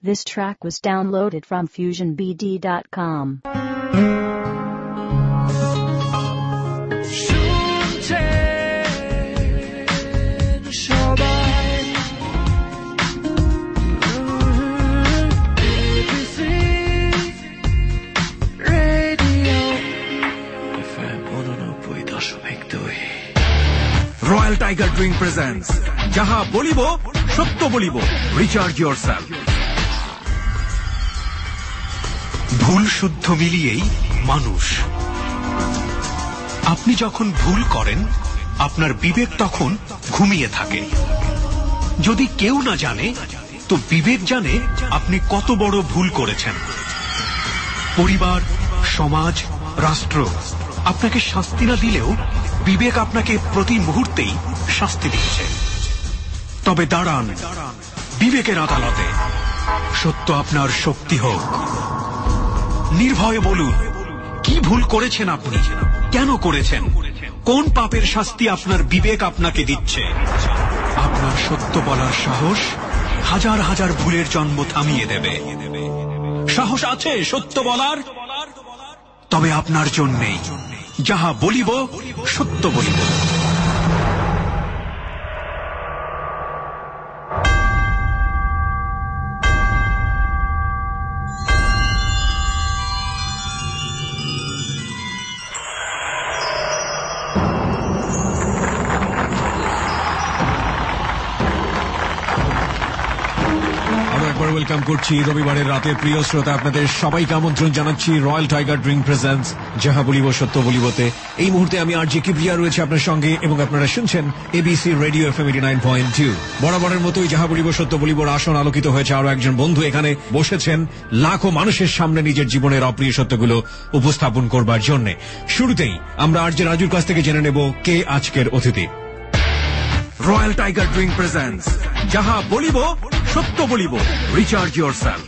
This track was downloaded from FusionBD.com. Royal Tiger Drink presents Jaha Bolibo Sotto Bolibo. Recharge yourself. ভুল শুদ্ধ মিলিয়েই মানুষ। আপনি যখন ভুল করেন আপনার বিবেক তখন ঘুমিয়ে থাকে। যদি কেউ না জানে তো বিবেক জানে আপনি কত বড় ভুল করেছেন। পরিবার, সমাজ, রাষ্ট্র আপনাকে শাস্তি না দিলেও বিবেক আপনাকে প্রতি মুহূর্তেই শাস্তি দিচ্ছে। তবে দাঁড়ান বিবেকের আদালতে, সত্য আপনার শক্তি হোক। নির্ভয়ে বলুন কি ভুল করেছেন আপনি, কেন করেছেন, কোন পাপের শাস্তি আপনার বিবেক আপনাকে দিচ্ছে। আপনার সত্য বলার সাহস হাজার হাজার ভুলের জন্ম থামিয়ে দেবে। সাহস আছে সত্য বলার? তবে আপনার জন্যেই যাহা বলিব সত্য বলিব। ওয়েলকাম করছি রবিবারের রাতে প্রিয় শ্রোতা, আপনাদের সবাইকে আমন্ত্রণ জানাচ্ছি রয়্যাল টাইগার ড্রিঙ্ক প্রেজেন্টস যাহা বলিব সত্য বলিবতে। এই মুহূর্তে আমি আর জি কিবরিয়া রয়েছে আপনার সঙ্গে এবং আপনারা শুনছেন এবিসি রেডিও FM 89.2। বরাবরের মতোই যাহা বলিব সত্য বলিবর আসন আলোকিত হয়েছে। আরো একজন বন্ধু এখানে বসেছেন লাখো মানুষের সামনে নিজের জীবনের অপ্রিয় সত্যগুলো উপস্থাপন করবার জন্য। শুরুতেই আমরা আর জি রাজুর কাছ থেকে জেনে নেব কে আজকের অতিথি। রয়্যাল টাইগার ড্রিঙ্ক প্রেজেন্টস যাহা বলিব সত্য বলিব। Recharge yourself.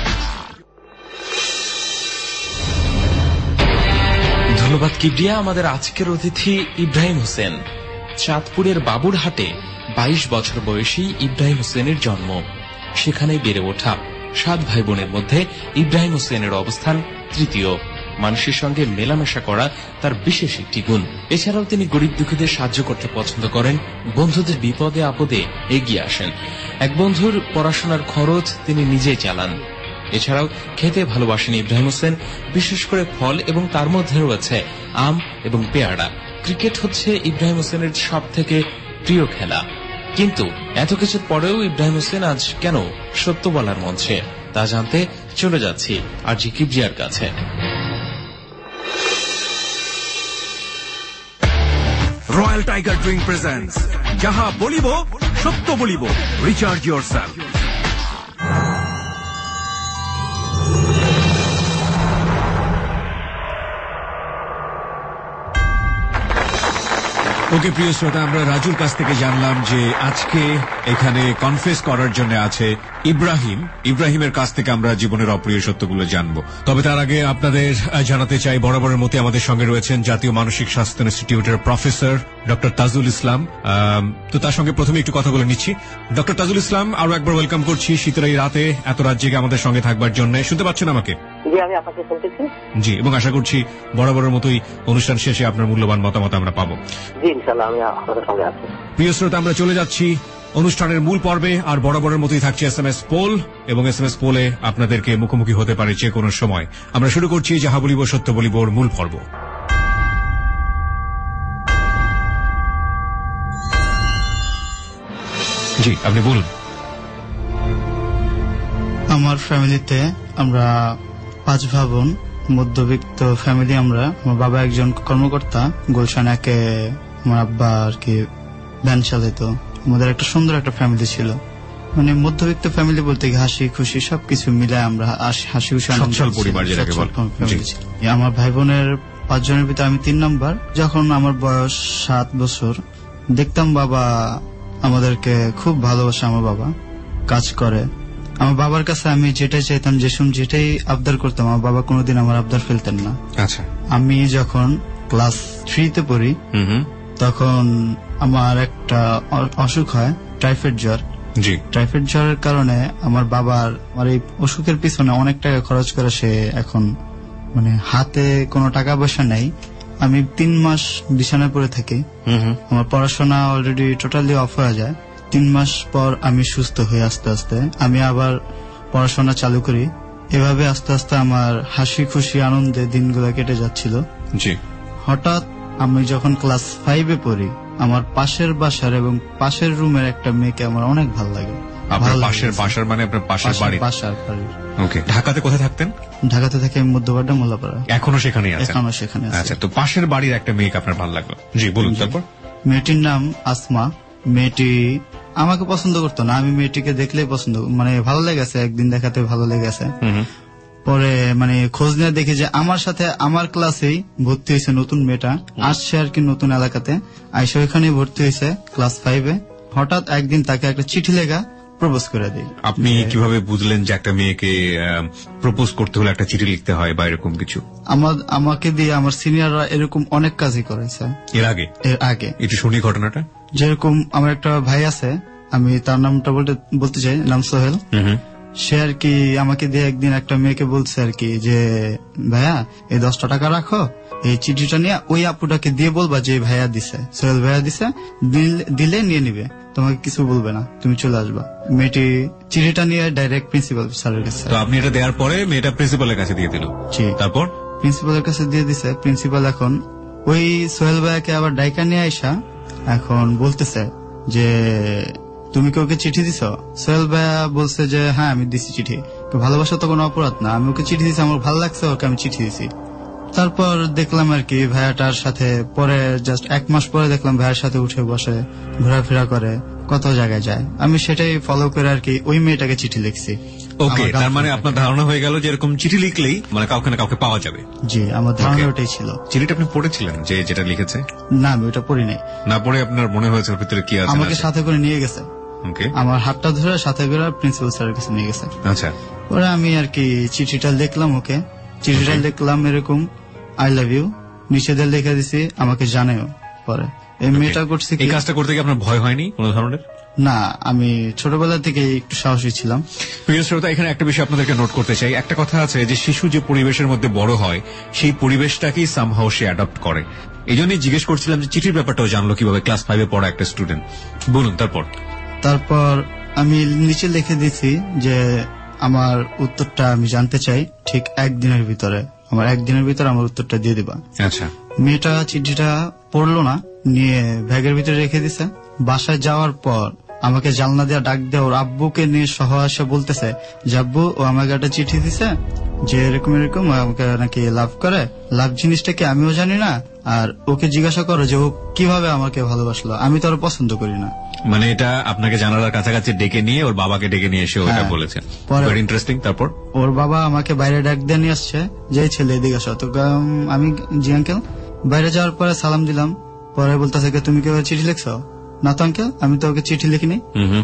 ধন্যবাদ কিবরিয়া। আমাদের আজকের অতিথি ইব্রাহিম হোসেন। চাঁদপুরের বাবুরহাটে 22 বছর বয়সী ইব্রাহিম হোসেনের জন্ম, সেখানেই বেড়ে ওঠা। 7 ভাই বোনের মধ্যে ইব্রাহিম হোসেনের অবস্থান তৃতীয়। মানুষের সঙ্গে মেলামেশা করা তার বিশেষ একটি গুণ। এছাড়াও তিনি গরিব দুঃখীদের সাহায্য করতে পছন্দ করেন, বন্ধুদের বিপদে আপদে এগিয়ে আসেন। এক বন্ধুর পড়াশোনার খরচ তিনি নিজেই চালান। এছাড়াও খেতে ভালোবাসেন ইব্রাহিম হোসেন, বিশেষ করে ফল, এবং তার মধ্যে রয়েছে আম এবং পেয়ারা। ক্রিকেট হচ্ছে ইব্রাহিম হোসেনের সব থেকে প্রিয় খেলা। কিন্তু এত কিছুর পরেও ইব্রাহিম হোসেন আজ কেন সত্য বলার মঞ্চে, তা জানতে চলে যাচ্ছি আর জি কিবরিয়ার কাছে। রয়্যাল টাইগার ড্রিঙ্ক প্রেজেন্টস যাহা বলিব সত্য বলিব। Recharge yourself. ওকে প্রিয় শ্রোতা, আমরা রাজুর কাছ থেকে জানলাম যে আজকে এখানে কনফেস করার জন্য আছে ইব্রাহিমের কাছ থেকে আমরা জীবনের অপ্রিয় সত্যগুলো জানবো। তবে তার আগে আপনাদের জানাতে চাই বরাবরের মতো আমাদের সঙ্গে রয়েছেন জাতীয় মানসিক স্বাস্থ্য ইনস্টিটিউটের প্রফেসর ডক্টর তাজুল ইসলাম। তো তার সঙ্গে প্রথমে একটু কথা বলে নিচ্ছি। ডক্টর তাজুল ইসলাম, আরো একবার ওয়েলকাম করছি শীতের এই রাতে এত রাত জেগে আমাদের সঙ্গে থাকবার জন্য। শুনতে পাচ্ছেন আমাকে? জি, আমি আপনাকে শুনতেছি। জি, এবং আশা করছি বরাবরের মতোই অনুষ্ঠান শেষে আপনার মূল্যবান মতামত আমরা পাবো। জি ইনশাআল্লাহ, আমি আপনাদের সঙ্গে আছি। প্রিয় শ্রোতা, আমরা চলে যাচ্ছি অনুষ্ঠানের মূল পর্বে। আর বরাবরের মতোই থাকছে SMS পোল, এবং SMS পোলে আপনাদেরকে মুখোমুখি হতে পারে যে কোনো সময়। আমরা শুরু করছি যাহা বলিব সত্য বলিবর মূল পর্ব। জি, আপনি বলুন। আমার ফ্যামিলিতে আমরা 5 ভাই বোন, মধ্যবিত্ত ফ্যামিলি আমরা। আমার বাবা একজন কর্মকর্তা, গুলশান একে আমার আব্বা আর কি ভ্যান চালাতো। আমাদের একটা সুন্দর একটা ফ্যামিলি ছিল, মানে মধ্যবিত্ত ফ্যামিলি বলতে হাসি খুশি সবকিছু মিলে আমরা হাসি খুশি সচ্ছল পরিবার যেটাকে বলে। আমার ভাই বোনের 5 জনের ভিতরে আমি 3 নম্বর। যখন আমার বয়স 7 বছর, দেখতাম বাবা আমাদেরকে খুব ভালোবাসে। আমার বাবা কাজ করে। আমার বাবার কাছে আমি যেটাই চাইতাম, যেটাই আবদার করতাম, আমার বাবা কোনোদিন আমার আবদার ফেলতেন না। আচ্ছা, আমি যখন ক্লাস 3-তে পড়ি তখন আমার একটা অসুখ হয়, টাইফয়েড জ্বর। জি। টাইফয়েড জ্বরের কারণে আমার বাবার আমার এই অসুখের পিছনে অনেক টাকা খরচ করে সে এখন মানে হাতে কোনো টাকা পয়সা নেই। আমি 3 মাস বিছানায় পড়ে থাকি। আমার পড়াশোনা অলরেডি টোটালি অফ হয়ে যায়। 3 মাস পর আমি সুস্থ হয়ে আস্তে আস্তে আমি আবার পড়াশোনা চালু করি। এভাবে আস্তে আস্তে আমার হাসি খুশি আনন্দে দিনগুলো কেটে যাচ্ছিল। জি। হঠাৎ আমি যখন ক্লাস 5-এ পড়ি, আমার পাশের বাসার এবং পাশের রুমের একটা মেয়েকে আমার অনেক ভালো লাগে। আপনার পাশের বাসার মানে আপনার পাশের বাড়ি? বাসার বাড়ি। ওকে। ঢাকাতে কোথায় থাকতেন? ঢাকাতে থাকি আমি মধ্যপাড়া মোল্লাপাড়া। এখনো সেখানেই আছেন? এখনো সেখানে আছি। আচ্ছা, তো পাশের বাড়ির একটা মেয়েকে আপনার ভালো লাগলো। জি, বলুন। তারপর? মেয়েটির নাম আসমা। মেয়েটি আমাকে পছন্দ করতো না, আমি মেয়েটিকে দেখলেই পছন্দ মানে ভালো লেগেছে, একদিন দেখাতে ভালো লেগেছে। পরে মানে খোঁজ নিয়ে দেখি যে আমার সাথে আমার ক্লাসেই ভর্তি হয়েছে নতুন মেয়েটা, আসছে আর কি নতুন এলাকাতে, আইসা ওইখানে ভর্তি হয়েছে ক্লাস 5-এ। হঠাৎ একদিন তাকে একটা চিঠি লেখা প্রপোজ করে দিই। আপনি কিভাবে বুঝলেন যে একটা মেয়েকে প্রপোজ করতে হলে একটা চিঠি লিখতে হয় বা এরকম কিছু? আমাকে দিয়ে আমার সিনিয়ররা এরকম অনেক কাজই করেছে এর আগে। একটু শুনি ঘটনাটা। যেরকম আমার একটা ভাই আছে, আমি তার নামটা বলতে চাই, নাম সোহেল। সে আর কি আমাকে দিয়ে একদিন একটা মেয়েকে বলছে আর কি যে ভাইয়া এই 10টা টাকা রাখো, এই চিঠিটা নিয়ে ওই আপুটাকে দিয়ে বলবা যে ভাইয়া দিছে, সোহেল ভাইয়া দিছে, দিলে নিয়ে নিবে, তোমাকে কিছু বলবে না, তুমি চলে আসবা। মেয়েটি চিঠিটা নিয়ে ডাইরেক্ট প্রিন্সিপাল স্যারের কাছে। তো আপনি এটা দেওয়ার পরে মেয়েটা প্রিন্সিপালের কাছে দিয়ে দিল? জি। তারপর প্রিন্সিপালের কাছে দিয়ে দিছে। প্রিন্সিপাল এখন ওই সোহেল ভাইয়াকে আবার ডাইকা নিয়ে আইসা এখন বলতেছে যে তুমি কি ওকে চিঠি দিছো? সোহেল ভাইয়া বলছে যে হ্যাঁ আমি দিছি চিঠি। ভালোবাসা তো কোনো অপরাধ না, আমি ওকে চিঠি দিছি, আমার ভালো লাগছে ওকে আমি চিঠি দিছি। তারপর দেখলাম আর কি ভাইয়াটার সাথে পরে জাস্ট 1 মাস পরে দেখলাম ভাইয়ার সাথে উঠে বসে ঘোরাফেরা করে, কত জায়গায় যায়। আমি সেটাই ফলো করে আর কি ওই মেয়েটাকে চিঠি লিখছি। ওকে, তার মানে আপনার ধারণা হয়ে গেল যে এরকম চিঠি লিখলেই মানে কাউকে না কাউকে পাওয়া যাবে। জি, আমার ধারণা ওটাই ছিল। চিঠিটা আপনি পড়েছিলেন যে যেটা লিখেছে? না, আমি ওটা পড়ি নাই। না পড়ে আপনার মনে হয়েছে ভিতরে কি আছে? আমাকে সাথে করে নিয়ে গেছে। ওকে। আমার হাতটা ধরে সাথে করে প্রিন্সিপাল স্যারের কাছে নিয়ে গেছে। আচ্ছা। পরে আমি আর কি চিঠিটা লিখলাম ওকে। চিঠিটা লিখলাম এরকম আই লাভ ইউ, নিচে দিয়ে লিখে দিছি আমাকে জানাও। পরে এই মেয়েটা করছে কি, এই কাজটা করতে কি আপনার ভয় হয়নি কোনো ধরনের? না, আমি ছোটবেলা থেকে একটু সাহসী ছিলাম। প্রিয় শ্রোতা, এখানে একটা বিষয় আপনাদেরকে নোট করতে চাই। একটা কথা আছে যে শিশু যে পরিবেশের মধ্যে বড় হয় সেই পরিবেশটাকেই সামহাউ সে অ্যাডপ্ট করে। এই জন্যই জিজ্ঞেস করছিলাম যে চিঠির ব্যাপারটাও জানলো কিভাবে ক্লাস 5-এ পড়া একটা স্টুডেন্ট। বলুন। তারপর আমি নিচে লিখে দিছি যে আমার উত্তরটা আমি জানতে চাই ঠিক 1 দিনের ভিতরে, আমার 1 দিনের ভিতরে আমার উত্তরটা দিয়ে দিবা। আচ্ছা। মেয়েটা চিঠিটা পড়লো না, নিয়ে ব্যাগের ভিতরে রেখে দিছে। বাসায় যাওয়ার পর আমাকে জানলা দিয়ে ডাক দিয়ে ওর আব্বুকে নিয়ে সহ আসে বলতেছে যে আব্বু ও আমাকে একটা চিঠি দিছে যে এরকম এরকম আমাকে নাকি লাভ করে, লাভ জিনিসটা কি আমিও জানি না, আর ওকে জিজ্ঞাসা করো যে ও কিভাবে আমাকে ভালোবাসলো, আমি তো আর পছন্দ করি না। মানে এটা আপনাকে জানালার কাছাকাছি ডেকে নিয়ে ওর বাবাকে ডেকে নিয়ে এসে ওটা বলেছে। Very interesting. তারপর ওর বাবা আমাকে বাইরে ডাক দিয়ে নিয়ে আসছে যে ছেলে এদিকে আসো। তো আমি জি আঙ্কেল। বাইরে যাওয়ার পরে সালাম দিলাম। পরে বলতেছে তুমি কি চিঠি লিখছো? না তো আঙ্কেল, আমি তো ওকে চিঠি লিখিনি।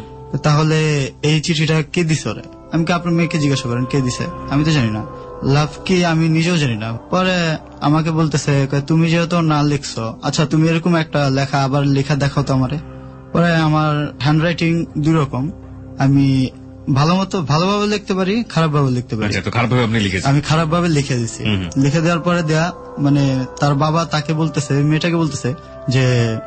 তাহলে এই চিঠিটা কে দিছে ওরে? আমি কি আপনার মেয়েকে জিজ্ঞাসা করেন কে দিছে? আমি তো জানি না। লাভ কি আমি নিজেও জানি না। পরে আমাকে বলতেছে তুমি যেহেতু না লিখছো, আচ্ছা তুমি এরকম একটা লেখা আবার লেখা দেখাও তো আমারে। পরে আমার হ্যান্ড রাইটিং 2 রকম, আমি ভালোভাবে লিখতে পারি, খারাপ ভাবে লিখতে পারি। আমি খারাপ ভাবে লিখে দিছি। লিখে দেওয়ার পরে মানে তার বাবা তাকে বলতেছে, মেয়েটাকে বলতেছে যে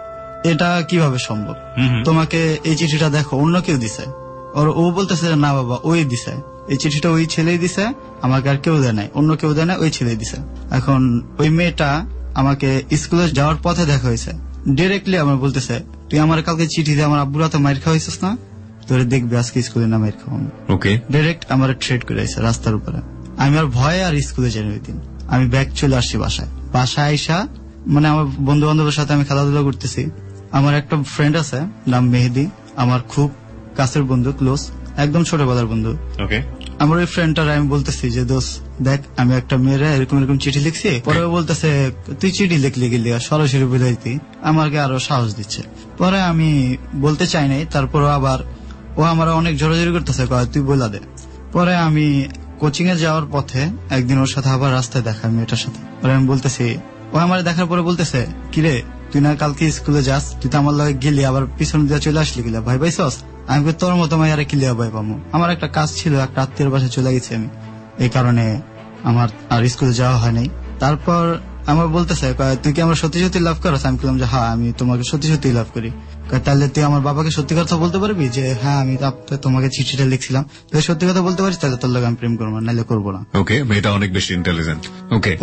এটা কিভাবে সম্ভব, তোমাকে এই চিঠিটা দেখো অন্য কেউ দিছে। ও বলতেছে না বাবা ওই দিছে, এই চিঠিটা ওই ছেলেই দিছে, আমাকে আর কেউ দেয় নাই, অন্য কেউ দেয় না, ওই ছেলেই দিছে। এখন ওই মেয়েটা আমাকে স্কুলে যাওয়ার পথে দেখা হয়েছে, ডিরেক্টলি আমার বলতেছে তুই আমার কালকে চিঠি দিয়ে আমার আব্বুর হাতে মাইর খাওয়াইছিস না, তোরে দেখবি আজকে স্কুলে না মাইর খাওয়াম। ওকে। ডিরেক্ট আমার থ্রেট করে আইছে রাস্তার উপরে। আমি আর ভয়ে আর স্কুলে যাই ওই দিন। আমি ব্যাগ চলে আসছি বাসায় আইসা মানে আমার বন্ধু বান্ধবের সাথে আমি খেলাধুলা করতেছি। আমার একটা ফ্রেন্ড আছে নাম মেহেদি, আমার খুব কাছের বন্ধু, ক্লোজ, একদম ছোটবেলার বন্ধু। আমার ওই ফ্রেন্ডটার আমি বলতেছি যে দোস্ত দেখ আমি একটা মেয়েরা এরকম এরকম চিঠি লিখছি। পরে বলতেছে তুই চিঠি লিখলি গেলি সরাসরি বুঝাইতি, আমাকে আরো সাহস দিচ্ছে। পরে আমি বলতে চাই নাই, তারপর আবার ও আমার অনেক জোরাজোরি করতেছে তুই বলা দে। পরে আমি কোচিং এ যাওয়ার পথে একদিন ওর সাথে আবার রাস্তায় দেখা মেয়েটার সাথে। পরে আমি বলতেছি, ও আমার দেখার পরে বলতেছে কিরে তুই না কালকে স্কুলে যাস, তুই তো আমার লগে গেলি আবার পিছন দিয়ে চলে আসলি গেলা ভাই ভাইছস। আমি তোর মতো মাইয়ারে কি লিয়া ভয় পাবো, আমার একটা কাজ ছিল, একটা আত্মীয়ের বাসায় চলে গেছি আমি, এই কারণে আমার আর স্কুলে যাওয়া হয় নাই। তারপর আমার বলতেছে তুই কি আমার সত্যি সত্যি লাভ করছ? আমি বললাম যে হ্যাঁ আমি তোমাকে সত্যি সত্যি লাভ করি। তাহলে তুই আমার বাবাকে সত্যি কথা বলতে পারবি যে হ্যাঁ আমি তোমাকে চিঠিটা লিখছিলাম, তুই সত্যি কথা বলতে পারিস তাহলে তোর লোক আমি প্রেম করবো, নাহলে করবো না। ওকে, মেয়েটা অনেক বেশি ইন্টেলিজেন্ট। ওকে,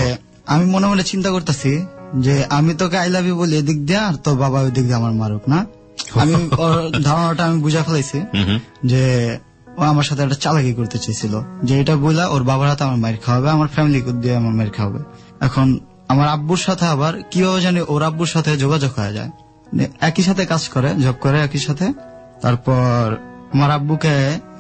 আমি মনে মনে চিন্তা করতেছি যে আমি তোকে আই লাভ ইউ বলি এদিক দিয়ে, আর তোর বাবা ওই দিক দিয়ে আমার মারুক না। আমি ধারণাটা আমি বুঝা ফেলাইছি যে ও আমার সাথে একটা চালাকি করতে চেয়েছিল, যে এটা বলা ওর বাবার হাতে আমার মার খাওয়াবে, আমার ফ্যামিলি দিয়ে আমার মার খাওয়াবে। এখন আমার আব্বুর সাথে আবার কিভাবে জানি ওর আব্বুর সাথে যোগাযোগ হয়ে যায়, একই সাথে কাজ করে, জব করে একই সাথে। তারপর আমার আব্বুকে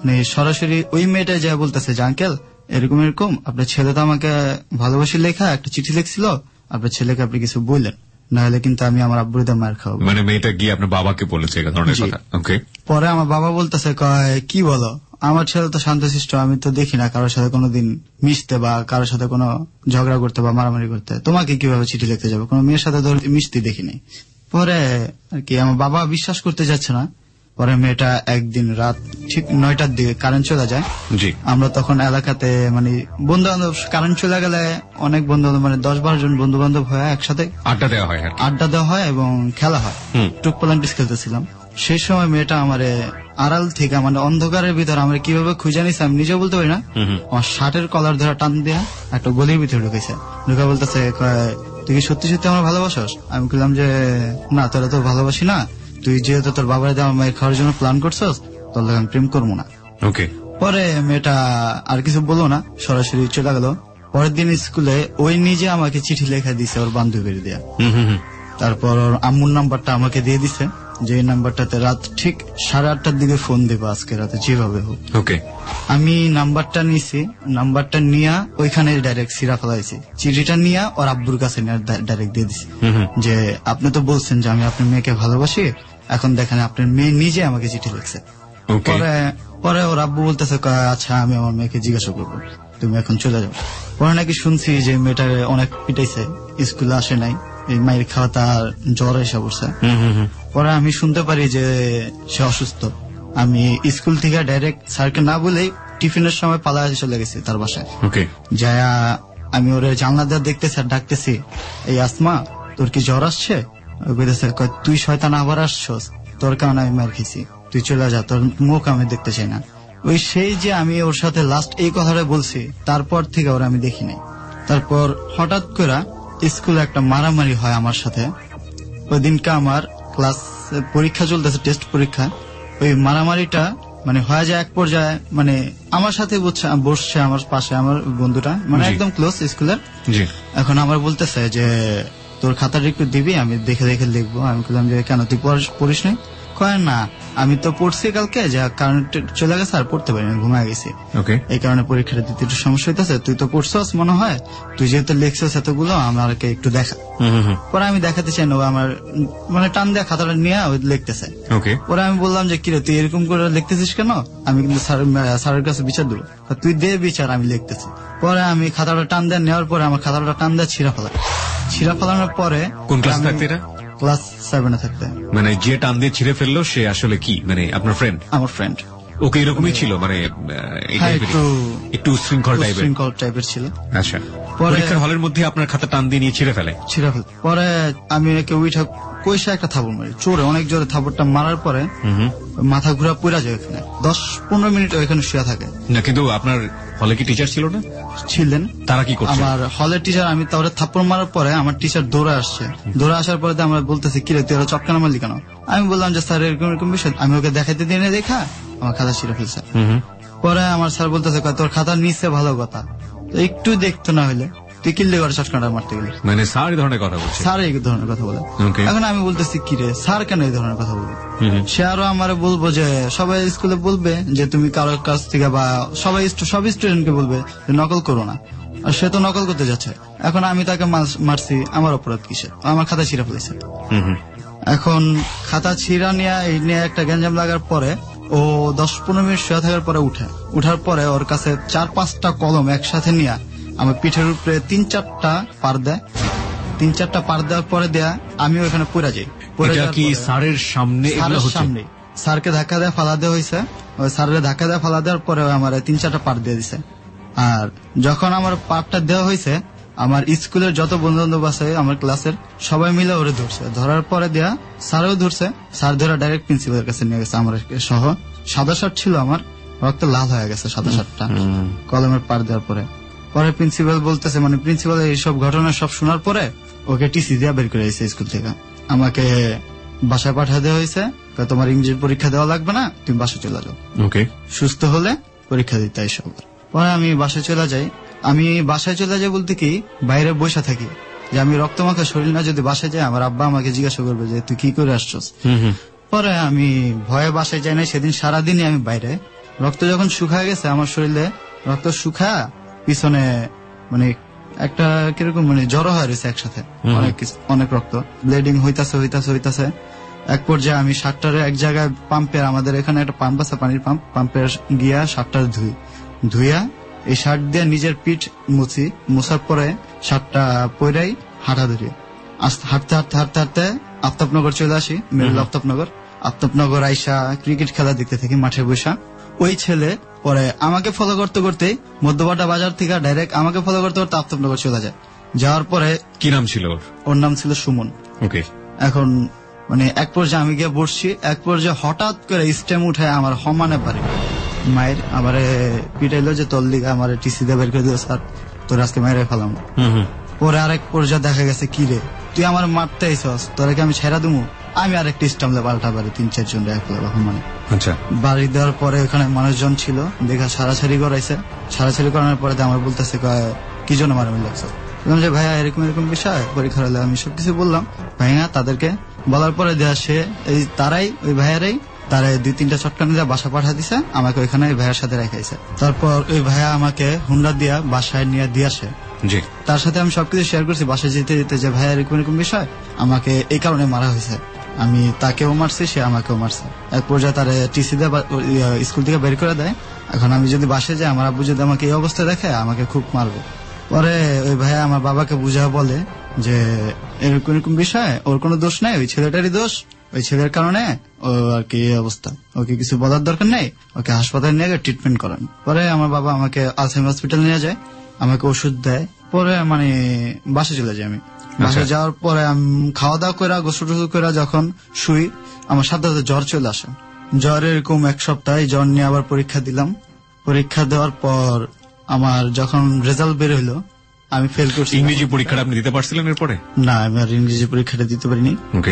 সরাসরি ওই মেয়েটা যা বলতেছে যে আঙ্কেল এরকম এরকম আপনার ছেলে তো আমাকে ভালোবাসি লেখা একটা চিঠি লিখছিল, আপনার ছেলেকে আপনি কিছু বললেন, নাহলে কিন্তু আমি আমার আব্বুর দিয়ে মার খাওয়াবো। মানে মেয়েটা গিয়ে আপনার বাবাকে বলেছে এই ধরনের কথা? ওকে। পরে আমার বাবা বলতেছে কি বলো, আমার ছেলে তো শান্তশিষ্ট, আমি তো দেখি না কারোর সাথে কোনোদিন মিশতে বা কারোর সাথে কোনো ঝগড়া করতে বা মারামারি করতে, তোমাকে কিভাবে চিঠি লিখতে যাবে, কোনো মেয়ের সাথে মিশতে দেখিনি। পরে আর কি আমার বাবা বিশ্বাস করতে যাচ্ছে না। পরে মেয়েটা একদিন রাত ঠিক 9টার দিকে কারেন্ট চলে যায়। জি। আমরা তখন এলাকাতে মানে বন্ধু বান্ধব, কারেন্ট চলে গেলে অনেক বন্ধু বান্ধব মানে 10-12 জন বন্ধু বান্ধব হয়ে একসাথে আড্ডা দেওয়া হয় এবং খেলা হয়। টুকপালান্টিস খেলতেছিলাম সেই সময় মেয়েটা আমারে আড়াল থেকে মানে অন্ধকারের ভিতর আমার কিভাবে খুঁজে নিছে আমি নিজেও বলতে পারি না, আমার শার্টের কলার ধরে টান দিয়া একটা গলির ভিতরে ঢুকেছে। ঢুকে বলতেছে তুই কি সত্যি সত্যি আমার ভালোবাসস? আমি বললাম যে না তোরা তো ভালোবাসি না, তুই যেহেতু তোর বাবার দিয়ে আমার মায়ের খাওয়ার জন্য প্ল্যান করছস, তোর লাগে আমি প্রেম করবো না। ওকে। পরে মেয়েটা আর কিছু বললো না, সরাসরি চলে গেল। পরের দিন স্কুলে ওই নিজে আমাকে চিঠি লেখা দিছে ওর বান্ধবীর দেয়া। তারপর ওর আম্মুর নাম্বারটা আমাকে দিয়ে দিছে, যে নাম্বারটাতে রাত ঠিক 8:30টার দিকে ফোন দেবো আজকে রাতে যেভাবে হোক। ওকে। আমি নাম্বারটা নিছি, নাম্বারটা নিয়ে ওইখানে ডাইরেক্ট সিরা ফেলাইছি, চিঠিটা নিয়ে ওর আব্বুর কাছে ডাইরেক্ট দিয়ে দিছি যে আপনি তো বলছেন যে আমি আপনার মেয়েকে ভালোবাসি, এখন দেখেন আপনার মেয়ে নিজে আমাকে চিঠি লিখছে। পরে ওর আব্বু বলতেছে আচ্ছা আমি আমার মেয়েকে জিজ্ঞাসা করবো, তুমি এখন চলে যাও। পরে নাকি শুনছি যে মেয়েটা অনেক পিটাইছে, স্কুলে আসে নাই, এই মায়ের খাওয়া তার জ্বর এসে পড়ছে। পরে আমি শুনতে পারি যে সে অসুস্থ। আমি স্কুল থেকে ডাইরেক্ট স্যারকে না বলেই টিফিনের সময় পালায় চলে গেছি তার বাসায়। যায় আমি ওর জানলা দিয়ে দেখতেছি আর ডাকতেছি, এই আসমা তোর কি জ্বর আসছে? তুই শয়তান আবার আসছস, তোর কারণে আমি মার খেয়েছি, তুই চলে যা, তোর মুখ আমি দেখতে চাই না। ওই সেই যে আমি ওর সাথে লাস্ট এই কথাটা বলছি, তারপর থেকে ওরা আমি দেখি নাই। তারপর হঠাৎ করে স্কুলে একটা মারামারি হয় আমার সাথে। ওই দিনকে আমার ক্লাস পরীক্ষা চলতেছে, টেস্ট পরীক্ষা। ওই মারামারিটা মানে হয়ে যায় এক পর্যায়ে, মানে আমার সাথে বসছে আমার পাশে আমার বন্ধুটা, মানে একদম ক্লোজ স্কুলের। এখন আমার বলতেছে যে তোর খাতাটা একটু দিবি, আমি দেখে দেখে লিখবো। আমি বললাম যে কেন তুই পড়িস নাই? কয় না আমি তো পড়ছি কালকে, যা কারণ চলে গেছে আর পড়তে পারিনি, ঘুমায় গেছি, এই কারণে পরীক্ষাটা দিতে একটু সমস্যা হইতেছে। তুই তো পড়ছস মনে হয়, তুই যেহেতু লিখছস এতগুলো আমাকে একটু দেখা। পরে আমি দেখাতে চাই না, আমার মানে টান দেওয়া খাতাটা নিয়ে ওই লিখতেছে। পরে আমি বললাম যে কিরে তুই এরকম করে লিখতেছিস কেন? আমি কিন্তু স্যারের কাছে বিচার দেবো। তুই দে বিচার, আমি লিখতেছি। পরে আমি খাতাটা টান দেওয়া নেওয়ার পরে আমার খাতাটা টান দেওয়া ছিঁড়া ফেলানোর পরে কোন ক্লাস থাকতে এটা? ক্লাস 7-এ থাকতে। মানে যে টান দিয়ে ছিঁড়ে ফেললো সে আসলে কি, মানে আপনার ফ্রেন্ড? আমার ফ্রেন্ড। ওকে এরকমই ছিল, মানে একটু শৃঙ্খল টাইপের ছিল। আচ্ছা, পরীক্ষার হলের মধ্যে আপনার খাতা টান দিয়ে নিয়ে ছিঁড়ে ফেলে। পরে আমি ওকে উঠে কইসা একটা থাপড় মারি, চোরে অনেক জোরে থাপড়টা মারার পরে মাথা ঘুরা পড়া যায় ওখানে। 10-15 মিনিট ওইখানে শুয়ে থাকে না। কিন্তু আপনার হলে কি টিচার ছিল না? ছিলেন। তারা কি করছে? আমার হলের টিচার। আমি তাহলে থাপ্পড় মারার পরে আমার টিচার দৌড়ে আসছে। দৌড়ে আসার পরে আমরা বলতেছি কিরে তুই চটকানা মারলি কেন? আমি বললাম যে স্যার এরকম এরকম বিষয়। আমি ওকে দেখাইতে দিয়ে দেখা আমার খাতা ছিঁড়ে ফেলছে। পরে আমার স্যার বলতেছে তোর খাতা নিচে ভালো কথা, তো একটু দেখতো না হলে তুই কিল্লি করে চটকানা মারতে গেলি। মানে স্যার এই ধরনের কথা বলছে? স্যার এই ধরনের কথা বলে। এখন আমি বলতেছি কিরে স্যার কেন এই ধরনের কথা বলবে? সে আরো আমার বলবো যে সবাই স্কুলে বলবে যে তুমি কারোর কাছ থেকে বা সব স্টুডেন্টকে বলবে যে নকল করো না, আর সে তো নকল করতে যাচ্ছে। এখন আমি তাকে মারছি, আমার অপরাধ কিসে? আমার খাতা ছিঁড়া ফেলেছে। এখন খাতা ছিঁড়া নিয়ে একটা গ্যাঞ্জাম লাগার পরে ও 10-15 মিনিট শুয়ে থাকার পরে উঠার পরে ওর কাছে 4-5টা কলম একসাথে নিয়ে আমার পিঠের উপরে 3-4টা পার দেয়। 3-4টা পার দেওয়ার পরে দেয়া আমি ওখানে পড়ে যাই। এটা কি স্যারের সামনে? স্যারকে ধাক্কা দেওয়া ফালা দেওয়া হয়েছে। ওই স্যারের ধাক্কা দেওয়া ফালা দেওয়ার পরে আমার 3-4টা পার্ট দিয়ে দিছে। আর যখন আমার পার্টটা দেওয়া হয়েছে, আমার স্কুলের যত বন্ধু বান্ধব আছে আমার ক্লাসের সবাই মিলে ওরে ধরছে। ধরার পরে দেয়া স্যারও ধরছে। স্যার ধরে ডাইরেক্ট প্রিন্সিপালের কাছে নিয়ে গেছে আমার সহ। সাদা শার্ট ছিল, আমার রক্ত লাল হয়ে গেছে সাদা শার্টটা কলমের পার দেওয়ার পরে। পরে প্রিন্সিপাল বলতেছে, মানে প্রিন্সিপাল এইসব ঘটনা সব শোনার পরে ওকে টিসি দিয়ে বের করে দিয়েছে স্কুল থেকে। আমাকে বাসায় পাঠা দেওয়া হয়েছে, তোমার ইংরেজির পরীক্ষা দেওয়া লাগবে না, তুমি বাসায় চলে যাও, সুস্থ হলে পরীক্ষা দিতে এসো। পরে আমি বাসায় চলে যাই। আমি বাসায় চলে যাই বলতে কি, বাইরে বসে থাকি যে আমি রক্তমাখা শরীর না যদি বাসায় যাই আমার আব্বা আমাকে জিজ্ঞাসা করবে যে তুই কি করে আসছস। পরে আমি ভয়ে বাসায় যাই না। সেদিন সারাদিনই আমি বাইরে। রক্ত যখন শুকায় গেছে আমার শরীরে, রক্ত শুকা পিছনে মানে একটা কিরকম মানে জড়ো হয়ে রয়েছে একসাথে, অনেক রক্ত ব্লিডিং হইতাছে। এক পর্যায়ে আমি শার্টটারে এক জায়গায় পাম্পের, আমাদের এখানে একটা পাম্প আছে পানির পাম্প, পাম্পের গিয়া শার্টটা ধুইয়া এই শার্ট দিয়ে নিজের পিঠ মুছার পরে শার্টটা পরাই হাঁটা ধরি। হাঁটতে আফতাবনগর চলে আসি, মেরুল আফতাবনগর আইসা ক্রিকেট খেলা দেখতে থাকি মাঠে বসা। ওই ছেলে পরে আমাকে ফলো করতে করতে মধ্যবাটা বাজার থেকে ডাইরেক্ট আমাকে ফলো করতে করতে আফতাবনগর চলে যায়। যাওয়ার পরে কি নাম ছিল ওর নাম ছিল সুমন। এখন মানে এক পর্যায়ে আমি গিয়ে বসছি, এক পর্যায়ে হঠাৎ করে স্টেম উঠে আমার হমানে পারে মায়ের আমারে পিটাইলো যে তোর লিগে আমার টিসি দিয়ে বের করে দিল স্যার, তোর আজকে মায়ের ফেলাম। পরে আরেক পর্যায়ে দেখা গেছে কি রে তুই আমার মারতে আইসস, তোরা কি আমি ছেড়া দেবো? আমি আরেকটা স্টামলে পাল্টা বাড়ি 3-4 জন মানে বাড়ি দেওয়ার পরে ওখানে মানুষজন ছিল, দেখা সারাসারি করাইছে। সারাসারি করানোর পরে আমার বলতেছে কি জন্য মারামারি লাগছে, যে ভাইয়া এরকম বিষয় পরীক্ষা হলে আমি সবকিছু বললাম। ভাইয়া তাদেরকে বলার পরে দেওয়া সে এই তারাই ওই ভাইয়ারাই তারা 2-3টা চটকানি দিয়ে বাসা পাঠা দিছে, আমাকে ওইখানে ওই ভাইয়ার সাথে রেখাইছে। তারপর ওই ভাইয়া আমাকে হুন্ডা দিয়া বাসায় নিয়ে দিয়ে আসে। তার সাথে আমি সবকিছু শেয়ার করছি বাসায় যেতে যেতে যে ভাইয়া এরকম বিষয়, আমাকে এই কারণে মারা হয়েছে, আমি তাকেও মারছি সে আমাকেও মারছে। এক পর্যায়ে তারা টিসি দিয়ে স্কুল থেকে বের করে দেয়। এখন আমি যদি বাসায় যাই আমার আব্বু যদি আমাকে এই অবস্থায় দেখে আমাকে খুব মারবে। পরে ওই ভাইয়া আমার বাবাকে বুঝা বলে যে এরকম বিষয়, ওর কোনো দোষ নাই, ওই ছেলেটারই দোষ, ওই ছেলের কারণে ও আর কি এই অবস্থা, ওকে কিছু বলার দরকার নেই, ওকে হাসপাতালে নিয়ে গিয়ে ট্রিটমেন্ট করেন। পরে আমার বাবা আমাকে আলসাইমার হসপিটাল নিয়ে যায়, আমাকে ওষুধ দেয়। পরে মানে বাসে চলে যাই। আমি বাসে যাওয়ার পরে খাওয়া দাওয়া করে গোসল টোসল করে যখন শুই আমার সাথে সাথে জ্বর চলে আসে। জ্বর এরকম 1 সপ্তাহ জ্বর নিয়ে আবার পরীক্ষা দিলাম। পরীক্ষা দেওয়ার পর আমার যখন রেজাল্ট বের হইলো আমি ফেল করছি। ইংরেজি পরীক্ষাটা আপনি দিতে পারছিলেন এরপরে? না, আমি আর ইংরেজি পরীক্ষাটা দিতে পারিনি।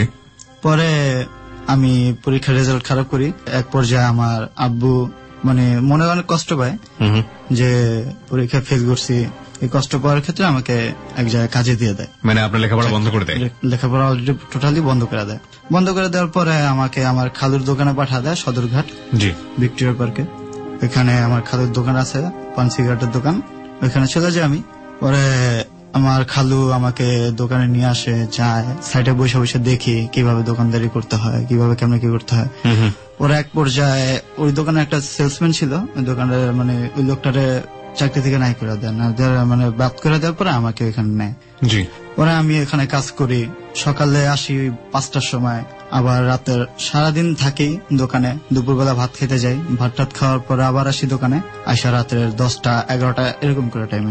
পরে আমি পরীক্ষার রেজাল্ট খারাপ করি। এক পর্যায়ে আমার আব্বু মানে মনে অনেক কষ্ট পায় যে পরীক্ষা ফেল করছি। এই কষ্ট পাওয়ার ক্ষেত্রে আমাকে এক জায়গায় কাজে দিয়ে দেয়, মানে আপনার লেখাপড়া বন্ধ করে দেয়। লেখাপড়া অলরেডি টোটালি বন্ধ করে দেয়। বন্ধ করে দেওয়ার পরে আমাকে আমার খালুর দোকানে পাঠা দেয় সদরঘাট ভিক্টোরিয়া পার্কে। এখানে আমার খালুর দোকান আছে, পান সিগারেটের দোকান, ওইখানে চলে যাই আমি। পরে আমার খালু আমাকে দোকানে নিয়ে আসে, যায় সাইডে বসে বসে দেখি কিভাবে দোকানদারি করতে হয়, কিভাবে কেমন কি করতে হয়। পরে এক পর্যায়ে ওই দোকানে একটা সেলসম্যান ছিল, ওই দোকানের মানে ওই লোকটারে চাকরি থেকে নাই করে দেন, মানে বাদ করে দেওয়ার পরে আমাকে ওইখানে নেয়। পরে আমি এখানে কাজ করি, সকালে আসি 5টার সময়, আবার রাতের সারাদিন থাকি দোকানে, দুপুরবেলা ভাত খেতে যাই, ভাত টাত খাওয়ার পরে আবার আসি দোকানে, আসা রাতের 10টা 11টা এরকম করে টাইমে।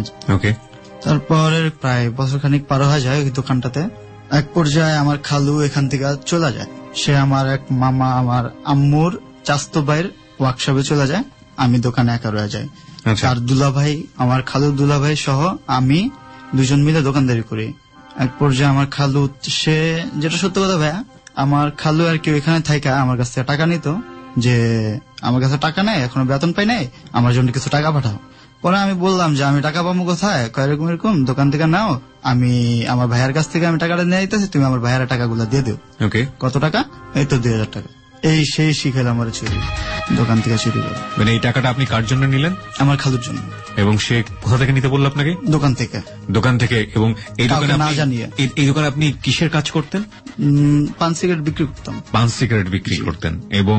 তারপরে প্রায় বছরখানিক পার হয়ে যায় ওই দোকানটাতে। এক পর্যায়ে আমার খালু এখান থেকে চলে যায়, সে আমার এক মামা আমার আম্মুর চাস্তো ভাইয়ের ওয়ার্কশপে চলে যায়, আমি দোকানে একা রয়ে যাই। আর দুলাভাই, আমার খালু দুলাভাই সহ আমি 2জন মিলে দোকানদারি করি। এক পর্যায়ে আমার খালু, সে যেটা সত্য কথা ভাইয়া, আমার খালু আর কি ওইখানে থাইকা আমার কাছ থেকে টাকা নিত, যে আমার কাছে টাকা নেই, এখনো বেতন পাই নাই, আমার জন্য কিছু টাকা পাঠাও। পরে আমি বললাম যে আমি টাকা পাবো কোথায়, এরকম দোকান থেকে নাও, আমি আমার ভাইয়ের কাছ থেকে আমি টাকাটা নিয়ে দিতেছি, তুমি আমার ভাইয়ের টাকাগুলো দিয়ে দিও। কত টাকা? এই তো 2000 টাকা। এই সেই শিখাইল আমার চুরি, দোকান থেকে চুরি করে। মানে এই টাকাটা আপনি কার জন্য নিলেন? আমার খালুর জন্য। এবং সে কোথা থেকে নিতে বললো আপনাকে? দোকান থেকে। দোকান থেকে। এবং এই দোকানে না জানিয়ে। এই দোকানে আপনি কিসের কাজ করতেন? পান সিগারেট বিক্রি করতাম। পান সিগারেট বিক্রি করতেন। এবং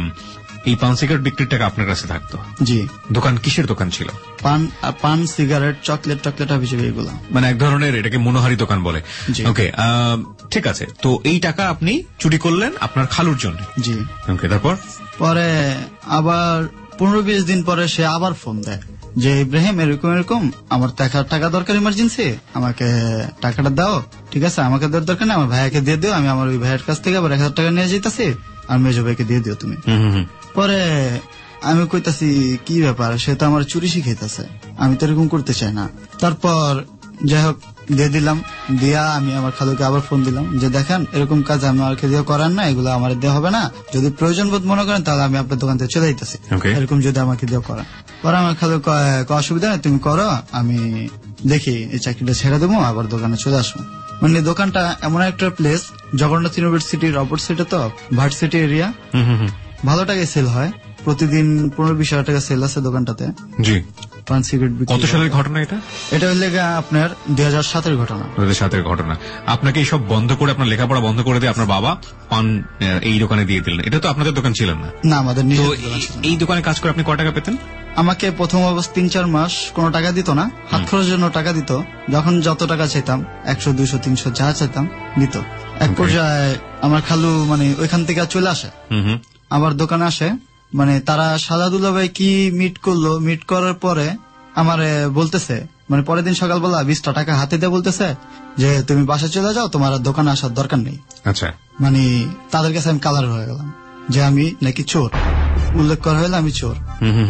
এই পান সিগারেট বিক্রির টাকা আপনার কাছে থাকতো? জি। দোকান কিসের দোকান ছিল? পান সিগারেট চকলেট হিসেবে এগুলো, মানে এক ধরনের, এটাকে মনোহারি দোকান বলে। ওকে, ঠিক আছে, তো এই টাকা আপনি চুরি করলেন আপনার খালুর জন্য। জি। ওকে, তারপর? পরে আবার 15-20 দিন পরে সে আবার ফোন দেয় যে ইব্রাহিম এরকম এরকম আমার টাকা দরকার ইমার্জেন্সি, আমাকে টাকাটা দাও। ঠিক আছে, আমাকে দেওয়ার দরকার নেই, আমার ভাইয়াকে দিয়ে দিও, আমি আমার ওই ভাইয়ের কাছ থেকে আবার 1000 টাকা নিয়ে যেতেছি, আর মেজো ভাইকে দিয়ে দিও তুমি। পরে আমি কইতাছি কি ব্যাপার, সে তো আমার চুরি শিখাইতেছে, আমি তো এরকম করতে চাই না। তারপর যাই হোক দিয়ে দিলাম, দিয়া আমি আমার খালুকে আবার ফোন দিলাম যে দেখেন এরকম কাজ আমাকে দিয়ে করার না, এগুলো আমার দিয়ে হবে না, যদি প্রয়োজন বোধ মনে করেন তাহলে আমি আপনার দোকান থেকে চলে যেতেছি, এরকম যদি আমাকে দিয়ে করেন। পরে আমার খালু অসুবিধা নেই, তুমি করো, আমি দেখি এই চাকরিটা ছেড়ে দেবো, আবার দোকানে চলে আসবো। মানে দোকানটা এমন একটা প্লেস, জগন্নাথ ইউনিভার্সিটির অপোজিটে তো, ভার্সিটি এরিয়া, ভালো টাকায় সেল হয়, প্রতিদিন 15-20 হাজার টাকা সেল আছে দোকানটাতে। জি। পান সিগারেট। কত সালের ঘটনা এটা? এটা হইলে আপনার 2007-এর ঘটনা। 2007-এর ঘটনা। আপনাকে এইসব বন্ধ করে, আপনার লেখাপড়া বন্ধ করে দিয়ে আপনার বাবা পান এই দোকানে দিয়ে দিলেন। এটা তো আপনাদের দোকান ছিল না? না, আমাদের নিজের। এই দোকানে কাজ করে আপনি কয় টাকা পেতেন? আমাকে প্রথম অবস্থা 3-4 মাস কোনো টাকা দিত না, হাত খরচের জন্য টাকা দিত, যখন যত টাকা চাইতাম 100, 200, 300 যা চাইতাম দিত। এক পর্যায়ে আমার খালু মানে ওইখান থেকে চলে আসে, আবার দোকানে আসে, মানে তারা সাদাদুল্লাহ ভাই কি মিট করলো, মিট করার পরে আমার বলতেছে, মানে পরের দিন সকালবেলা 20টা টাকা হাতে দিয়ে বলতেছে যে তুমি বাসায় চলে যাও, তোমার দোকানে আসার দরকার নেই। আচ্ছা। মানে তাদের কাছে আমি কালার হয়ে গেলাম যে আমি নাকি চোর, উল্লেখ করা হইলে আমি চোর।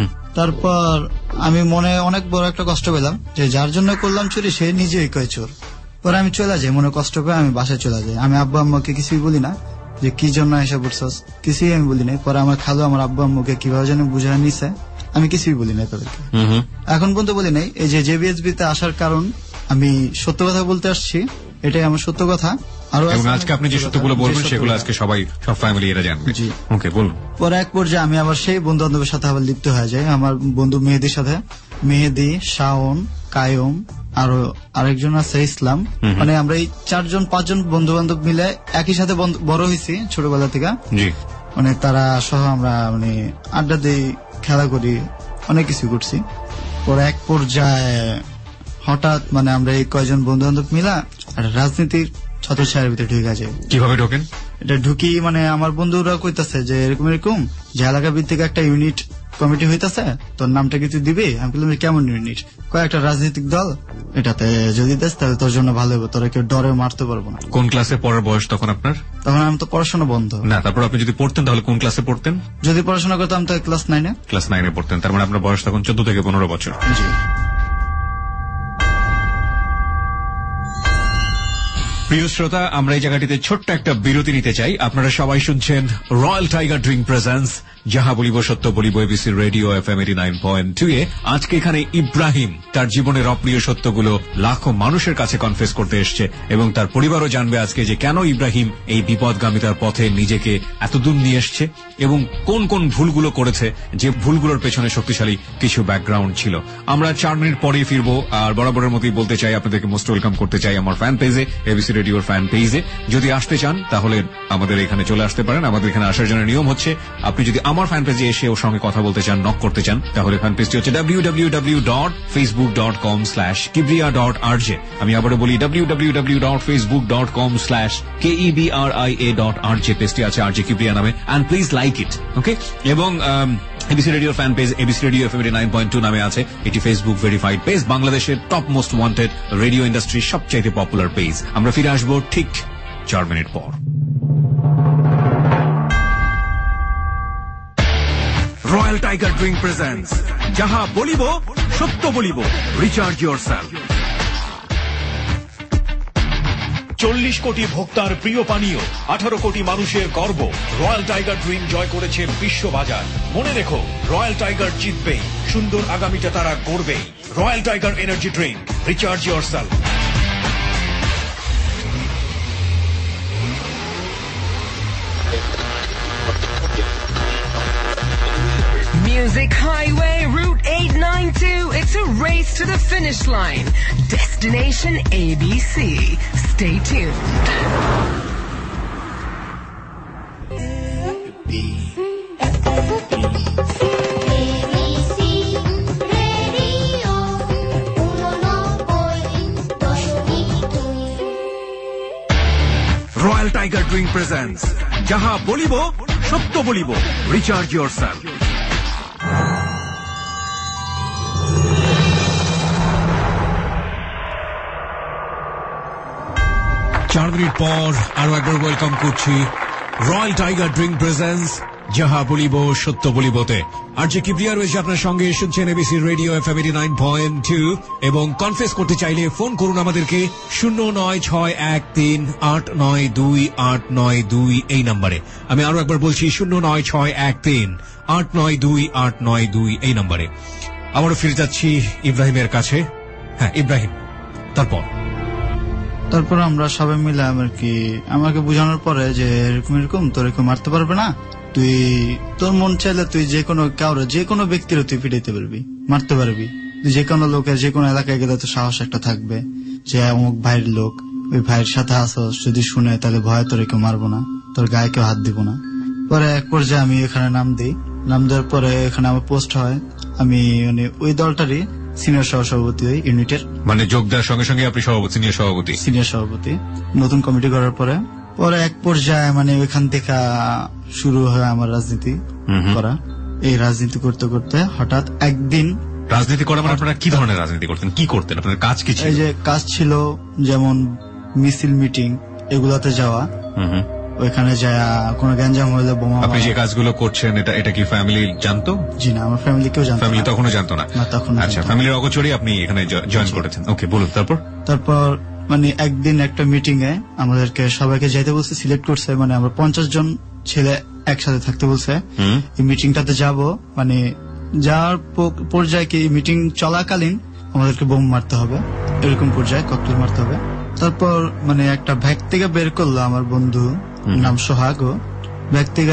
তারপর আমি মনে অনেক বড় একটা কষ্ট পেলাম যে যার জন্য করলাম চুরি সে নিজেই কয় চোর। পরে আমি চলে যাই, মনে কষ্ট পেয়ে আমি বাসায় চলে যাই। আমি আব্বু আম্মাকে কিছুই বলি না যে কি জন্য এসে পড়ছস, কিছুই আমি বলি নাই। পরে আমার খালু আমার আব্বু আম্মুকে কিভাবে যেন বুঝায় নিছে, আমি কিছুই বলি নাই তাদেরকে, এখন পর্যন্ত বলি নাই। এই যে জেবিএসবি তে আসার কারণ, আমি সত্য কথা বলতে আসছি, এটাই আমার সত্য কথা। আর আজকে আপনি যে সত্যগুলো বলবেন সেগুলো আজকে সবাই, সব ফ্যামিলি এরা জানবে। জি। ওকে, বলুন। পরে এক পর্যায়ে আমি আবার সেই বন্ধু বান্ধবের সাথে আবার লিপ্ত হয়ে যাই, আমার বন্ধু মেহেদির সাথে। মেহেদি, শাওন, কায়ুম, আরো আরেকজন আছে ইসলাম, মানে আমরা এই 4-5 বন্ধু বান্ধব মিলে একই সাথে বড় হয়েছি ছোটবেলা থেকে। মানে তারা সহ আমরা মানে আড্ডা দিই, খেলা করি, অনেক কিছু করছি। পরে এক পর্যায়ে হঠাৎ মানে আমরা এই কয়জন বন্ধু বান্ধব মিলা রাজনীতির ছত্রছায়ার ভিতরে ঢুকে যায়। কিভাবে ঢোকেন? এটা ঢুকি মানে আমার বন্ধুরা কইতাছে যে এরকম এরকম যে এলাকা ভিত্তিক একটা ইউনিট কমিটি হইতাছে, তোর নামটা কিছু দিবি। আমি বললাম কেমন ইউনিট? কয়েকটা রাজনৈতিক দল, এটাতে যদি দেশ তাহলে তোর জন্য ভালো হবে, তোরা কেউ ডরে মারতে পারবো না। কোন ক্লাসে পড়ার বয়স তখন আপনার? তখন আমি তো পড়াশোনা বন্ধ না। তারপর আপনি যদি পড়তেন তাহলে কোন ক্লাসে পড়তেন? যদি পড়াশোনা করতাম তো ক্লাস 9-এ। ক্লাস 9-এ পড়তেন, তার মানে আপনার বয়স তখন 14 থেকে 15 বছর। জি। প্রিয় শ্রোতা, আমরা এই জায়গাটিতে ছোট্ট একটা বিরতি নিতে চাই। আপনারা সবাই শুনছেন রয়্যাল টাইগার ড্রিঙ্ক প্রেজেন্স যাহা বলিব সত্য বলিব এবিসি রেডিও FM 89.2 এ। আজকে এখানে ইব্রাহিম তার জীবনের অপ্রিয় সত্যগুলো লাখো মানুষের কাছে কনফেস করতে এসছে, এবং তার পরিবারও জানবে আজকে যে কেন ইব্রাহিম এই বিপদগামিতার পথে নিজেকে এতদূর নিয়ে এসছে এবং কোন কোন ভুলগুলো করেছে, যে ভুলগুলোর পেছনে শক্তিশালী কিছু ব্যাকগ্রাউন্ড ছিল। আমরা 4 মিনিট পরেই ফিরবো। আর বরাবরের মতোই বলতে চাই, আপনাদেরকে মোস্ট ওয়েলকাম করতে চাই আমার ফ্যান পেজে, এবিসি রেডিওর ফ্যান পেজে। যদি আসতে চান তাহলে আমাদের এখানে চলে আসতে পারেন। আমাদের এখানে আসার জন্য নিয়ম হচ্ছে, আপনি যদি আমার ফ্যান পেজে এসে ওর সঙ্গে কথা বলতে চান, নক করতে চান, তাহলে ফ্যান পেজটি হচ্ছে www.facebook.com/kibria.rj। আমি আবারও বলি www.facebook.com/kebria.rj। পেজটি আছে আরজে কিবরিয়া নামে, and please like it, okay. এবং এবিসি রেডিওর fan page ABC radio FM 89.2 নামে আছে। এটি ফেসবুক ভেরিফাইড পেজ, বাংলাদেশের টপ মোস্ট ওয়ান্টেড রেডিও ইন্ডাস্ট্রির সবচাইতে পপুলার পেজ। আমরা ফিরে আসবো ঠিক 4 মিনিট পর। রয়্যাল টাইগার ড্রিঙ্ক প্রেজেন্টস যাহা বলিব সত্য বলিব, রিচার্জ ইয়োরসেলফ। 40 কোটি ভোক্তার প্রিয় পানীয়, 18 কোটি মানুষের গর্ব। রয়্যাল টাইগার ড্রিঙ্ক জয় করেছে বিশ্ববাজার। মনে রেখো, রয়্যাল টাইগার জিতবেই, সুন্দর আগামীটা তারা গড়বেই। Royal Tiger energy drink, recharge yourself. Music Highway Route 892. It's a race to the finish line. Destination ABC. Stay tuned. Tiger drink presents যাহা বলিব সত্য বলিব, রিচার্জ ইয়োরসেলফ। 4 মিনিট পর আরো একবার ওয়েলকাম করছি রয়্যাল টাইগার ড্রিঙ্ক প্রেজেন্টস যাহা বলিব সত্য বলিবতে। আর যে কিবরিয়া রয়েছে আপনার সঙ্গে, শুনছেন এবিসি রেডিও FM 89.2 এবং কনফেস করতে চাইলে ফোন করুন আমাদেরকে 09613892892 এই নম্বরে। আমি আরো একবার বলছি 09613892892 এই নম্বরে। আবারও ফিরে যাচ্ছি ইব্রাহিমের কাছে। হ্যাঁ ইব্রাহিম, তারপর আমরা সবাই মিলে আমাকে বোঝানোর পরে যে এরকম তোর এরকম মারতে পারবে না, তুই তোর মন চাইলে তুই যে কোনো কাউরে যে কোনো ব্যক্তির তুই পিটাইতে পারবি, মারতে পারবি। তুই যে কোনো লোকের যে কোনো এলাকায় গেলে তো সাহস একটা থাকবে যে অমুক ভাইয়ের লোক, ওই ভাইয়ের সাথে আসস, যদি শুনে তাহলে ভয় তোর কেউ মারবো না, তোর গায়ে কেউ হাত দিব না। পরে এক পর্যায়ে আমি এখানে নাম দিই, নাম দেওয়ার পরে এখানে আমার পোস্ট হয়। আমি ওই দলটারই সিনিয়র সহসভাপতি হই ইউনিটের। মানে যোগ দেওয়ার সঙ্গে সঙ্গে আপনি সিনিয়র সভাপতি নতুন কমিটি করার পরে এক পর্যায়ে ওইখান থেকে শুরু হয় আমার রাজনীতি করা। এই রাজনীতি করতে করতে হঠাৎ একদিন রাজনীতি করা মানে আপনারা কি ধরনের রাজনীতি করতেন, কি করতেন, আপনার কাজ কি ছিল? এই যে কাজ ছিল যেমন মিছিল মিটিং এগুলাতে যাওয়া, ওইখানে যায় কোনো গ্যাঞ্জাম হলে বোমা। আপনি যে কাজগুলো করছেন এটা কি ফ্যামিলি জানতো? জি না, আমার ফ্যামিলি কেউ জানতো না। ফ্যামিলি তখনও জানতো না? তখন। আচ্ছা, ফ্যামিলির অগোচরে আপনি এখানে জয়েন করেছেন। ওকে, বলুন। তারপর একদিন একটা মিটিং এ আমাদেরকে সবাইকে যাইতে বলছে, সিলেক্ট করছে, আমরা 50 জন ছেলে একসাথে থাকতে বলছে। এই মিটিংটাতে যাব, যার পর্যায়ে কি মিটিং চলাকালীন আমাদেরকে বোম মারতে হবে, এরকম পর্যায়ে ককটেল মারতে হবে। তারপর একটা ব্যাগ থেকে বের করলো আমার বন্ধু, নাম সোহাগ। ব্যাগ থেকে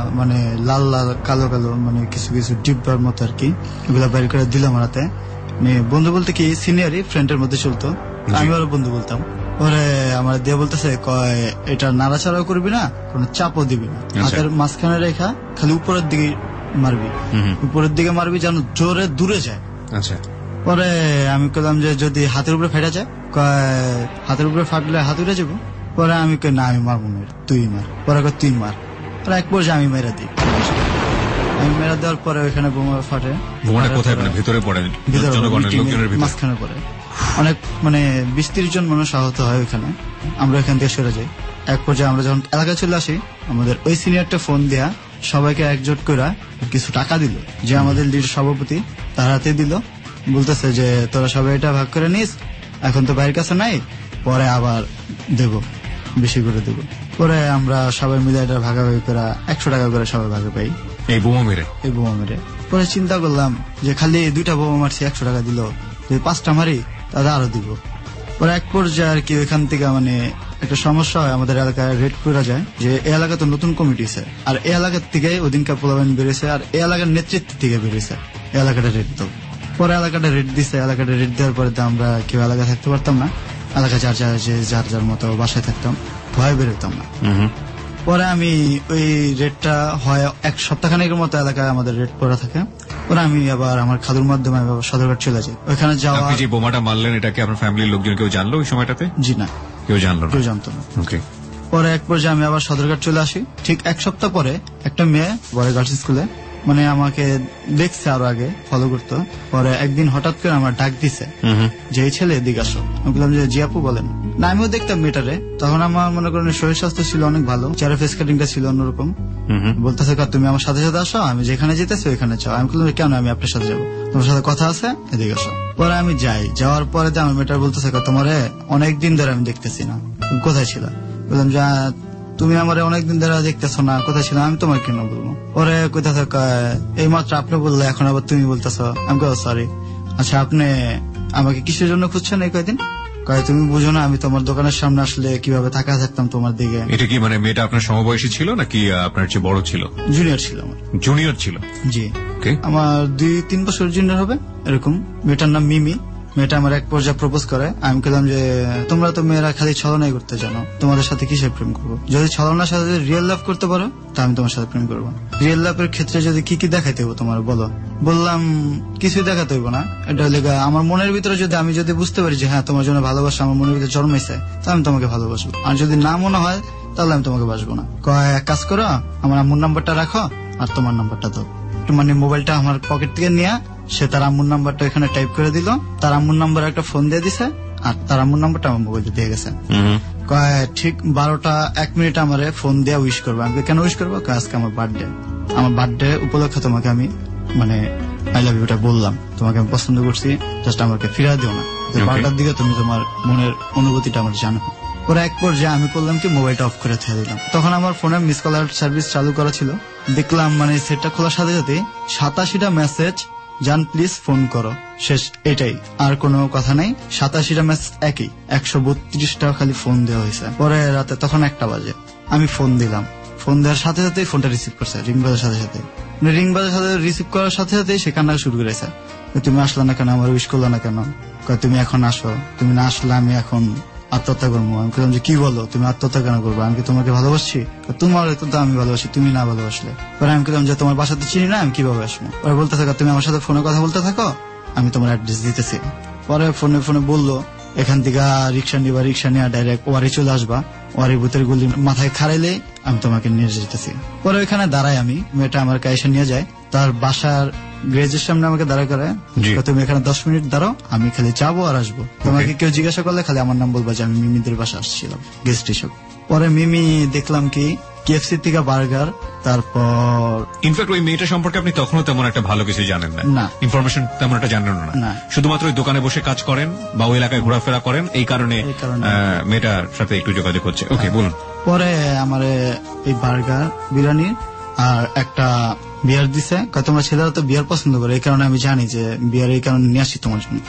লাল লাল কালো কালো কিছু কিছু ডিব্বার মতো আর কি, এগুলা বের করে দিল আমার হাতে। বন্ধু বলতে কি সিনিয়রই, ফ্রেন্ডের মধ্যে চলতো, আমি ওরা বন্ধু বলতাম। ওরে আমার দিয়ে বলতেছে, এটা নাড়াচাড়াও করবি না, কোনো চাপও দিবি না, হাতের মাঝখানে রেখা খালি উপরের দিকে মারবি যেন জোরে দূরে যায়। আচ্ছা। পরে আমি বললাম যে যদি হাতের উপরে ফেটা যায়, হাতের উপরে ফাটলে হাত উঠে যাবো। পরে আমি না, আমি মারবো না, তুই মার। পরে তুই মার। পরে এক পর্যায়ে আমি মেরা দিই। আমি মেরা দেওয়ার পরে ওইখানে বোমা ফাটে। কোথায়? ভিতরে পড়ে, মাঝখানে পড়ে। অনেক 20-30 জন মানুষ আহত হয় ওইখানে। আমরা এখান থেকে সরে যাই। এক পর্যায়ে আমরা যখন এলাকায় চলে আসি, আমাদের ওই সিনিয়রটা ফোন দেয়া সবাইকে একজোট করে কিছু টাকা দিল, যে আমাদের লিড সভাপতি তার হাতে দিল। বলতেছে যে তোরা সবাই এটা ভাগ করে নিস, এখন তো ভাইয়ের কাছে নাই, পরে আবার দেব, বেশি করে দেব। পরে আমরা সবাই মিলে এটা ভাগাভাগি করে 100 টাকা করে সবাই ভাগে পাই এই বোমা মেরে। পরে চিন্তা করলাম যে খালি 2টা বোমা মারছি, 100 টাকা দিল, যদি 5টা মারি তাহলে আরো দিব। পরে এক পর্যায়ে আর কি ওইখান থেকে একটা সমস্যা হয়, আমাদের এলাকায় রেড করা যায় যে এই এলাকা তো নতুন কমিটি আছে, আর এই এলাকার থেকে ওদিনকার পোলাবান বেরিয়েছে, আর এই এলাকার নেতৃত্ব থেকে বেরিয়েছে এই এলাকাটা রেড দাও। পরে এলাকাটা রেড দিচ্ছে, এলাকাটা রেড দেওয়ার পরে আমরা কেউ এলাকায় থাকতে পারতাম না, এলাকা যার যার মতো বাসায় থাকতাম, ভয় বেরোতাম না। পরে আমি ওই রেডটা হয় 1 সপ্তাহখানেকের মতো এলাকায় আমাদের রেড করা থাকে। পরে আমি আবার আমার খালুর মাধ্যমে সদরঘাট চলে যাই। ওইখানে যাওয়া। আপনি যে বোমাটা মারলেন এটাকে আপনার ফ্যামিলির লোকজন কেউ জানলো ওই সময়টাতে? জি না, কেউ জানতো না। ওকে। পরে এক পর্যায়ে আমি আবার সদরঘাট চলে আসি। ঠিক 1 সপ্তাহ পরে একটা মেয়ে বড় গার্লস স্কুলে আমাকে দেখছে, আরো আগে ফলো করতো। পরে একদিন হঠাৎ করে আমার ডাক দিছে যে এই ছেলে এদিকে আসো। আমি বললাম যে জি আপু বলেন। না, আমিও দেখতাম মেয়েটারে, তখন আমার মনে করেন শরীর স্বাস্থ্য ছিল অনেক ভালো, চেহারা ফেস কাটিংটা ছিল অন্যরকম। বলতেছে তুমি আমার সাথে সাথে আসো, আমি যেখানে যেতেছি ওইখানে যাও। আমি বললাম কেন, আমি আপনার সাথে যাবো, তোমার সাথে কথা আছে, এদিকে আসো। পরে আমি যাই, যাওয়ার পরে আমার মেয়েটা বলতেছে তোমারে অনেকদিন ধরে আমি দেখতেছি না, কোথায় ছিল? বললাম যে তুমি আমার অনেকদিন ধরে দেখতেছো না, কোথায় ছিল? আমি তোমার কেন বলবো? ওরে কোথায় এই মাত্র আপনি বললে, এখন আবার তুমি বলতেছো। আমি সরি। আচ্ছা, আপনি আমাকে কিসের জন্য খুঁজছেন এই কয়দিন? তুমি বুঝো না আমি তোমার দোকানের সামনে আসলে কিভাবে থাকতাম তোমার দিকে। এটা কি মেয়েটা আপনার সমবয়সী ছিল নাকি আপনার চেয়ে বড় ছিল? জুনিয়র ছিল। আমার জুনিয়র ছিল? জি, আমার 2-3 বছর জুনিয়র হবে এরকম। মেয়েটার নাম মিমি। মেয়েটা আমার এক পর্যায়ে প্রপোজ করে। আমি বললাম যে তোমরা তো মেয়েরা খালি ছলনাই করতে জানো, তোমাদের সাথে কিসের প্রেম করবো? যদি ছলনার সাথে রিয়েল লাভ করতে পারো তা আমি তোমার সাথে প্রেম করবো। রিয়েল লাভের ক্ষেত্রে যদি কি দেখাইতে হবো তোমার বলো? বললাম কিছুই দেখাতে হইব না, এটা লেগা আমার মনের ভিতরে আমি যদি বুঝতে পারি যে হ্যাঁ তোমার জন্য ভালোবাসা আমার মনের ভিতরে জন্মাইছে, তা আমি তোমাকে ভালোবাসবো। আর যদি না মনে হয় তাহলে আমি তোমাকে বাসবো না। কয় এক কাজ করো, আমার আম্মুর নাম্বারটা রাখো আর তোমার নাম্বারটা দাও। মানে মোবাইলটা আমার পকেট থেকে নিয়ে সে তার আম্মুর নাম্বারটা এখানে টাইপ করে দিল, তার আম্মুর নাম্বার একটা ফোন দিয়ে দিছে আর তার আম্মুর নাম্বারটা আমার মোবাইলে দিয়ে গেছে। ঠিক 12:01 আমারে ফোন দিয়ে উইশ করবো। আমি কেন উইশ করবো? আজকে আমার বার্থডে, আমার বার্থডে উপলক্ষে তোমাকে আমি মানে আই লাভ ইউটা বললাম, তোমাকে আমি পছন্দ করছি, জাস্ট আমাকে ফিরা দিও না। 12টার দিকে তুমি তোমার মনের অনুভূতিটা আমার জানো। পরে এক পর্যায়ে আমি করলাম কি, মোবাইলটা অফ করে ছেড়ে দিলাম। তখন আমার ফোনে মিস কল সার্ভিস চালু করা ছিল। দেখলাম মানে সেটটা খোলার সাথে সাথে 87টা মেসেজ, জান প্লিজ ফোন করো, শেষ এটাই, আর কোনো কথা নাই। 87টা মেসেজ একই, 132টা খালি ফোন দেওয়া হয়েছে। পরে রাতে তখন 1টা বাজে, আমি ফোন দিলাম। ফোন দেওয়ার সাথে সাথে ফোনটা রিসিভ করছে, রিং বাজার সাথে সাথে, রিং বাজার সাথে রিসিভ করার সাথে সাথে সে কান্না শুরু করেছে। তুমি আসলে না কেন, আমার উইশ করলো না কেন? তুমি এখন আসো, তুমি না আসলে আমি এখন আত্মহত্যা করবো। আমি বললাম যে কি বলো, তুমি আত্মহত্যা কেন করবো? আমি কি তোমাকে ভালোবাসছি? তোমার তো আমি ভালোবাসি, তুমি না ভালোবাসলে। পরে আমি বললাম যে তোমার বাসাতে চিনি না, আমি কিভাবে আসবো? পরে বলতে থাকো, তুমি আমার সাথে ফোনে কথা বলতে থাকো, আমি তোমার অ্যাড্রেস দিতেছি। পরে ফোনে ফোনে বললো এখান থেকে রিক্সা নিবা, রিক্সা নিয়ে ডাইরেক্ট ওয়ারি চলে আসবা, ওয়ারির ভিতরে গুলি মাথায় খাড়াইলে আমি তোমাকে নিয়ে যেতেছি। পরে ওইখানে দাঁড়াই আমি, মেয়েটা আমার কাছে নিয়ে যায়, তার বাসার গ্রেজের সামনে আমাকে দাঁড়া করে, তুমি এখানে 10 মিনিট দাঁড়াও, আমি খালি যাবো আর আসবো। তোমাকে কেউ জিজ্ঞাসা করলে খালি আমার নাম বলবা যে আমি মিমিদের বাসা আসছিলাম গেস্ট হিসেবে। পরে মিমি দেখলাম কি KFC থেকে বার্গার, তারপর ইনফ্যাক্ট ওই মেয়েটা সম্পর্কে আপনি তখনও তেমন একটা ভালো কিছু জানেন না, ইনফরমেশন তেমন একটা জানেন না, শুধুমাত্র ওই দোকানে বসে কাজ করেন বা ওই এলাকায় ঘোরাফেরা করেন, এই কারণে মেয়েটার সাথে একটু যোগাযোগ হচ্ছে। ওকে, বলুন। পরে আমার এই বার্গার, বিরিয়ানি আর একটা বিয়ার দিছে। তোমরা ছেলেরা তো বিয়ার পছন্দ করে, এই কারণে আমি জানি যে বিয়ার এই কারণে নিয়ে আসি তোমার জন্য।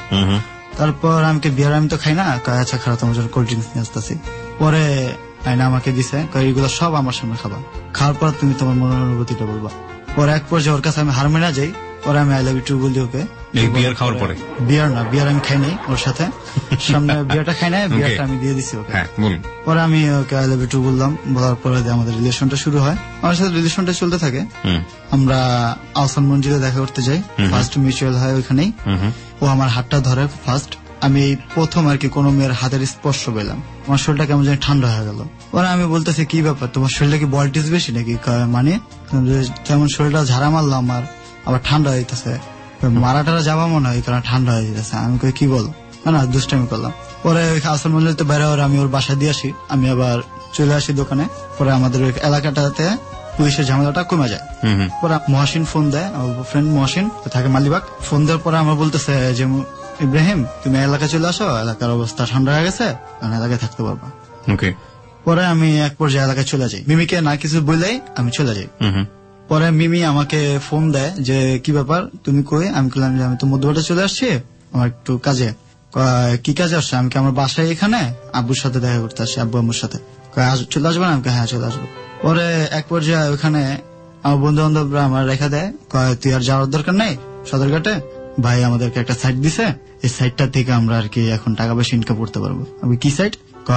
তারপর আমাকে বিয়ার আমি তো খাই না, আচ্ছা খারাপ তোমার জন্য কোল্ড ড্রিঙ্কস নিয়ে আসতেছি। পরে আইনা আমাকে দিছে, এগুলো সব আমার সামনে খাবা, খাওয়ার পর তুমি তোমার মনের অনুভূতিটা বলবা। পরে এক পর্যায়ে ওর কাছে আমি হার মেনা যাই। পরে আমি আই লাভ ইউ টু বলি ওকে। বিয়ার খাওয়ার পরে? বিয়ার না, বিয়ার আমি খাই নাই ওর সাথে, সামনে বিয়ারটা খাই নাই, বিয়ারটা আমি দিয়ে দিছি ওকে। পরে আমি ওকে আই লাভ ইউ টু বললাম, বলার পরে আমাদের রিলেশনটা শুরু হয়। আমার সাথে রিলেশনটা চলতে থাকে। আমরা আহসান মঞ্জিলে দেখা করতে যাই, ফার্স্ট মিউচুয়াল হয় ওইখানেই। ও আমার হাতটা ধরে ফার্স্ট, আমি প্রথম আর কি কোনো মেয়ের হাতের স্পর্শ পেলাম, আমার শরীরটা কেমন জানি ঠান্ডা হয়ে গেল। পরে আমি বলতেছি কি ব্যাপার, তোমার শরীরটা কি ভোল্টেজ বেশি নাকি? মানে যেমন শরীরটা ঝাড়া মারলো আমার, আবার ঠান্ডা হইতেছে, মারাটারা যাবা মনে হয়, কারণ ঠান্ডা হয়ে যেতেছে। আমি কই কি বল, না দুষ্টামি করলাম। পরে আহসান মঞ্জিলতে বাইরে আমি ওর বাসায় দিয়ে আসি, আমি আবার চলে আসি দোকানে। পরে আমাদের ওই এলাকাটাতে পুলিশের ঝামেলাটা কমে যায়। পরে মহাসিন ফোন দেয়, আমার ফ্রেন্ড মহাসিন থাকে মালিবাগ। ফোন দেওয়ার পরে আমার বলতেছে যে ইব্রাহিম তুমি এলাকায় চলে আসো, এলাকার অবস্থা ঠান্ডা হয়ে গেছে, এলাকায় থাকতে পারবা। পরে আমি এক পর্যায়ে এলাকায় চলে যাই, মিমিকে না কিছু বললেই আমি চলে যাই। পরে মিমি আমাকে ফোন দেয় যে কি ব্যাপার তুমি কই? আমি বললাম যে আমি তো মধ্যবাটে চলে আসছি, আমার একটু কাজে। কি কাজে আসছে? আমি কি আমার বাসায় এখানে আব্বুর সাথে দেখা করতে আসছি, আব্বু আম্মুর সাথে। চলে আসবো না? আমি হ্যাঁ চলে আসবো। পরে এক পর্যায়ে ওখানে আমার বন্ধু বান্ধবরা আমার রেখা দেয়, তুই আর যাওয়ার দরকার নাই সদরঘাটে, ভাই আমাদেরকে একটা সাইট দিছে, এই সাইটটা থেকে আমরা আর কি এখন টাকা পয়সা ইনকাম করতে পারবো। আমি কি সাইট?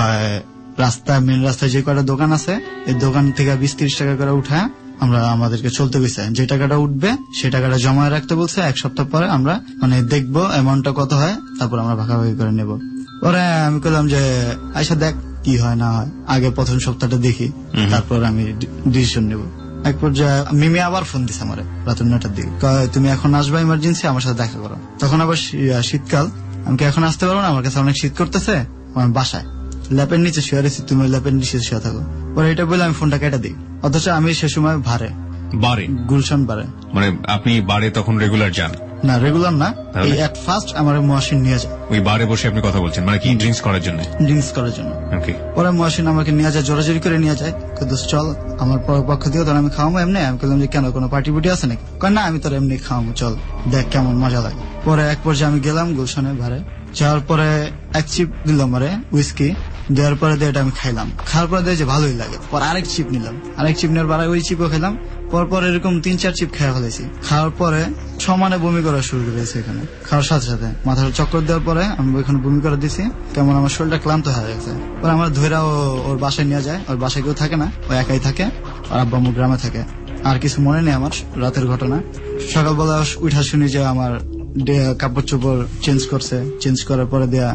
রাস্তা, মেন রাস্তায় যে কয়টা দোকান আছে, এই দোকান থেকে 20-30 টাকা করে উঠায় আমরা আমাদেরকে চলতে গেছে, যে টাকাটা উঠবে সেই টাকাটা জমা রাখতে বলছে। 1 সপ্তাহ পরে আমরা মানে দেখবো অ্যামাউন্টটা কত হয়, তারপর আমরা ভাগাভাগি করে নেব। পরে আমি বললাম যে আচ্ছা দেখ কি হয় না হয়, আগে প্রথম সপ্তাহটা দেখি, তারপর আমি ডিসিশন নেব। এক পর্যায়ে মিমি আবার ফোন দিছে আমার রাত 9টার দিকে, তুমি এখন আসবা ইমার্জেন্সি, আমার সাথে দেখা করো। তখন আবার শীতকাল, আমি এখন আসতে পারবো না, আমার কাছে অনেক শীত করতেছে, আমার বাসায় ল্যাপের নিচে শুয়ে রয়েছি, তুমি ল্যাপের নিচে শুয়ে থাকো। পরে এটা বলে আমি ফোনটা কেটে দিই। অথচ আমি সে সময় বারে গুলশান বারে, মানে আপনি বারে তখন রেগুলার যান? না রেগুলার না, এই এট ফার্স্ট আমার মহাসিন নিয়ে যায়। ওই বারে বসে আপনি কথা বলছেন, মানে কি ড্রিঙ্কস করার জন্য? ড্রিঙ্কস করার জন্য। পরে মহাসিন আমাকে নিয়ে যায়, জোরাজোরি করে নিয়ে যায়, চল আমার পক্ষ দিয়ে তোর আমি খাওয়াবো এমনি। আমি বললাম যে কেন, কোনো পার্টি বুটি আছে নাকি? না আমি তোর এমনি খাওয়াবো, চল দেখ কেমন মজা লাগে। পরে এক পর্যায়ে আমি গেলাম গুলশানে বারে, যাওয়ার পরে এক চিপ দিল আমারে উইস্কি, দেওয়ার পরে দিয়ে এটা আমি খাইলাম। খাওয়ার পরে দিয়ে যে ভালোই লাগে, পর আরেক চিপ নিলাম, আরেক চিপ নেওয়ার পরে ওই চিপও খেলাম। পর এরকম 3-4 চিপ খেয়ে ফেলেছি। খাওয়ার পরে সমানে বমি করা শুরু করেছে এখানে, খাওয়ার সাথে সাথে মাথার চক্কর দেওয়ার পরে আমি ওইখানে বমি করে দিছি, কেমন আমার শরীরটা ক্লান্ত হয়ে গেছে। পরে আমার ধৈরা ওর বাসায় নিয়ে যায়, ওর বাসায় কেউ থাকে না, ও একাই থাকে, আর আব্বা আম্মু গ্রামে থাকে। আর কিছু মনে নেই আমার রাতের ঘটনা। সকালবেলা উঠা শুনি যে আমার কাপড় চোপড় চেঞ্জ করছে, চেঞ্জ করার পরে দেয়া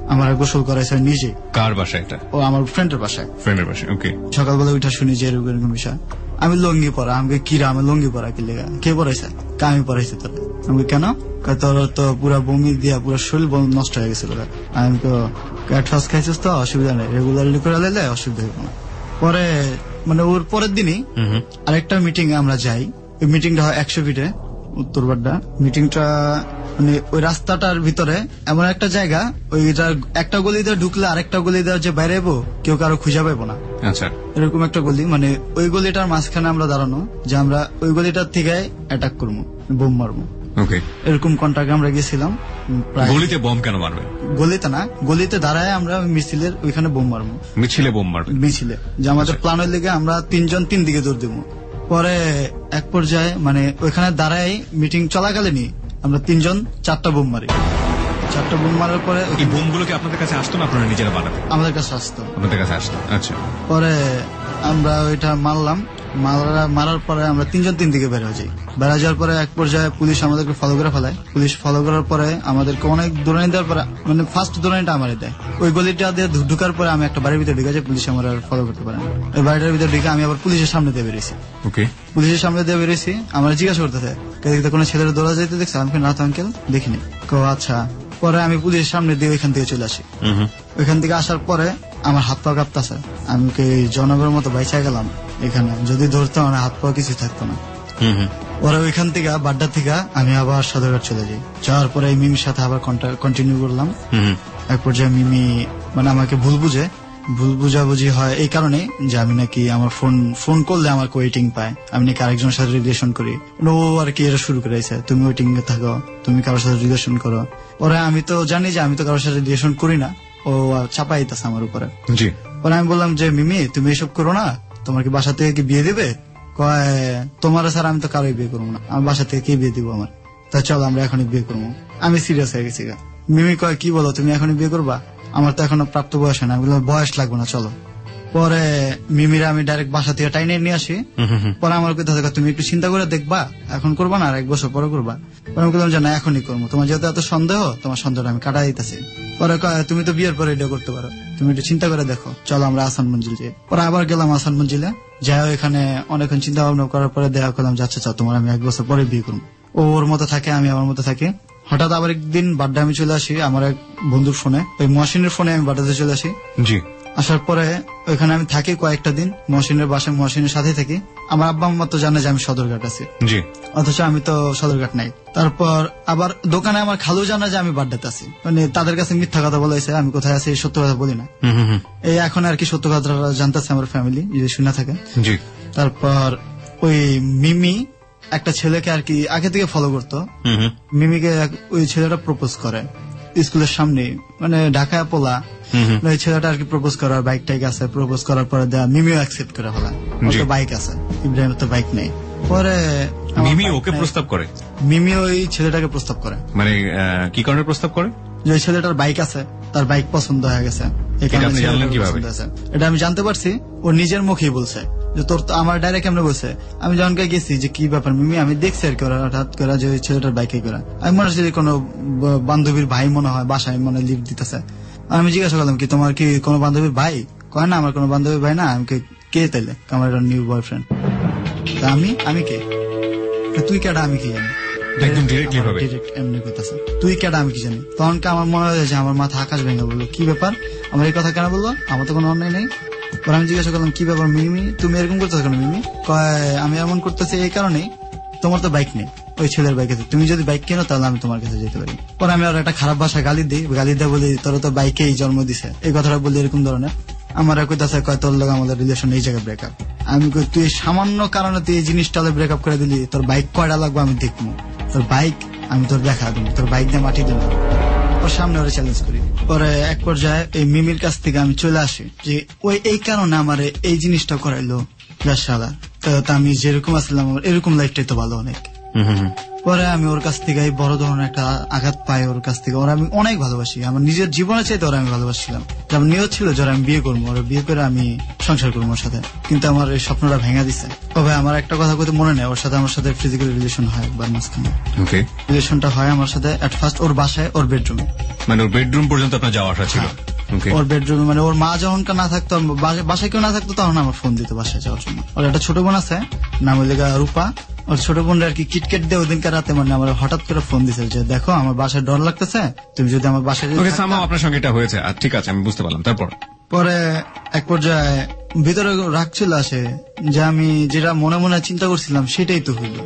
আমার গোসল করাইছে নিজে। কার বাসায় এটা? ও আমার ফ্রেন্ডের বাসায়। ফ্রেন্ডের বাসায়, ওকে। সকালবেলা উঠা শুনি যে এরকম বিষয়। আমি লঙ্গি পরা, আমাকে কিরা আমি লঙ্গি পরা কি লেগা, কে পড়াইছে? আমি পড়াইছি তোর। আমি কেন? তোর তো পুরা বমি দিয়া পুরা শরীর নষ্ট হয়ে গেছিল। আমি তো ঠস খাইছিস তো অসুবিধা নেই, রেগুলারলি করে লেলে অসুবিধা হবে না। পরে মানে ওর পরের দিনই আরেকটা মিটিং আমরা যাই। ওই মিটিংটা হয় 100 ফিটে উত্তরবাড্ডা। মিটিংটা মানে ওই রাস্তাটার ভিতরে এমন একটা জায়গা, ওইটা একটা গলিতে ঢুকলে আরেকটা গলিতে যে বাইরে যাবো কেউ কারো খুঁজে পাবো না। আচ্ছা, এরকম একটা গলি, মানে ওই গলিটার মাঝখানে আমরা দাঁড়ানো যে আমরা ওই গলিটার থেকে অ্যাটাক করবো, বোম মারবো। ওকে, এরকম কন্ট্রাক্টে আমরা গেছিলাম। গলিতে বোম কেন মারবে? গলিতে না, গলিতে দাঁড়ায় আমরা মিছিলের ওইখানে বোম মারবো। মিছিলে বোম মারবে? মিছিলে, যে আমাদের প্ল্যানের লেগে আমরা 3 জন 3 দিকে দৌড় দেবো। পরে এক পর্যায়ে মানে ওইখানে দাঁড়ায় মিটিং চলাকালীনই আমরা 3 জন 4টা বোম মারি। 4টা বোম মারার পরে এই বোমগুলোকে আপনাদের কাছে আসতো না, আপনারা নিজেরা বানাতেন? আমাদের কাছে আসতো। আপনাদের কাছে আসতো, আচ্ছা। পরে আমরা ওইটা মারলাম, মারার পরে আমরা 3 জন 3 দিকে বের হয়ে যাই। বের হয়ে যাওয়ার পরে এক পর্যায়ে পুলিশ আমাদেরকে ফলো করে ফেলায়। পুলিশ ফলো করার পরে আমাদেরকে অনেক দৌড়ানি দেওয়ার পরে মানে ফার্স্ট দৌড়ানিটা আমারই দেয়। ওই গলিটা দিয়ে ঢুকার পরে আমি একটা বাড়ির ভিতরে ঢুকে যাই, পুলিশ আমার আর ফলো করতে পারে না। ওই বাড়িটার ভিতরে ঢুকে আমি আবার পুলিশের সামনে দিয়ে বেরিয়েছি। ওকে, পুলিশের সামনে দিয়ে বেরিয়েছি। আমার জিজ্ঞাসা করতেছে কোনো ছেলের দৌড়া যেতে দেখছে? আমি না তো আঙ্কেল দেখিনি। আচ্ছা। পরে আমি পুলিশের সামনে দিয়ে ওইখান থেকে চলে আসি। ওইখান থেকে আসার পরে আমার হাত পা কাঁপতেছে। আমি জনগণের মতো বাইচা গেলাম এখানে, যদি ধরতাম না হাত পা কিছু থাকতো না। ওরা ওইখান থেকে বাড্ডা থেকে আমি আবার সদরঘাট চলে যাই। যাওয়ার পরে মিমির সাথে আবার কন্টিনিউ করলাম। এক পর্যায়ে মিমি মানে আমাকে ভুল বুঝাবুঝি হয় এই কারণে যে আমি নাকি আমার ফোন করলে আমার ওয়েটিং পায়, আমি নাকি আরেকজনের সাথে রিলেশন করি। ও আর কি এটা শুরু করেছে, তুমি ওয়েটিং এ থাকো, তুমি কারোর সাথে রিলেশন করো। ওরা আমি তো জানি যে আমি তো কারোর সাথে রিলেশন করি না, ও চাপাই দিতেছে আমার উপরে। পরে আমি বললাম যে মিমি তুমি এসব করো না, তোমার কি বাসা থেকে কি বিয়ে দিবে? কয় তোমার স্যার আমি তো কারোই বিয়ে করবো না, আমার বাসা থেকে কে বিয়ে দিব আমার, তা চলো আমরা এখনই বিয়ে করবো। আমি সিরিয়াস হয়ে গেছি। মিমি কয় কি বলো তুমি এখনই বিয়ে করবা? আমার তো এখনো প্রাপ্ত বয়স হয় না। আমি বললাম বয়স লাগবে না, চলো। পরে মিমিরা আমি ডাইরেক্ট বাসা থেকে টাইনে নিয়ে আসি। পরে আমার কথা তুমি একটু চিন্তা করে দেখবা, এখন করবা না আর 1 বছর পরে করবা? পরে আমি বললাম যে না এখনই করবো, তোমার যেহেতু এত সন্দেহ তোমার সন্দেহটা আমি কাটাই দিতেছি। পরে তুমি তো বিয়ের পরে এটা করতে পারো, তুমি একটু চিন্তা করে দেখো, চলো আমরা আসান মঞ্জিল যাই। পরে আবার গেলাম আসান মঞ্জিলে, যাই এখানে অনেকক্ষণ চিন্তা ভাবনা করার পরে দেখা করলাম যাচ্ছে তোমার আমি 1 বছর পরে বিয়ে করবো। ও ওর মতো থাকে, আমি আমার মতো থাকি। হঠাৎ আবার একদিন বাড্ডা আমি চলে আসি আমার এক বন্ধুর ফোনে, ওই মহসিনের ফোনে আমি বাড্ডাতে চলে আসি। আসার পরে ওইখানে আমি থাকি কয়েকটা দিন, মহসিনের বাসায় মহসিনের সাথে থাকি। আমার আব্বা আম্মা তো জানে যে আমি সদরঘাট আছি, অথচ আমি তো সদরঘাট নাই। তারপর আবার দোকানে আমার খালু জানা যে আমি বাড্ডাতে আছি, মানে তাদের কাছে মিথ্যা কথা বলেছে, আমি কোথায় আছি সত্য কথা বলি না। এই এখন আর কি সত্য কথা জানতেছে আমার ফ্যামিলি, যদি শুনে থাকে। তারপর ওই মিমি একটা ছেলেকে আর কি আগে থেকে ফলো করতো। মিমিকে ওই ছেলেটা প্রপোজ করে স্কুলের সামনে, মানে ঢাকায় পোলা। ওই ছেলেটা আর কি প্রপোজ করার বাইক টাইক আছে, প্রপোজ করার পরে মিমিও অ্যাকসেপ্ট করে ফেলা। বাইক আছে, ইব্রাহিমের তো বাইক নেই। পরে মিমি ওকে প্রস্তাব করে, মিমি ওই ছেলেটাকে প্রস্তাব করে। মানে কি কারণে প্রস্তাব করে? যে ওই ছেলেটার বাইক আছে, তার বাইক পছন্দ হয়ে গেছে। এটা আমি জানতে পারছি ও নিজের মুখেই বলছে যে তোর তো আমার ডাইরেক্ট কেমনে বলছে। আমি যখন গেছি যে কি ব্যাপার মিমি, আমি দেখছি আর কি হঠাৎ করে যে ওই ছেলেটার বাইকে করে। আমি মনে হচ্ছে যে কোনো বান্ধবীর ভাই মনে হয় বাসায় মনে লিফট দিতেছে। আমি জিজ্ঞাসা করলাম কি তোমার কি কোনো বান্ধবীর ভাই? কয় না আমার কোনো বান্ধবীর ভাই না। আমি কে তাইলে? আমার নিউ বয়ফ্রেন্ড। আমি কে? তুই কেডা? আমি কি জানি? এমনি কথা তুই কেডা আমি কি জানি? তখন আমার মনে হয় যে আমার মাথা আকাশ ভেঙে বললো কি ব্যাপার, আমার এই কথা কেন বললো, আমার তো কোনো অন্যায় নেই। পরে আমি জিজ্ঞাসা করলাম কি ব্যাপার মিমি, তুমি এরকম করতেছো কেন? মিমি কয় আমি এমন করতেছি এই কারণেই, তোমার তো বাইক নেই, ওই ছেলের বাইক আছে, তুমি যদি বাইক কেনো তাহলে আমি তোমার কাছে যেতে পারি। পরে আমি আর একটা খারাপ ভাষা গালি দিই বলি তোরা তো বাইকেই জন্ম দিছে, এই কথাটা বলি এরকম ধরনের। আমার কইতাছে কয় তোর লোক আমাদের রিলেশন এই জায়গায় ব্রেকআপ। আমি কই তুই সামান্য কারণে তুই এই জিনিসটা ব্রেকআপ করে দিলি, তোর বাইক কয়টা লাগবে আমি দেখবো, তোর বাইক আমি তোর দেখা দেবো, তোর বাইক দিয়ে মাটি দেবো। ওর সামনে ওরা চ্যালেঞ্জ করি। পরে এক পর্যায়ে এই মিমির কাছ থেকে আমি চলে আসি যে ওই এই কারণে আমার এই জিনিসটা করাইলো শালা, আমি যেরকম আসলাম এরকম লাইফটাই তো ভালো অনেক। পরে আমি ওর কাছ থেকে বড় ধরনের একটা আঘাত পাই ওর কাছ থেকে। ওরা আমি অনেক ভালোবাসি, আমার নিজের জীবনের চাইতে ওরা আমি ভালোবাসছিলাম। যেমন নিয়ত ছিল যারা আমি বিয়ে করবো, ওরা বিয়ে করে আমি সংসার করবো ওর সাথে, কিন্তু আমার এই স্বপ্নটা ভেঙে দিচ্ছে। তবে আমার একটা কথা বলতে মনে নেই, ওর সাথে আমার সাথে ফিজিক্যাল রিলেশন হয় একবার মাঝখানে। রিলেশনটা হয় আমার সাথে এট ফার্স্ট ওর বাসায়, ওর বেডরুমে। মানে ওর বেডরুম পর্যন্ত আপনার যাওয়া আসা ছিল? ওর বেডরুমে মানে ওর মা যখন না থাকতো, বাসায় কেউ না থাকতো, তখন আমার ফোন দিত বাসায় যাওয়ার জন্য। ওর একটা ছোট বোন আছে, নাম হইলে রূপা। ওর ছোট বোনরা আর কি কিটকেট দিয়ে ওই দিনকার রাতে মানে আমার হঠাৎ করে ফোন দিছে যে দেখো আমার বাসায় ডর লাগতেছে, তুমি যদি আমার বাসায় আপনার সঙ্গে এটা হয়েছে। ঠিক আছে, আমি বুঝতে পারলাম। তারপর পরে এক পর্যায়ে ভিতরে রাগ চলে আসে যে আমি যেটা মনে মনে চিন্তা করছিলাম সেটাই তো হইল,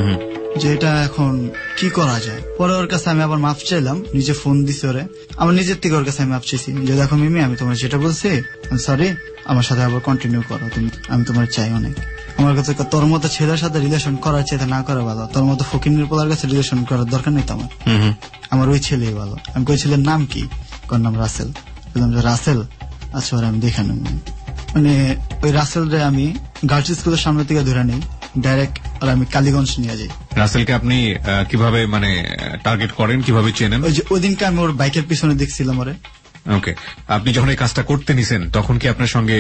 যে এটা এখন কি করা যায়। পরে ওর কাছে আমি আবার মাফ চাইলাম, নিজে ফোন দিছি ওরে, আমার নিজের থেকে ওর কাছে আমি মাফ চাইছি যে দেখো মিমি, আমি তোমার যেটা বলছি সরি, আমার সাথে আবার কন্টিনিউ করো তুমি, আমি তোমার চাই অনেক। আমার কাছে তোর মতো ছেলের সাথে রিলেশন করার চাইতে না করা ভালো, তোর মতো ফকিনের পোলার কাছে রিলেশন করার দরকার নেই তো আমার ওই ছেলেই ভালো। আমি ওই ছেলের নাম কি? কোন নাম? রাসেল। বললাম যে রাসেল, আচ্ছা ওরা আমি দেখে নেব। মানে ওই রাসেল রে আমি গার্লস স্কুলের সামনে থেকে ধরে নিই, ডাইরেক্ট আর আমি কালীগঞ্জ নিয়ে যাই। রাসেলকে আপনি কিভাবে মানে টার্গেট করেন, কিভাবে চেনেন? ওই দিনকে আমি ওর বাইকের পিছনে দেখছিলাম ওরে। ওকে, আপনি যখন এই কাজটা করতে নিছেন তখন কি আপনার সঙ্গে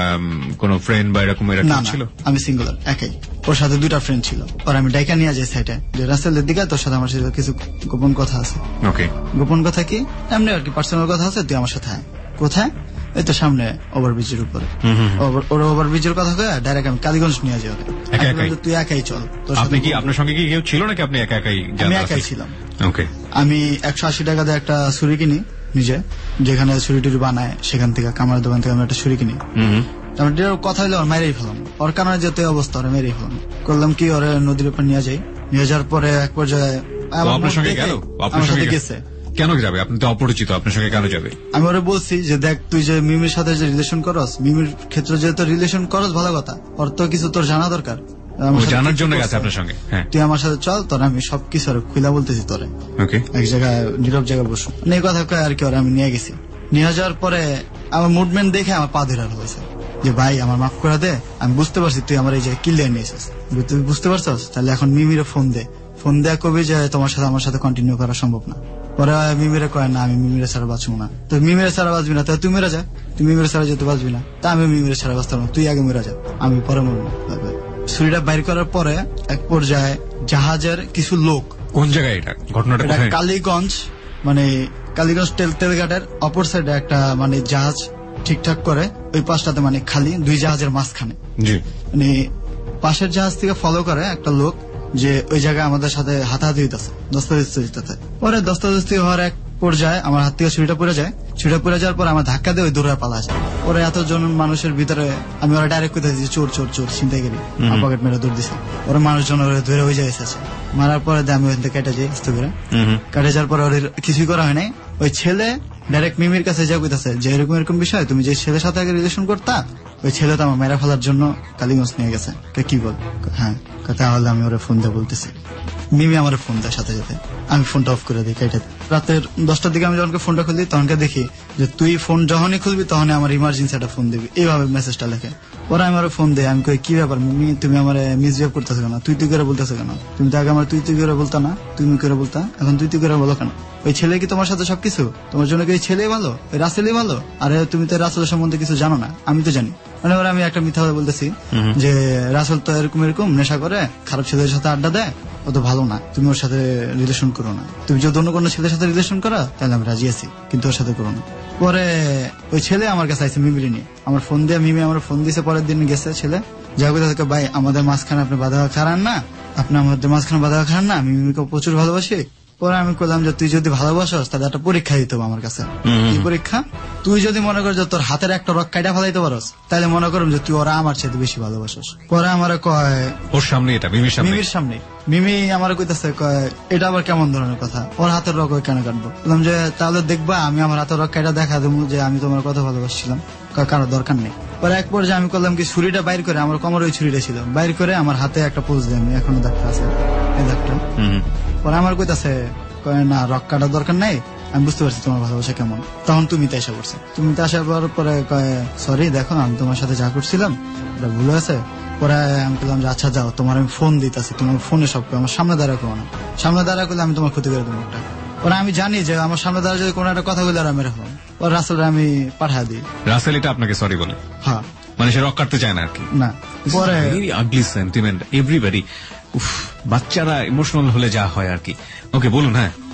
কোন ফ্রেন্ড বা এরকম ছিল? আমি সিঙ্গুলার, একাই। ওর সাথে 2টা ফ্রেন্ড ছিল। আর আমি ডাইকা নিয়ে যাই সাইডে যে রাসেলের দিকে তোর সাথে আমার সাথে কিছু গোপন কথা আছে। ওকে, গোপন কথা কি? এমনি আর কি পার্সোনাল কথা আছে, তুই আমার সাথে আয়। কোথায়? এই তো সামনে ওভারব্রিজের উপরে। ওর ওভারব্রিজের কথা কয়ে ডাইরেক্ট আমি কালীগঞ্জ নিয়ে যাই ওকে। তুই একাই চল। আপনি কি, আপনার সঙ্গে কি কেউ ছিল নাকি আপনি একা একাই? আমি একাই ছিলাম। ওকে, আমি 180 টাকা দিয়ে একটা ছুরি কিনি নিজে, যেখানে ছুরি টুরি বানায় সেখান থেকে, কামারের দোকান থেকে আমি একটা ছুরি কিনি। আমার কথা হইলে ওর মেরেই ফেলাম, ওর কারণে যেতে অবস্থা ওরা মেরেই ফেলাম। করলাম কি, ওরা নদীর উপর নিয়ে যাই। নিয়ে যাওয়ার পরে এক পর্যায়ে আপনার সঙ্গে গেল? আপনার সাথে গেছে? কেন যাবে? আপনি তো অপরিচিত, আপনার সঙ্গে কেন যাবে? আমি ওরা বলছি যে দেখ, তুই যে মিমির সাথে যে রিলেশন করস, মিমির ক্ষেত্রে যেহেতু রিলেশন করস ভালো কথা, ওর তো কিছু তোর জানা দরকার, জানার জন্য গেছে আপনার সঙ্গে। তুই আমার সাথে চল, তোর আমি সবকিছু খুলা বলতেছি তোরে। এক জায়গায় নীরব জায়গায় বসো, এই কথা কয়ে আর কি ওরা আমি নিয়ে গেছি। নিয়ে যাওয়ার পরে আমার মুভমেন্ট দেখে আমার পা ধরে হয়েছে যে ভাই আমার মাফ করে দে, আমি বুঝতে পারছি তুই আমার এই যে কিলিয়ার নিয়েছিস, তুই বুঝতে পারছস, তাহলে এখন মিমিরে ফোন দে, ফোন দেয়া কবি যে তোমার সাথে আমার সাথে কন্টিনিউ করা সম্ভব না। পরে মিমিরে কয় না, আমি মিমিরে ছাড়া বাঁচবো না। তো মিমিরে ছাড়া বাঁচবি না, তাহলে তুই মেরে যা, তুই মিমিরে ছাড়া যেতে বাঁচবি না, তা আমি মিমিরে ছাড়া বাঁচতাম না, তুই আগে মেরে যা, আমি পরে মরবো। ছুরিটা বাইর করার পরে এক পর্যায়ে জাহাজের কিছু লোক। কোন জায়গায় এটা ঘটনাটা? কালীগঞ্জ, মানে কালীগঞ্জ তেলঘাটের অপর সাইডে একটা মানে জাহাজ ঠিকঠাক করে ওই পাশটাতে, মানে খালি 2 জাহাজের মাঝখানে। মানে পাশের জাহাজ থেকে ফলো করে একটা লোক যে ওই জায়গায় আমাদের সাথে হাতাহাতি হইতেছে, দস্তাবেজ। পরে দস্তাবেজ হওয়ার এক পর্যায়ে আমার হাত থেকে ছুরিটা পড়ে যায়। ছুরিটা পড়ে যাওয়ার পর আমার ধাক্কা দিয়ে ওই দৌড়ে পালা যায়। পরে এতজন মানুষের ভিতরে আমি ওরা ডাইরেক্ট কোথায় দিচ্ছি, চোর চোর চোর, ছিনতাইকারী, পকেট মেরে দৌড় দিছে। ওরা মানুষজন ওরা ধরে ওই জায়গায় এসেছে। মারার পরে আমি ওখান থেকে কেটে যাই, আস্তে করে কেটে যাওয়ার পরে ওর কিছুই করা হয় নাই। ওই ছেলে ডাইরেক্ট মিমির কাছে যা কইতাছে যে এরকম এরকম বিষয়, তুমি যে ছেলের সাথে আগে রিলেশন করতা, ওই ছেলে তো আমার মেরা ফেলার জন্য কালীগঞ্জ নিয়ে গেছে। কি বল? হ্যাঁ, তাহলে আমি ওরা ফোন দিয়ে বলতেছি। মিমি আমার ফোন দেয় সাথে সাথে, আমি ফোনটা অফ করে দিই, কেটে। রাতের 10টার দিকে আমি যখন ফোনটা খুলি তখনকে দেখি যে তুই ফোন যখনই খুলবি তখনই আমার ইমার্জেন্সি একটা ফোন দিবি, এইভাবে মেসেজটা লেখে। ওরা আমার ফোন দেয়, আমি কই কি ব্যাপার মিমি, তুমি আমার মিসবিহেভ করতেছো কেন, তুই করে বলতেছো কেন, তুমি তো আগে আমার তুই করে বলতা না, তুমি করে বলতা, এখন তুই করে বলো কেন? ওই ছেলে কি তোমার সাথে সবকিছু, তোমার জন্য কি ছেলেই ভালো, ওই রাসেলই ভালো? আরে তুমি তো রাসেলের সম্বন্ধে কিছু জানো না, আমি তো জানি। মানে ওরা আমি একটা মিথ্যা কথা বলতেছি যে রাসেল তো এরকম এরকম নেশা করে, খারাপ ছেলেদের সাথে আড্ডা দেয়, ও তো ভালো না, তুমি ওর সাথে রিলেশন করো না। তুমি যদি অন্য কোনো ছেলের সাথে রিলেশন করা তাহলে আমি রাজি আছি, কিন্তু ওর সাথে করো না। পরে ওই ছেলে আমার কাছে আইসে মিমিরে নিয়ে, আমার ফোন দিয়ে মিমি আমার ফোন দিয়েছে। পরের দিন গেছে ছেলে, যা কথা ভাই আমাদের মাঝখানে আপনি বাধা খারান না, আপনি আমাদের মাঝখানে বাধা খারান না, আমি মিমিকে প্রচুর ভালোবাসি। পরে আমি বললাম যে তুই যদি ভালোবাসস তাহলে একটা পরীক্ষা দিতে হবে আমার কাছে। কি পরীক্ষা? তুই যদি মনে কর যে তোর হাতের একটা রক কাটা ফেলাইতে পারস, তাহলে মনে করুন যে তুই ওরা আমার চাইতে বেশি ভালোবাসস। পরে আমার কয় ওর সামনে, এটা মিমির সামনে, মিমি আমার কইতাছে কয় এটা আবার কেমন ধরনের কথা, ওর হাতের রক কেন কাটবো? বললাম যে তাহলে দেখবা আমি আমার হাতের রক কাটা দেখা দেবো যে আমি তোমার কথা ভালোবাসছিলাম, কারো দরকার নেই। পরে এক পর্যায়ে আমি করলাম কি, ছুরিটা বাইর করে, আমার কোমরে ওই ছুরিটা ছিল, বাইর করে আমার হাতে একটা পোজ দিই, আমি এখনো দেখা আছে এই দাগটা। পরে আমার কইতাছে না রক কাটার দরকার নাই, আমি বুঝতে পারছি তোমার ভালোবাসা কেমন। তখন তুমি তো এসে করছে, তুমি তো আসার পরে সরি দেখো আমি তোমার সাথে যা করছিলাম এটা ভুল আছে। পরে আমি বললাম যে আচ্ছা যাও, তোমার আমি ফোন দিতেছি, তোমার ফোনে সব আমার সামনে দাঁড়া করো না, সামনে দাঁড়া করলে আমি তোমার ক্ষতি করে দেবো একটা। ওরা আমি জানি যে আমার সামনে দাঁড়া যদি কোনো একটা কথা বলে আর আমি রাখলাম, ওর রাসেলটা আমি পাঠিয়ে দিই। রাসেল এটা আপনাকে সরি বলে? হ্যাঁ, মানে সে রক কাটতে চায় না আর কি? না। পরে আগলি সেন্টিমেন্ট এভরিবডি, বাচ্চারা ইমোশনাল হলে যা হয় আর কি। ওকে বলুন। হ্যাঁ,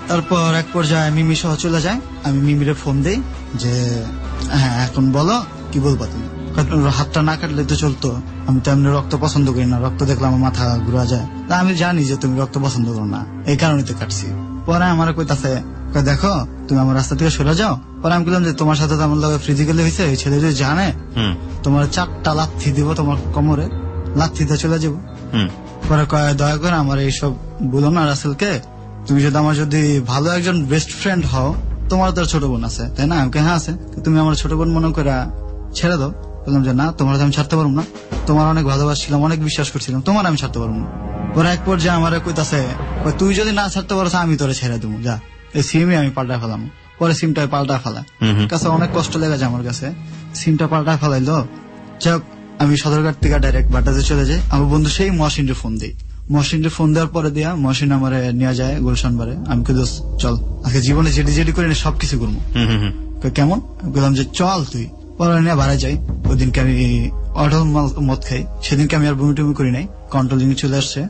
তারপর এক পর্যায়ে মিমি সহ চলে যায়। আমি মিমিরে ফোন দেই যে হ্যাঁ এখন বলো কি বলবা তুমি। হাতটা না কাটলে তো চলতো, আমি তো এমনি রক্ত পছন্দ করি না, রক্ত দেখলে আমার মাথা ঘুরা যায়, তা আমি জানি যে তুমি রক্ত পছন্দ করো না, এই কারণে তো কাটছি। পরে আমার কইতাছে দেখো তুমি আমার রাস্তা থেকে সরে যাও। পরে আমি বললাম যে তোমার সাথে তো আমার লগে ফিজিক্যালি হয়েছে, এই ছেলে যদি জানে তোমার 4টা লাথি দিব তোমার কোমরে, লাথিতে চলে যাবো। পরে দয়া করে আমার এইসব বলো না রাসেলকে, তুমি যদি আমার যদি ভালো একজন বেস্ট ফ্রেন্ড হও, তোমার তো ছোট বোন আছে তাই না? আমাকে হ্যাঁ আছে, তুমি আমার ছোট বোন মনে করে ছেড়ে দাও। বললাম যে না তোমার আমি ছাড়তে পারবো না, তোমার অনেক ভালোবাসছিলাম, অনেক বিশ্বাস করছিলাম, তোমার আমি ছাড়তে পারবো না। পরে এক পর্যায়ে আমার কইতাছে তুই যদি না ছাড়তে পারো আমি তোরে ছেড়ে দেবো, যা। এই সিমই আমি পাল্টায় ফেলাম। পরে সিমটা পাল্টায় ফেলা কাছে অনেক কষ্ট লেগেছে আমার কাছে, সিমটা পাল্টায় ফেলাইলো। যাক আমি সদরঘাট থেকে ডাইরেক্ট বাটাতে চলে যাই। আমার বন্ধু সেই মহসিনকে ফোন দিই, মহসিনকে ফোন দেওয়ার পরে দিয়া মহসিন আমার নিয়ে যায় গুলশান বারে। আমি কে চল আজকে জীবনে যেটি যেটি করি না সবকিছু করবো। কেমন বললাম যে চল তুই। পরে নিয়ে বাড়ায় যাই। ওই দিনকে আমি অঢল মদ খাই, সেদিনকে আমি আর বমি টমি করি নাই, কন্ট্রোলিং চলে আসছে।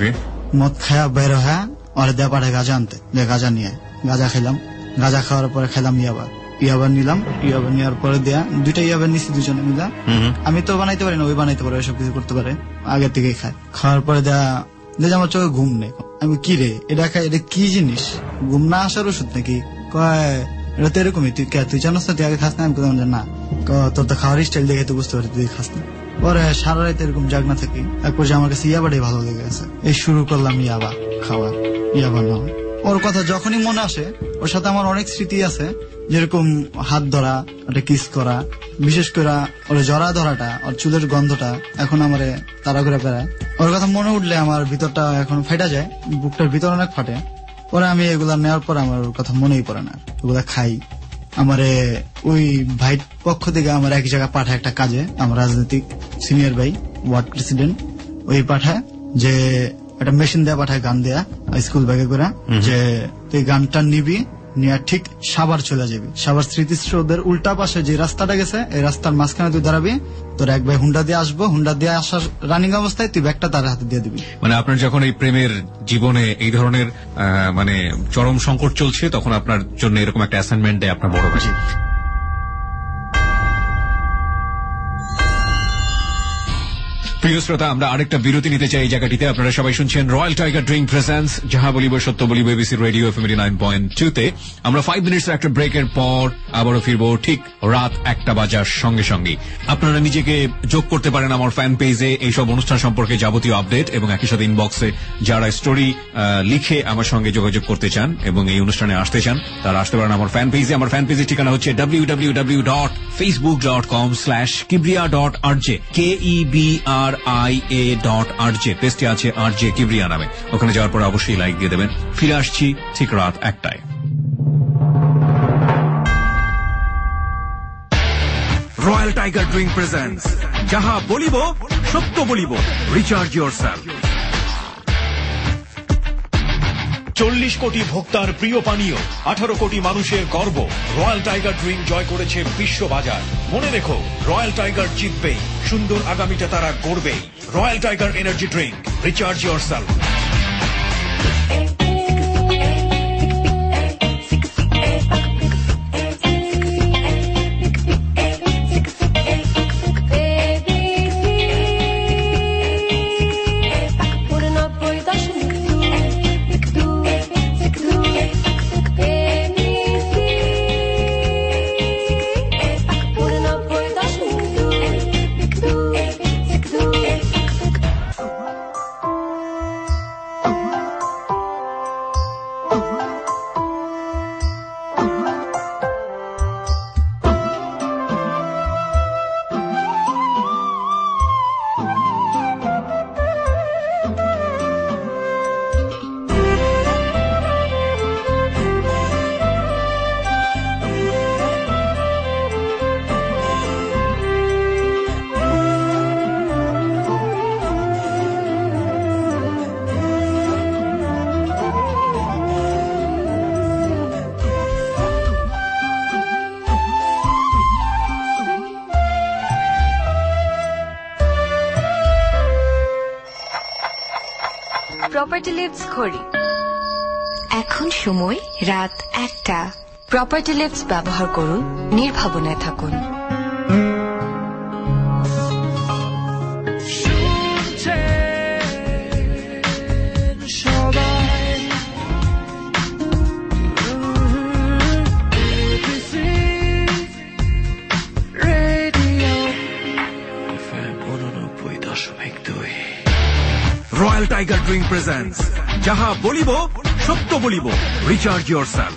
মদ খায়া বের হ্যাঁ ওরা দেয়া পাঠায় গাঁজা আনতে, গাঁজা নিয়ে গাঁজা খাইলাম। গাঁজা খাওয়ার পরে খাইলাম ইয়াবা নিলাম, ইয়াবা নেওয়ার পরে দেয়া 2টা ইয়াবা নিচ্ছি দুজনে মিলা। আমি তো বানাইতে পারি না, ওই বানাইতে পারে, সব কিছু করতে পারে, আগের থেকে খায়। খাওয়ার পরে দেয়া আমার চোখে ঘুম নেই। আমি কি রে এটা খাই, এটা কি জিনিস, ঘুম না আসার ওষুধ নাকি? কয় এটা তো এরকমই, তুই জানোস না, তুই আগে খাস না? আমি বললাম যে না, তোর তো খাওয়ার স্টাইল দেখে তো বুঝতে পারি তুই খাস না। পরে সারা রাত এরকম জাগ না থাকি, এক পর্যায়ে আমার কাছে ইয়াবাটাই ভালো লেগে গেছে, এই শুরু করলাম ইয়াবা খাওয়া, ইয়াবা নেওয়া। ওর কথা যখনই মনে আসে, ওর সাথে আমার অনেক স্মৃতি আছে, যেরকম হাত ধরা, ওটা কিস করা, বিশেষ করে ওর জড়া ধরাটা, ওর চুলের গন্ধটা এখন আমারে তারা করে বেড়ায়। ওর কথা মনে উঠলে আমার ভিতরটা এখন ফেটা যায়, বুকটার ভিতর অনেক ফাটে। পরে আমি এগুলা নেওয়ার পর আমার ওর কথা মনেই পড়ে না, ওগুলা খাই। আমারে ওই ভাই পক্ষ থেকে আমার এক জায়গায় পাঠায় একটা কাজে, আমার রাজনৈতিক সিনিয়র ভাই ওয়ার্ড প্রেসিডেন্ট, ওই পাঠায় যে একটা মেশিন দেয়া পাঠায়, গান দেয়া স্কুল ব্যাগে করে, যে তুই গানটা নিবি, নিয়ে ঠিক সাবার চলে যাবি, সাবার স্মৃতিস্রোতের উল্টা পাশে যে রাস্তাটা গেছে এই রাস্তার মাঝখানে তুই দাঁড়াবি, তোর এক ভাই হুন্ডা দিয়ে আসবো, হুন্ডা দিয়ে আসার রানিং অবস্থায় তুই ব্যাগটা তার হাতে দিয়ে দিবি। মানে আপনার যখন এই প্রেমের জীবনে এই ধরনের মানে চরম সংকট চলছে, তখন আপনার জন্য এরকম একটা অ্যাসাইনমেন্ট দেয় আপনার বড় ভাই। প্রিয় শ্রোতা, আমরা আরেকটা বিরতি নিতে চাই এই জায়গাটিতে। আপনারা সবাই শুনছেন রয়্যাল টাইগার ড্রিঙ্ক প্রেজেন্স যাহা বলিব সত্য বলিব এবিসি রেডিও এফএম 89.2 আমরা 5 মিনিটস একটা ব্রেকের পর আবারও ফিরবো ঠিক রাত 1টা বাজার সঙ্গে সঙ্গে। আপনারা নিজেকে যোগ করতে পারেন আমার ফ্যান পেজে এইসব অনুষ্ঠান সম্পর্কে যাবতীয় আপডেট, এবং একই সাথে ইনবক্সে যারা স্টোরি লিখে আমার সঙ্গে যোগাযোগ করতে চান এবং এই অনুষ্ঠানে আসতে চান তারা আসতে পারেন আমার ফ্যান পেজে। আমার ফ্যান পেজের ঠিকানা হচ্ছে www.facebook.com/kibriya.rj KEBRIA.RJ। পেজটি আছে RJ কিবরিয়া নামে, ওখানে যাওয়ার পর অবশ্যই লাইক দিয়ে দেবেন। ফিরে আসছি ঠিক রাত 1টায়। রয়্যাল টাইগার ড্রিঙ্ক প্রেজেন্টস যাহা বলিব সত্য বলিব, রিচার্জ ইয়োরসেলফ। 40 কোটি ভোক্তার প্রিয় পানীয়, 18 কোটি মানুষের গর্ব, রয়্যাল টাইগার ড্রিঙ্ক জয় করেছে বিশ্ববাজার। মনে রেখো, রয়্যাল টাইগার জিতবেই, সুন্দর আগামীটা তারা গড়বেই। Royal Tiger energy drink, recharge yourself. Property lives খড়ি এখন সময় রাত 1টা। প্রপার্টি লিফটস ব্যবহার করুন, নির্ভাবনায় থাকুন। রয়্যাল টাইগার ড্রিঙ্ক প্রেজেন্টস যাহা বলিব সত্য বলিব, রিচার্জ ইয়োরসেলফ।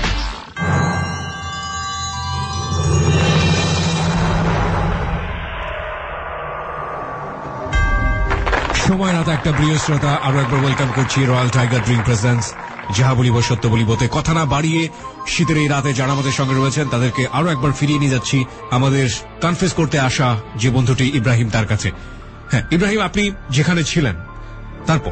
সময় রাত একটা। প্রিয় শ্রোতা, আরো একবার ওয়েলকাম করছি রয়্যাল টাইগার ড্রিঙ্ক প্রেজেন্টস যাহা বলিব সত্য বলিবতে। কথা না বাড়িয়ে শীতের এই রাতে যারা আমাদের সঙ্গে রয়েছেন তাদেরকে আরো একবার ফিরিয়ে নিয়ে যাচ্ছি আমাদের কনফেস করতে আসা যে বন্ধুটি ইব্রাহিম, তার কাছে। হ্যাঁ ইব্রাহিম, আপনি যেখানে ছিলেন তারপর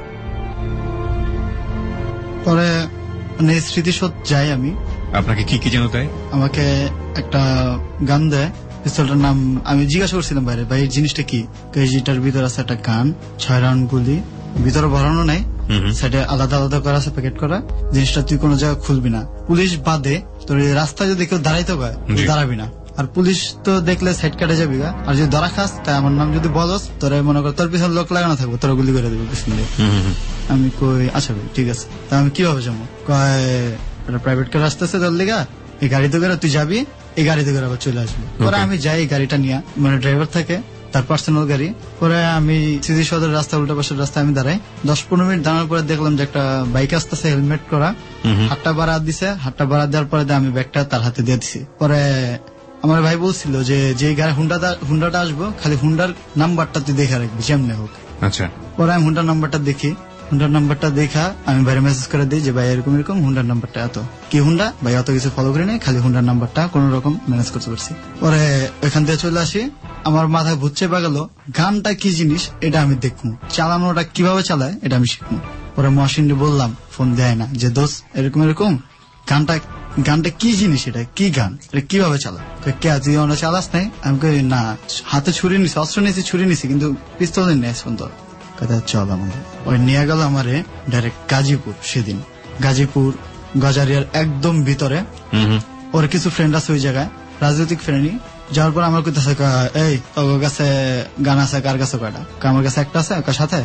পরে মানে স্মৃতিশোধ যাই আমি। আপনাকে কি কি যেন তাই? আমাকে একটা গান দেয়, পিস্তলটার নাম আমি জিজ্ঞাসা করছিলাম বাইরে, ভাই এই জিনিসটা কি? কেজিটার ভিতর আছে একটা গান, 6 রাউন্ড গুলি, ভিতরে ভরানো নাই, সাইডে আলাদা আলাদা করা আছে, প্যাকেট করা। জিনিসটা তুই কোনো জায়গায় খুলবি না, পুলিশ বাদে তোর রাস্তায় যদি কেউ দাঁড়াইতে পারে দাঁড়াবি না। আর পুলিশ তো দেখলে সাইড কাটে যাবি, আর যদি ধরা খাস তাই আমার নাম যদি বলস, তোরা মনে কর তোর পিছনে লোক লাগানো থাকবো, তোরা গুলি করে দেবো পিছন দিয়ে। আমি কই আচ্ছা ভাই ঠিক আছে। তা আমি কিভাবে যাবো? কয় প্রাইভেট কার আসতেছে তোর লিগা, এই গাড়িতে করে তুই যাবি, এই গাড়িতে করে আবার চলে আসবি। পরে আমি যাই এই গাড়িটা নিয়ে, মানে ড্রাইভার থাকে তার পার্সোনাল গাড়ি। পরে আমি সিজি সদর রাস্তা, উল্টা পাশের রাস্তায় আমি দাঁড়াই। 10-15 মিনিট দাঁড়ানোর পরে দেখলাম যে একটা বাইক আসতেছে, হেলমেট করা, হাতটা বাড়া দিছে। হাতটা বাড়া দেওয়ার পরে আমি ব্যাগটা তার হাতে দিয়ে দিছি। পরে আমার ভাই বলছিল যে গাড়ি হুন্ডাটা আসবো, খালি হুন্ডার নাম্বারটা তুই দেখে রাখবি যেমনি হোক। আচ্ছা। পরে আমি হুন্ডার নাম্বারটা দেখি, হুন্ডার নাম্বারটা দেখা আমি ভাইয়ের মেসেজ করে দিই যে ভাই এরকম এরকম হুন্ডার নাম্বারটা এত। কি হুন্ডা ভাই? অত কিছু ফলো করি নাই, খালি হুন্ডার নাম্বারটা কোন রকম ম্যানেজ করতে পারছি। পরে ওইখান থেকে চলে আসি, আমার মাথায় ভূত চেপে গেল, গানটা কি জিনিস এটা আমি দেখবো, চালানোটা কিভাবে চালায় এটা আমি শিখবো। পরে মহাসিনকে বললাম, ফোন দেয় না, যে দোষ এরকম এরকম গানটা কি জিনিস, এটা কি গান, এটা কিভাবে চালা? কে তুই অনেক চালাস নাই? আমি কই না, হাতে ছুরি নিছি, অস্ত্র নিছি, ছুরি নিছি, কিন্তু পিস্তল নেই সুন্দর। চল আমাদের ওই নিয়ে গেল আমারে ডাইরেক্ট গাজীপুর। সেদিন গাজীপুর গজারিয়ার একদম ভিতরে। ওর কিছু ফ্রেন্ড আছে ওই জায়গায়, রাজনৈতিক ফ্রেন্ডই। যাওয়ার পর আমার কাছে এই তোর কাছে গান আছে, কার কাছে কয়টা? আমার কাছে একটা আছে, কার সাথে?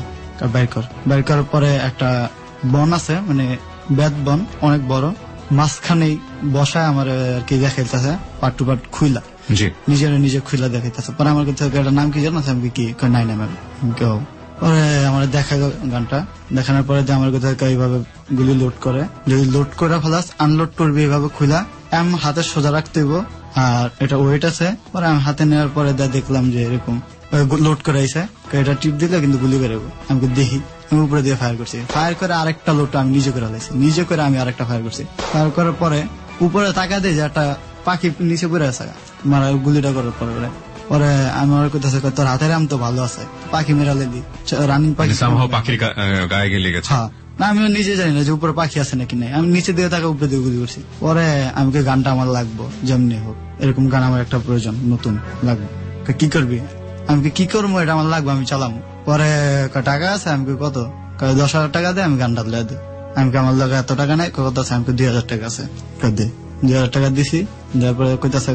বাইর করার পরে একটা বন আছে, মানে বেদ বন, অনেক বড়, মাঝখানেই বসায় আমার আর কি দেখাইতেছে, পার্ট টু পার্ট খুইলা, নিজে খুইলা দেখাইতেছে। পরে আমার কাছে একটা নাম কি জানো? আমি কি নাই নাম কেউ। পরে আমার দেখা গানটা দেখানোর পরে আমার কাছে এইভাবে গুলি লোড করে, যদি লোড করে ফেলাস আনলোড করবি এইভাবে খুইলা, আমি হাতে সোজা রাখতে হইব। আর এটা ওয়েট আছে। পরে আমি হাতে নেওয়ার পরে দেখলাম যে এরকম লোড করে আইসে, এটা টিপ দিলে কিন্তু গুলি বেরোবো। আমি দেখি, আমি উপরে দিয়ে ফায়ার করছি, ফায়ার করে আরেকটা লোড আমি নিজে করে লাইছি, নিজে করে আমি আরেকটা ফায়ার করছি। ফায়ার করার পরে উপরে তাকা দিয়ে যে একটা পাখি নিচে পড়ে আছে, মারা গুলিটা করার পরে পরে আমার কোথাও তোর হাতের আম তো ভালো আছে, পাখি মেরালে দি, রানিং পাখি পাখির গায়ে গিয়ে লেগেছে। হ্যাঁ না, আমি নিজে জানি না যে উপরে পাখি আছে নাকি নাই। আমি নিচে দিয়ে তাকে উপরে দিয়ে গুলি করছি। পরে আমি গানটা আমার লাগবো যেমনি হোক, এরকম গান আমার একটা প্রয়োজন, নতুন লাগবে। কি করবি? আমি কি করবো, এটা আমার লাগবে, আমি চালাম। পরে টাকা আছে? আমি কত? 10,000 টাকা দেয়, আমি গানটা লে দিই। আমি আমার লাগে এত টাকা নেই, কত আছে? আমি 2,000 টাকা আছে, 2,000 টাকা দিছি। দেওয়ার পরে কইতাছে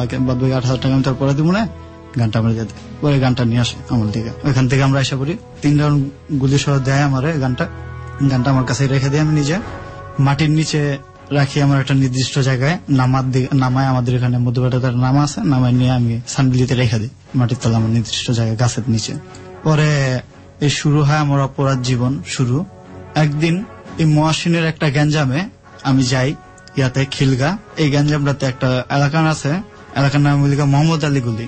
8,000 টাকা আমি তারপরে দিব না, গানটা আমরা দিয়ে দিই। পরে গানটা নিয়ে আসে আমার দিকে, ওইখান থেকে আমরা আশা করি 3 রাউন্ড গুলি সহ দেয় আমার গানটা আমার কাছে রেখে দিই। আমি নিজে মাটির নিচে রাখি, আমার একটা নির্দিষ্ট জায়গায় নামায়, আমাদের এখানে মধ্যপাটার নামা আছে, নামায় নিয়ে আমি সানবিলিতে রেখে দিই মাটির তলা, আমার নির্দিষ্ট জায়গায় গাছের নিচে। পরে এই শুরু হয় আমার অপরাধ জীবন শুরু। একদিন এই মহাসিনের একটা গ্যাঞ্জামে আমি যাই, ইয়াতে খিলগা, এই গ্যাঞ্জামটাতে একটা এলাকা আছে, এলাকার নাম মোহাম্মদ আলী গলি।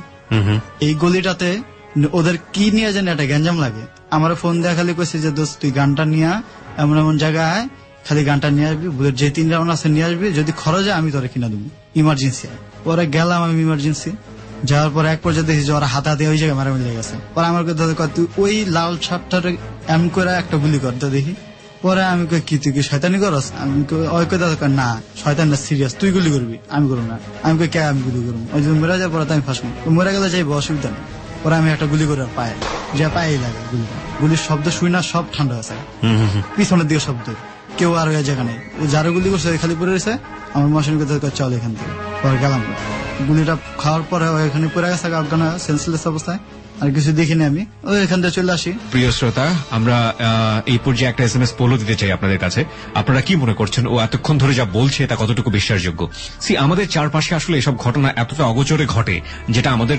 এই গলিটাতে ওদের কি নিয়ে জানি একটা গ্যাঞ্জাম লাগে। আমার ফোন দেয়া খালি কইছে যে দোস্ত তুই গানটা নিয়ে এমন এমন জায়গায় খালি গানটা নিয়ে আসবি, বুলেট যে 3 রাউন্ড আছে নিয়ে আসবি, যদি খরচ হয় আমি তোরে কিনা দেবো, ইমার্জেন্সি। পরে গেলাম আমি ইমার্জেন্সি, যাওয়ার পরে এক পর্যায়ে দেখি যে ওরা হাতে ওই জায়গায় মারা মিলে গেছে। পরে আমার কথা তুই ওই লাল শার্টটার এম করে একটা গুলি করতে দেখি। পরে আমি কি তুই কি শয়তানি করস? আমি ওই কথা না, শয়তান না, সিরিয়াস, তুই গুলি করবি, আমি করবো না। আমি কে আমি গুলি করবো, ওই যদি মরে যায় পরে আমি ফাঁসবো, মরে গেলে যাইবো, অসুবিধা নেই। পরে আমি একটা গুলি করে পায়ে, যে পায়ে লাগে গুলির শব্দ শুই না, সব ঠান্ডা আছে, পিছনের দিকে শব্দ, কেউ আর ওই জায়গা নেই, যারা গুলি করছে খালি পড়ে রয়েছে। আমার মশিনের কথা চল এখান থেকে, পরে গেলাম। গুলিটা খাওয়ার পরে ওইখানে পড়ে গেছে অজ্ঞান সেন্সলেস অবস্থায়, আর কিছু দেখিনি আমি, ওই এখান থেকে চলে আসি। প্রিয় শ্রোতা, আমরা এই পর্যায়ে একটা SMS পোলও দিতে চাই আপনাদের কাছে। আপনারা কি মনে করছেন ও এতক্ষণ ধরে যা বলছে তা কতটুকু বিশ্বাসযোগ্য? আমাদের চারপাশে আসলে এসব ঘটনা এতটা অগোচরে ঘটে যেটা আমাদের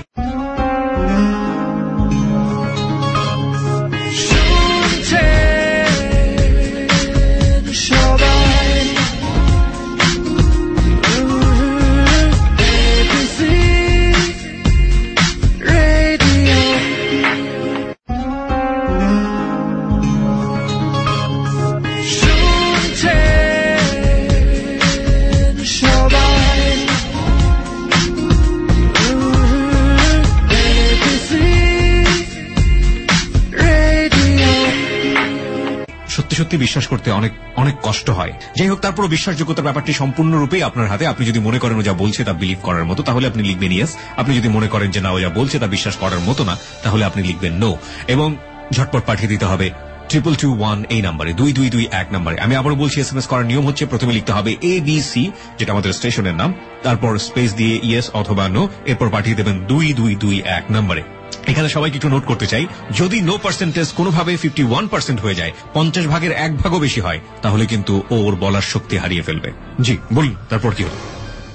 সত্যি বিশ্বাস করতে অনেক অনেক কষ্ট হয়। যাই হোক, তারপর বিশ্বাসযোগ্যতার ব্যাপারটি সম্পূর্ণরূপে আপনার হাতে। আপনি যদি মনে করেন ও যা বলছে তা বিলিভ করার মতো, তাহলে আপনি লিখবেন ইয়েস। আপনি যদি মনে করেন যে না, ও যা বলছে তা বিশ্বাস করার মতো না, তাহলে আপনি লিখবেন নো। এবং ঝটপট পাঠিয়ে দিতে হবে 2221 এই নাম্বারে, 2221 নাম্বারে। আমি আবারও বলছি, SMS করার নিয়ম হচ্ছে প্রথমে লিখতে হবে ABC, যেটা আমাদের স্টেশনের নাম, তারপর স্পেস দিয়ে ইয়েস অথবা নো, এরপর পাঠিয়ে দেবেন 2221 নাম্বারে। এখানে সবাইকে একটু নোট করতে চাই, যদি নো পার্সেন্টেজ কোনোভাবে 51% হয়ে যায়, 50 ভাগের 1 ভাগও বেশি হয়, তাহলে কিন্তু ওর বলার শক্তি হারিয়ে ফেলবে। জি বলুন, তারপর কি হলো?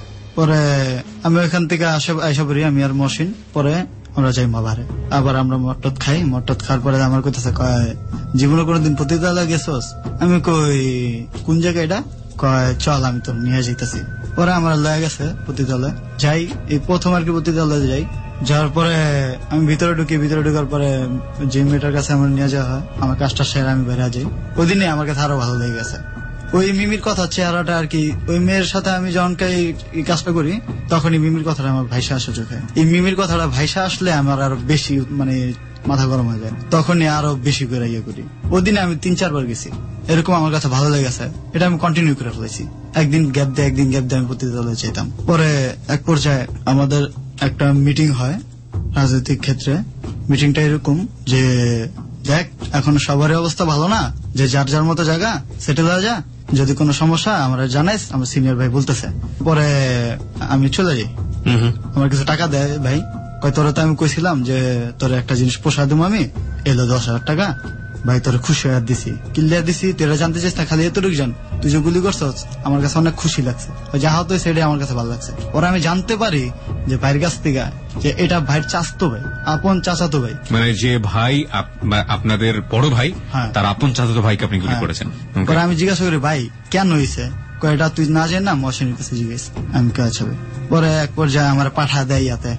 পরে আমি ওইখান থেকে আইসা পড়ি, আমি আর মহসিন। পরে আমরা যাই মাভারে, আবার আমরা মটট খাই। মটট খাওয়ার পরে আমার কইতেছে, জীবনে কোনোদিন পতিতালয় গেছোস? আমি কই কোন জায়গা এটা? কয় চল আমি তো নিয়ে যাইতেছি। পরে আমার লয়ে গেছে পতিতালয়, যাই এই প্রথম আর কি পতিতালয়ে যাই। যাওয়ার পরে আমি ভিতরে ঢুকি, ভিতরে ঢুকার পরে যে মেয়েটার কাছে আমার নিয়ে যাওয়া হয়, আমার কাজটা সেরে আমি বেড়ে যাই। ওই দিনে আমার কাছে আরো ভালো লেগে গেছে ওই মিমির কথা, চেহারাটা আর কি। ওই মেয়ের সাথে আমি যখন এই কাজটা করি, তখনই মিমির কথাটা আমার ভাইসা আসে চোখে। এই মিমির কথাটা ভাইসা আসলে আমার আরো বেশি মানে মাথা গরম হয়ে যায়, তখনই আরো বেশি করে ইয়ে করি। ওই দিনে আমি 3-4 বার গেছি, এরকম আমার কাছে ভালো লেগেছে, এটা আমি কন্টিনিউ করে ফেলেছি। একদিন গ্যাপ দিয়ে আমি প্রতিদিন চাইতাম। পরে এক পর্যায়ে আমাদের একটা মিটিং হয় রাজনৈতিক ক্ষেত্রে। মিটিংটা এরকম যে, দেখ এখন সবারই অবস্থা ভালো না, যে যার যার মতো জায়গা সেটেল হয়ে যা, যদি কোনো সমস্যা আমরা জানাইস, আমার সিনিয়র ভাই বলতেছে। পরে আমি চলে যাই, আমার কিছু টাকা দেয় ভাই, কয় তোরা তো আমি কইছিলাম যে তোর একটা জিনিস পোষা দেবো, আমি এলো 10,000 টাকা ভাই, তোর খুশি হয়ে দিছি, কিল্লিয়া দিছি, তোরা জানতে চাইস না, খালি এতটুকু জান তুই যে গুলি করছ, আমার কাছে অনেক খুশি লাগছে, যা হতো সেটাই আমার কাছে ভালো লাগছে। ওরা আমি জানতে পারি যে ভাইয়ের কাছ থেকে যে এটা ভাইয়ের চাচাতো ভাই, আপন চাচাতো ভাই, মানে যে ভাই আপনাদের বড় ভাই, তার আপন চাচাতো ভাইকে আপনি গুলি করেছেন। পরে আমি জিজ্ঞাসা করি ভাই কেন হয়েছে? এটা তুই না জান না, মহসিনের কাছে জিজ্ঞেস। আমি কাজ হবে। পরে এক পর্যায়ে আমার পাঠা দেয় ইয়াতে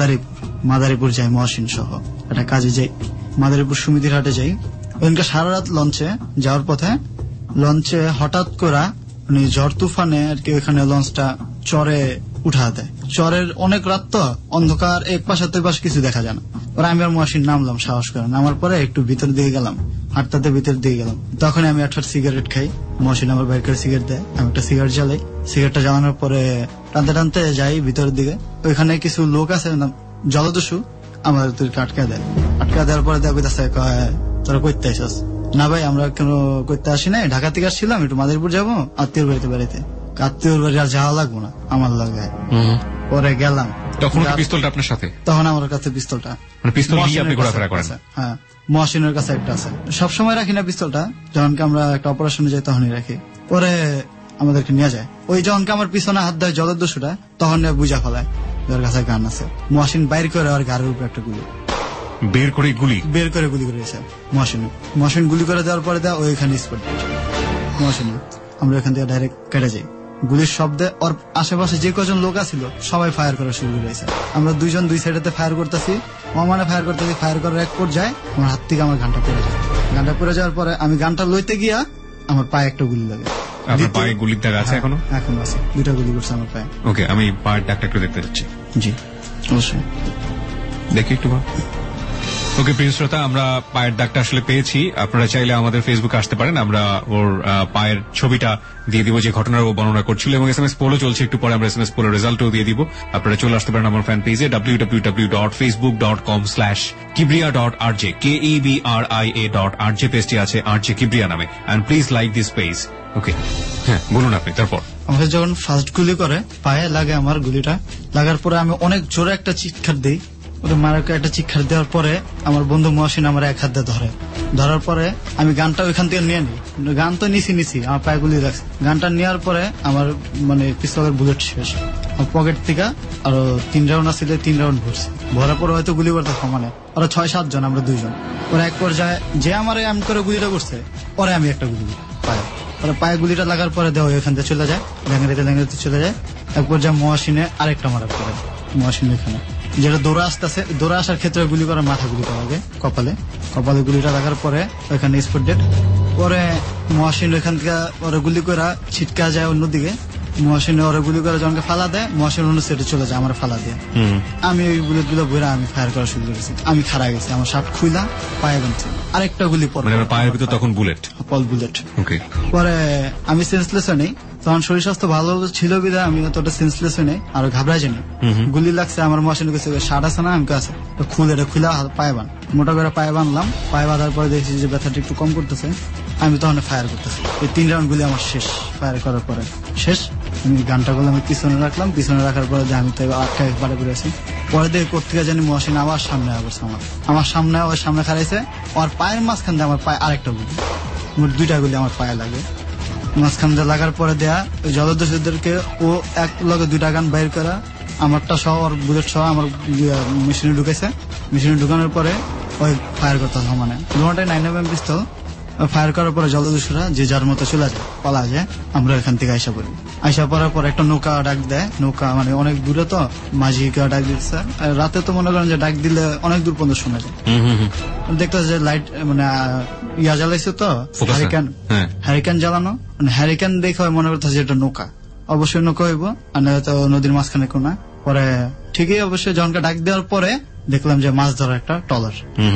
মাদারীপুর যাই, মহসিন সহ একটা কাজে যাই, মাদারীপুর সমিতির হাটে যাই। ওইদিনকে সারা রাত লঞ্চে যাওয়ার পথে, লঞ্চে হঠাৎ করে মানে ঝড় তুফানে আর কি ওইখানে লঞ্চটা চরে উঠা দেয়। চরের অনেক রাত তো, অন্ধকার, এক পাশে দুই পাশে কিছু দেখা যায় না। পরে আমি আর মহসিন নামলাম, সাহস করে নামার পরে একটু ভিতর দিকে গেলাম, হাটটাতে ভিতর দিকে গেলাম। তখন আমি একটা সিগারেট খাই, মহসিন আমার বাইর করে সিগারেট দেয়, আমি একটা সিগারেট জ্বালাই। সিগারেটটা জ্বালানোর পরে টানতে টানতে যাই ভিতরের দিকে। ওইখানে কিছু লোক আছে জলদস্যু, আমাদের তুই আটকা দেয়। আটকা দেওয়ার পরে দেখো তোরা করতে আসিস না? ভাই আমরা কেন করতে আসি নাই, ঢাকা থেকে আসছিলাম, একটু মাদারীপুর যাবো আত্মীয়র বাড়িতে। আত্মীয়র বাড়ি আর যাওয়া লাগবো না, আমার লাগে। পরে গেলাম, তখন পিস্তলটা আপনার সাথে? তখন আমার কাছে পিস্তলটা, পিস্তল নিয়ে আপনি ঘোরাফেরা করেন? হ্যাঁ, মহসিনের কাছে একটা আছে। সবসময় রাখি না পিস্তলটা, যখনকে আমরা একটা অপারেশনে যাই তখনই রাখি। পরে আমাদেরকে নিয়ে যায়, ওই যখনকে আমার পিছনে হাত দেয় জলদস্যুটা, তখন বুঝা ফেলায় ওর কাছে গান আছে। মহসিন বাইর করে আর গাড়ির উপরে একটা গুলি বের করে গুলি করেছে মহসিন গুলি করে দেওয়ার পরে ওইখানে স্পট মহসিন, আমরা এখান থেকে ডাইরেক্ট কেটে যাই। গুলির শব্দে ওর আশেপাশে যে কজন লোক আছিল সবাই ফায়ার করা শুরু করেছে। আমরা দুইজন দুই সাইডে ফায়ার করতেছি, মানে ফায়ার করতেছি। ফায়ার করার এক পর্যায়ে আমার হাত থেকে আমার গানটা পড়ে যায়। গানটা পড়ে যাওয়ার পরে আমি গানটা লইতে গিয়া আমার পায়ে একটা গুলি লাগে। আপনার পায়ে গুলির দাগ আছে? এখনো আছে, 2টা গুলি করছে আমার পায়ে। ওকে, আমি পায়ের দাগটা একটু দেখতে যাচ্ছি। জি অবশ্যই, দেখি একটু। ওকে প্রিয় শ্রোতা, আমরা পায়ের দাগটা আসলে পেয়েছি। আপনারা চাইলে আমাদের ফেসবুকে আসতে পারেন, আমরা ওর পায়ের ছবিটা দিয়ে দিব যে ঘটনার ও বর্ণনা করছিল, এবং SMS পোলও চলছে, একটু পরে আমরা SMS পোলের রেজাল্টও দিয়ে দিব। আপনারা চলে আসতে পারেন আমার ফ্যান পেজে www.facebook.com/kibria.rj, KEBRIA.RJ পেজটি আছে RJ Kibria নামে, and please like this page. ওকে, হ্যাঁ বলুন আপনি। তারপর আমাকে যখন ফার্স্ট গুলি করে পায়ে লাগে, আমার গুলিটা লাগার পরে আমি অনেক জোরে একটা চিৎকার দিই। ওটা মারাকে একটা চিৎকার দেওয়ার পরে আমার বন্ধু মহসিন আমার এক হাত দিয়ে ধরে। ধরার পরে আমি গানটা ওইখান থেকে নিয়ে নিই। গান তো নিছি আমার পায়ে গুলি রাখছে। গানটা নেওয়ার পরে আমার মানে পিস্তলের বুলেট শেষ। আমার পকেট থেকে আরো 3 রাউন্ড আসলে 3 রাউন্ড ভরছে। ভরার পরে হয়তো গুলি করতে সমানে ওরা 6-7 জন, আমরা 2 জন। ওরা এক পর্যায়ে যে আমার এম করে গুলিটা করছে, পরে আমি একটা গুলি পায়ে। ওরা পায়ে গুলিটা লাগার পরে দেওয়া এখান থেকে চলে যায়, ল্যাংড়াতে চলে যায়। এক পর্যায়ে মহাসিনে আরেকটা মারা করে মহাসিন এখানে, যেটা দৌড়া আসতেছে। দৌড়া আসার ক্ষেত্রে গুলি করে মাথা গুলি করা আগে কপালে গুলিটা লাগার পরে ওইখানে স্পট ডেড। পরে মহাসিন ওইখান থেকে ওরা গুলি করে ছিটকা যায় অন্যদিকে। মহাসিনে ওরা গুলি করে জনকে ফালা দেয়, মহাসিন অন্য সেটে চলে যায় আমার ফালা দিয়ে। আমি ওই বুলেট গুলো বইরা আমি ফায়ার করা শুরু করেছি। আমি খাড়া গেছি, আমার শার্ট খুইলা পায়ে বানছে। আরেকটা গুলি পরে পায়ের ভিতর তখন বুলেট পরে আমি সেন্সলেস নেই। তখন শরীর স্বাস্থ্য ভালো ছিল বিধায় আমি অতটা সেন্সলেস নেই, আর ঘাবড়াই যায়নি। গুলি লাগছে আমার মহাসিনের কাছে শার্ট আছে না, আমি কাছে খুলে পায়ে বান মোটা করে পায়ে বানলাম। পায়ে বাঁধার পরে দেখছি যে ব্যথাটা একটু কম করতেছে। আমি তখন ফায়ার করতেছি। এই 3 রাউন্ড গুলি আমার শেষ। ফায়ার করার পরে শেষ। আমি গানটা গুলো আমি পিছনে রাখলাম। পিছনে রাখার পরে যে আমি তো আটকায় পাড়ে পড়ে আছি। পরে দেখে কোথেকে জানি মহাসিন আবার সামনে আসছে। আমার সামনে খারাইছে। আমার পায়ের মাঝখান দিয়ে আমার পায়ে আরেকটা গুলি, 2টা গুলি আমার পায়ে লাগে। মাঝখান দিয়ে লাগার পরে দেয়া ওই জলদস্যুদেরকে ও এক লগে 2টা গান বাইর করা, আমারটা সহ আর বুলেট সহ আমার মেশিনে ঢুকেছে। মেশিনে ঢুকানোর পরে ওই ফায়ার করতে মানে 9mm পিস্তল ফায়ার করার পরে জলদস্যুরা যে যার মতো চলে যায়, পালা যায়। আমরা এখান থেকে আইসা পড়ার পর একটা নৌকা ডাক দেয়। নৌকা মানে অনেক দূরে তো, মাঝিকে ডাক দিচ্ছে। রাতে তো মনে করেন যে ডাক দিলে অনেক দূর পর্যন্ত শোনা যায়। দেখতে যে লাইট মানে ইয়া জ্বালাইছে তো, হ্যারিকেন জ্বালানো। হ্যারিকেন দেখে মনে করতে যে এটা নৌকা, অবশ্যই নৌকা হইব, আর নয়তো নদীর মাঝখানে কোনা। পরে ঠিকই অবশ্যই জনকে ডাক দেওয়ার পরে দেখলাম যে মাছ ধরা একটা ট্রলার।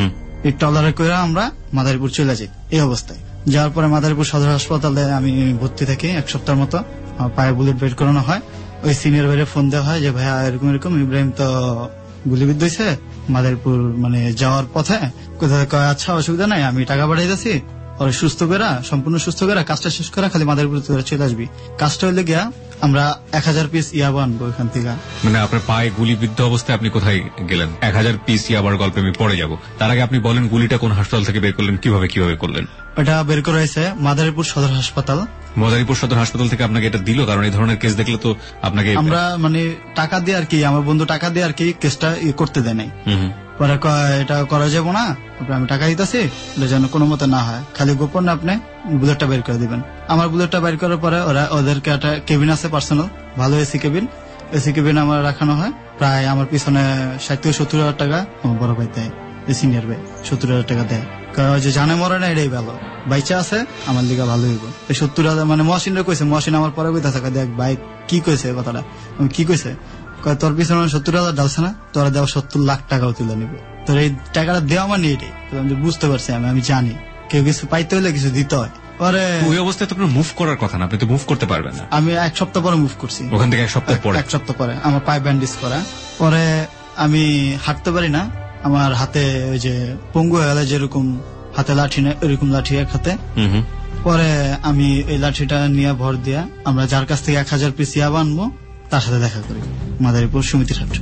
এই ট্রলারে করে আমরা মাদারীপুর চলে যাই। এই অবস্থায় যাওয়ার পরে মাদারীপুর সদর হাসপাতালে আমি ভর্তি থাকি 1 সপ্তাহের মতো। পায়ে বুলেট বের করানো হয়। ওই সিনিয়র ভাইয়ের ফোন দেওয়া হয় যে ভাইয়া এরকম ইব্রাহিম তো গুলিবিদ্ধ হয়েছে মাদারীপুর মানে যাওয়ার পথে। কোথায় কয় আচ্ছা অসুবিধা নাই, আমি টাকা পাঠাই যাচ্ছি, ওরা সম্পূর্ণ সুস্থ করে কাজটা শেষ করে খালি মাদারীপুর চলে আসবি। কাজটা হইলে গিয়া আমরা 1000 পিস ইয়াবা আনবো এখান থেকে। মানে আপনার পায়ে গুলিবিদ্ধ অবস্থায় আপনি কোথায় গেলেন? 1000 পিস ইয়াবার গল্পে আমি পড়ে যাব। তার আগে আপনি বলেন গুলিটা কোন হাসপাতাল থেকে বের করলেন, কিভাবে করলেন? এটা বের করা হয়েছে মাদারীপুর সদর হাসপাতাল। মাদারীপুর সদর হাসপাতাল থেকে আপনাকে এটা দিল? কারণ এই ধরনের কেস দেখলে তো আপনাকে আমরা মানে টাকা দিয়ে আর কি, আমার বন্ধু টাকা দিয়ে আর কি কেসটা করতে দেয় নাই। পরে এটা করা যাবো না, আমি টাকা দিতেছি, এটা যেন কোনো মতে না হয়, খালি গোপন আপনি বুলেটটা বের করে দিবেন। আমার বুলেটটা বের করার পরে ওদেরকে একটা কেবিন আছে পার্সোনাল, ভালো এসি কেবিন আমার রাখানো হয়। প্রায় আমার পিছনে 60-70 হাজার টাকা আমার বড় ভাই দেয়, সিনিয়র ভাই 70,000 টাকা দেয়। যে জানে মরে না এটাই ভালো, বাইচা আছে আমার লিগা ভালো হইব। 70,000 মানে মহসিনরা কইছে, মহসিন আমার পরে কইতে থাকা, দেখ ভাই কি কইছে কথাটা। আমি কি কইছে, তোর পিছনে 70,000 ডালছে না, তোরা দেওয়া 70 লাখ টাকাও তুলে নিবে, তোর এই টাকাটা দেওয়া মানে এটাই। আমি বুঝতে পারছি, আমি জানি কেউ কিছু পাইতে হলে কিছু দিতে হয়। পরে ওই অবস্থায় তো আপনার মুভ করার কথা না, আপনি তো মুভ করতে পারবেন না। আমি 1 সপ্তাহ পরে মুভ করছি, ওখান থেকে 1 সপ্তাহ পরে আমার পায়ে ব্যান্ডেজ করা। পরে আমি হাঁটতে পারি না, আমার হাতে ওই যে পঙ্গু হয়ে গেলে যেরকম হাতে লাঠি নেই, ওইরকম লাঠি এক হাতে। পরে আমি এই লাঠিটা নিয়ে ভর দিয়া আমরা যার কাছ থেকে 1000 পিস ইয়াবা আনবো তার সাথে দেখা করি, মাদারীপুর সমিতির হাট।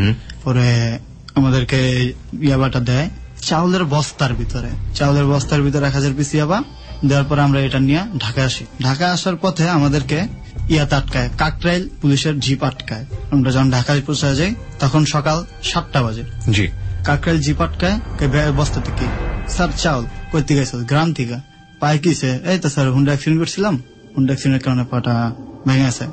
পরে আমাদেরকে ইয়াবাটা দেয় চাউলের বস্তার ভিতরে 1000 পিস ইয়াবা দেওয়ার পরে আমরা এটা নিয়ে ঢাকা আসি। ঢাকা আসার পথে আমাদেরকে ইয়াত আটকায়, কাকরাইল পুলিশের জিপ আটকায়। আমরা যখন ঢাকায় পৌঁছে যাই তখন সকাল 7টা বাজে। জি, কাকরাইল জিপ আটকায়, বস্তা থেকে স্যার চাউল কইতে গেছে গ্রাম থেকে, পায়ে কিছে, এই তো স্যার হুন্ডা অ্যাক্সিডেন্ট করছিলাম, হুন্ডা অ্যাক্সিডেন্টের কারণে পাটা ভেঙে আছে।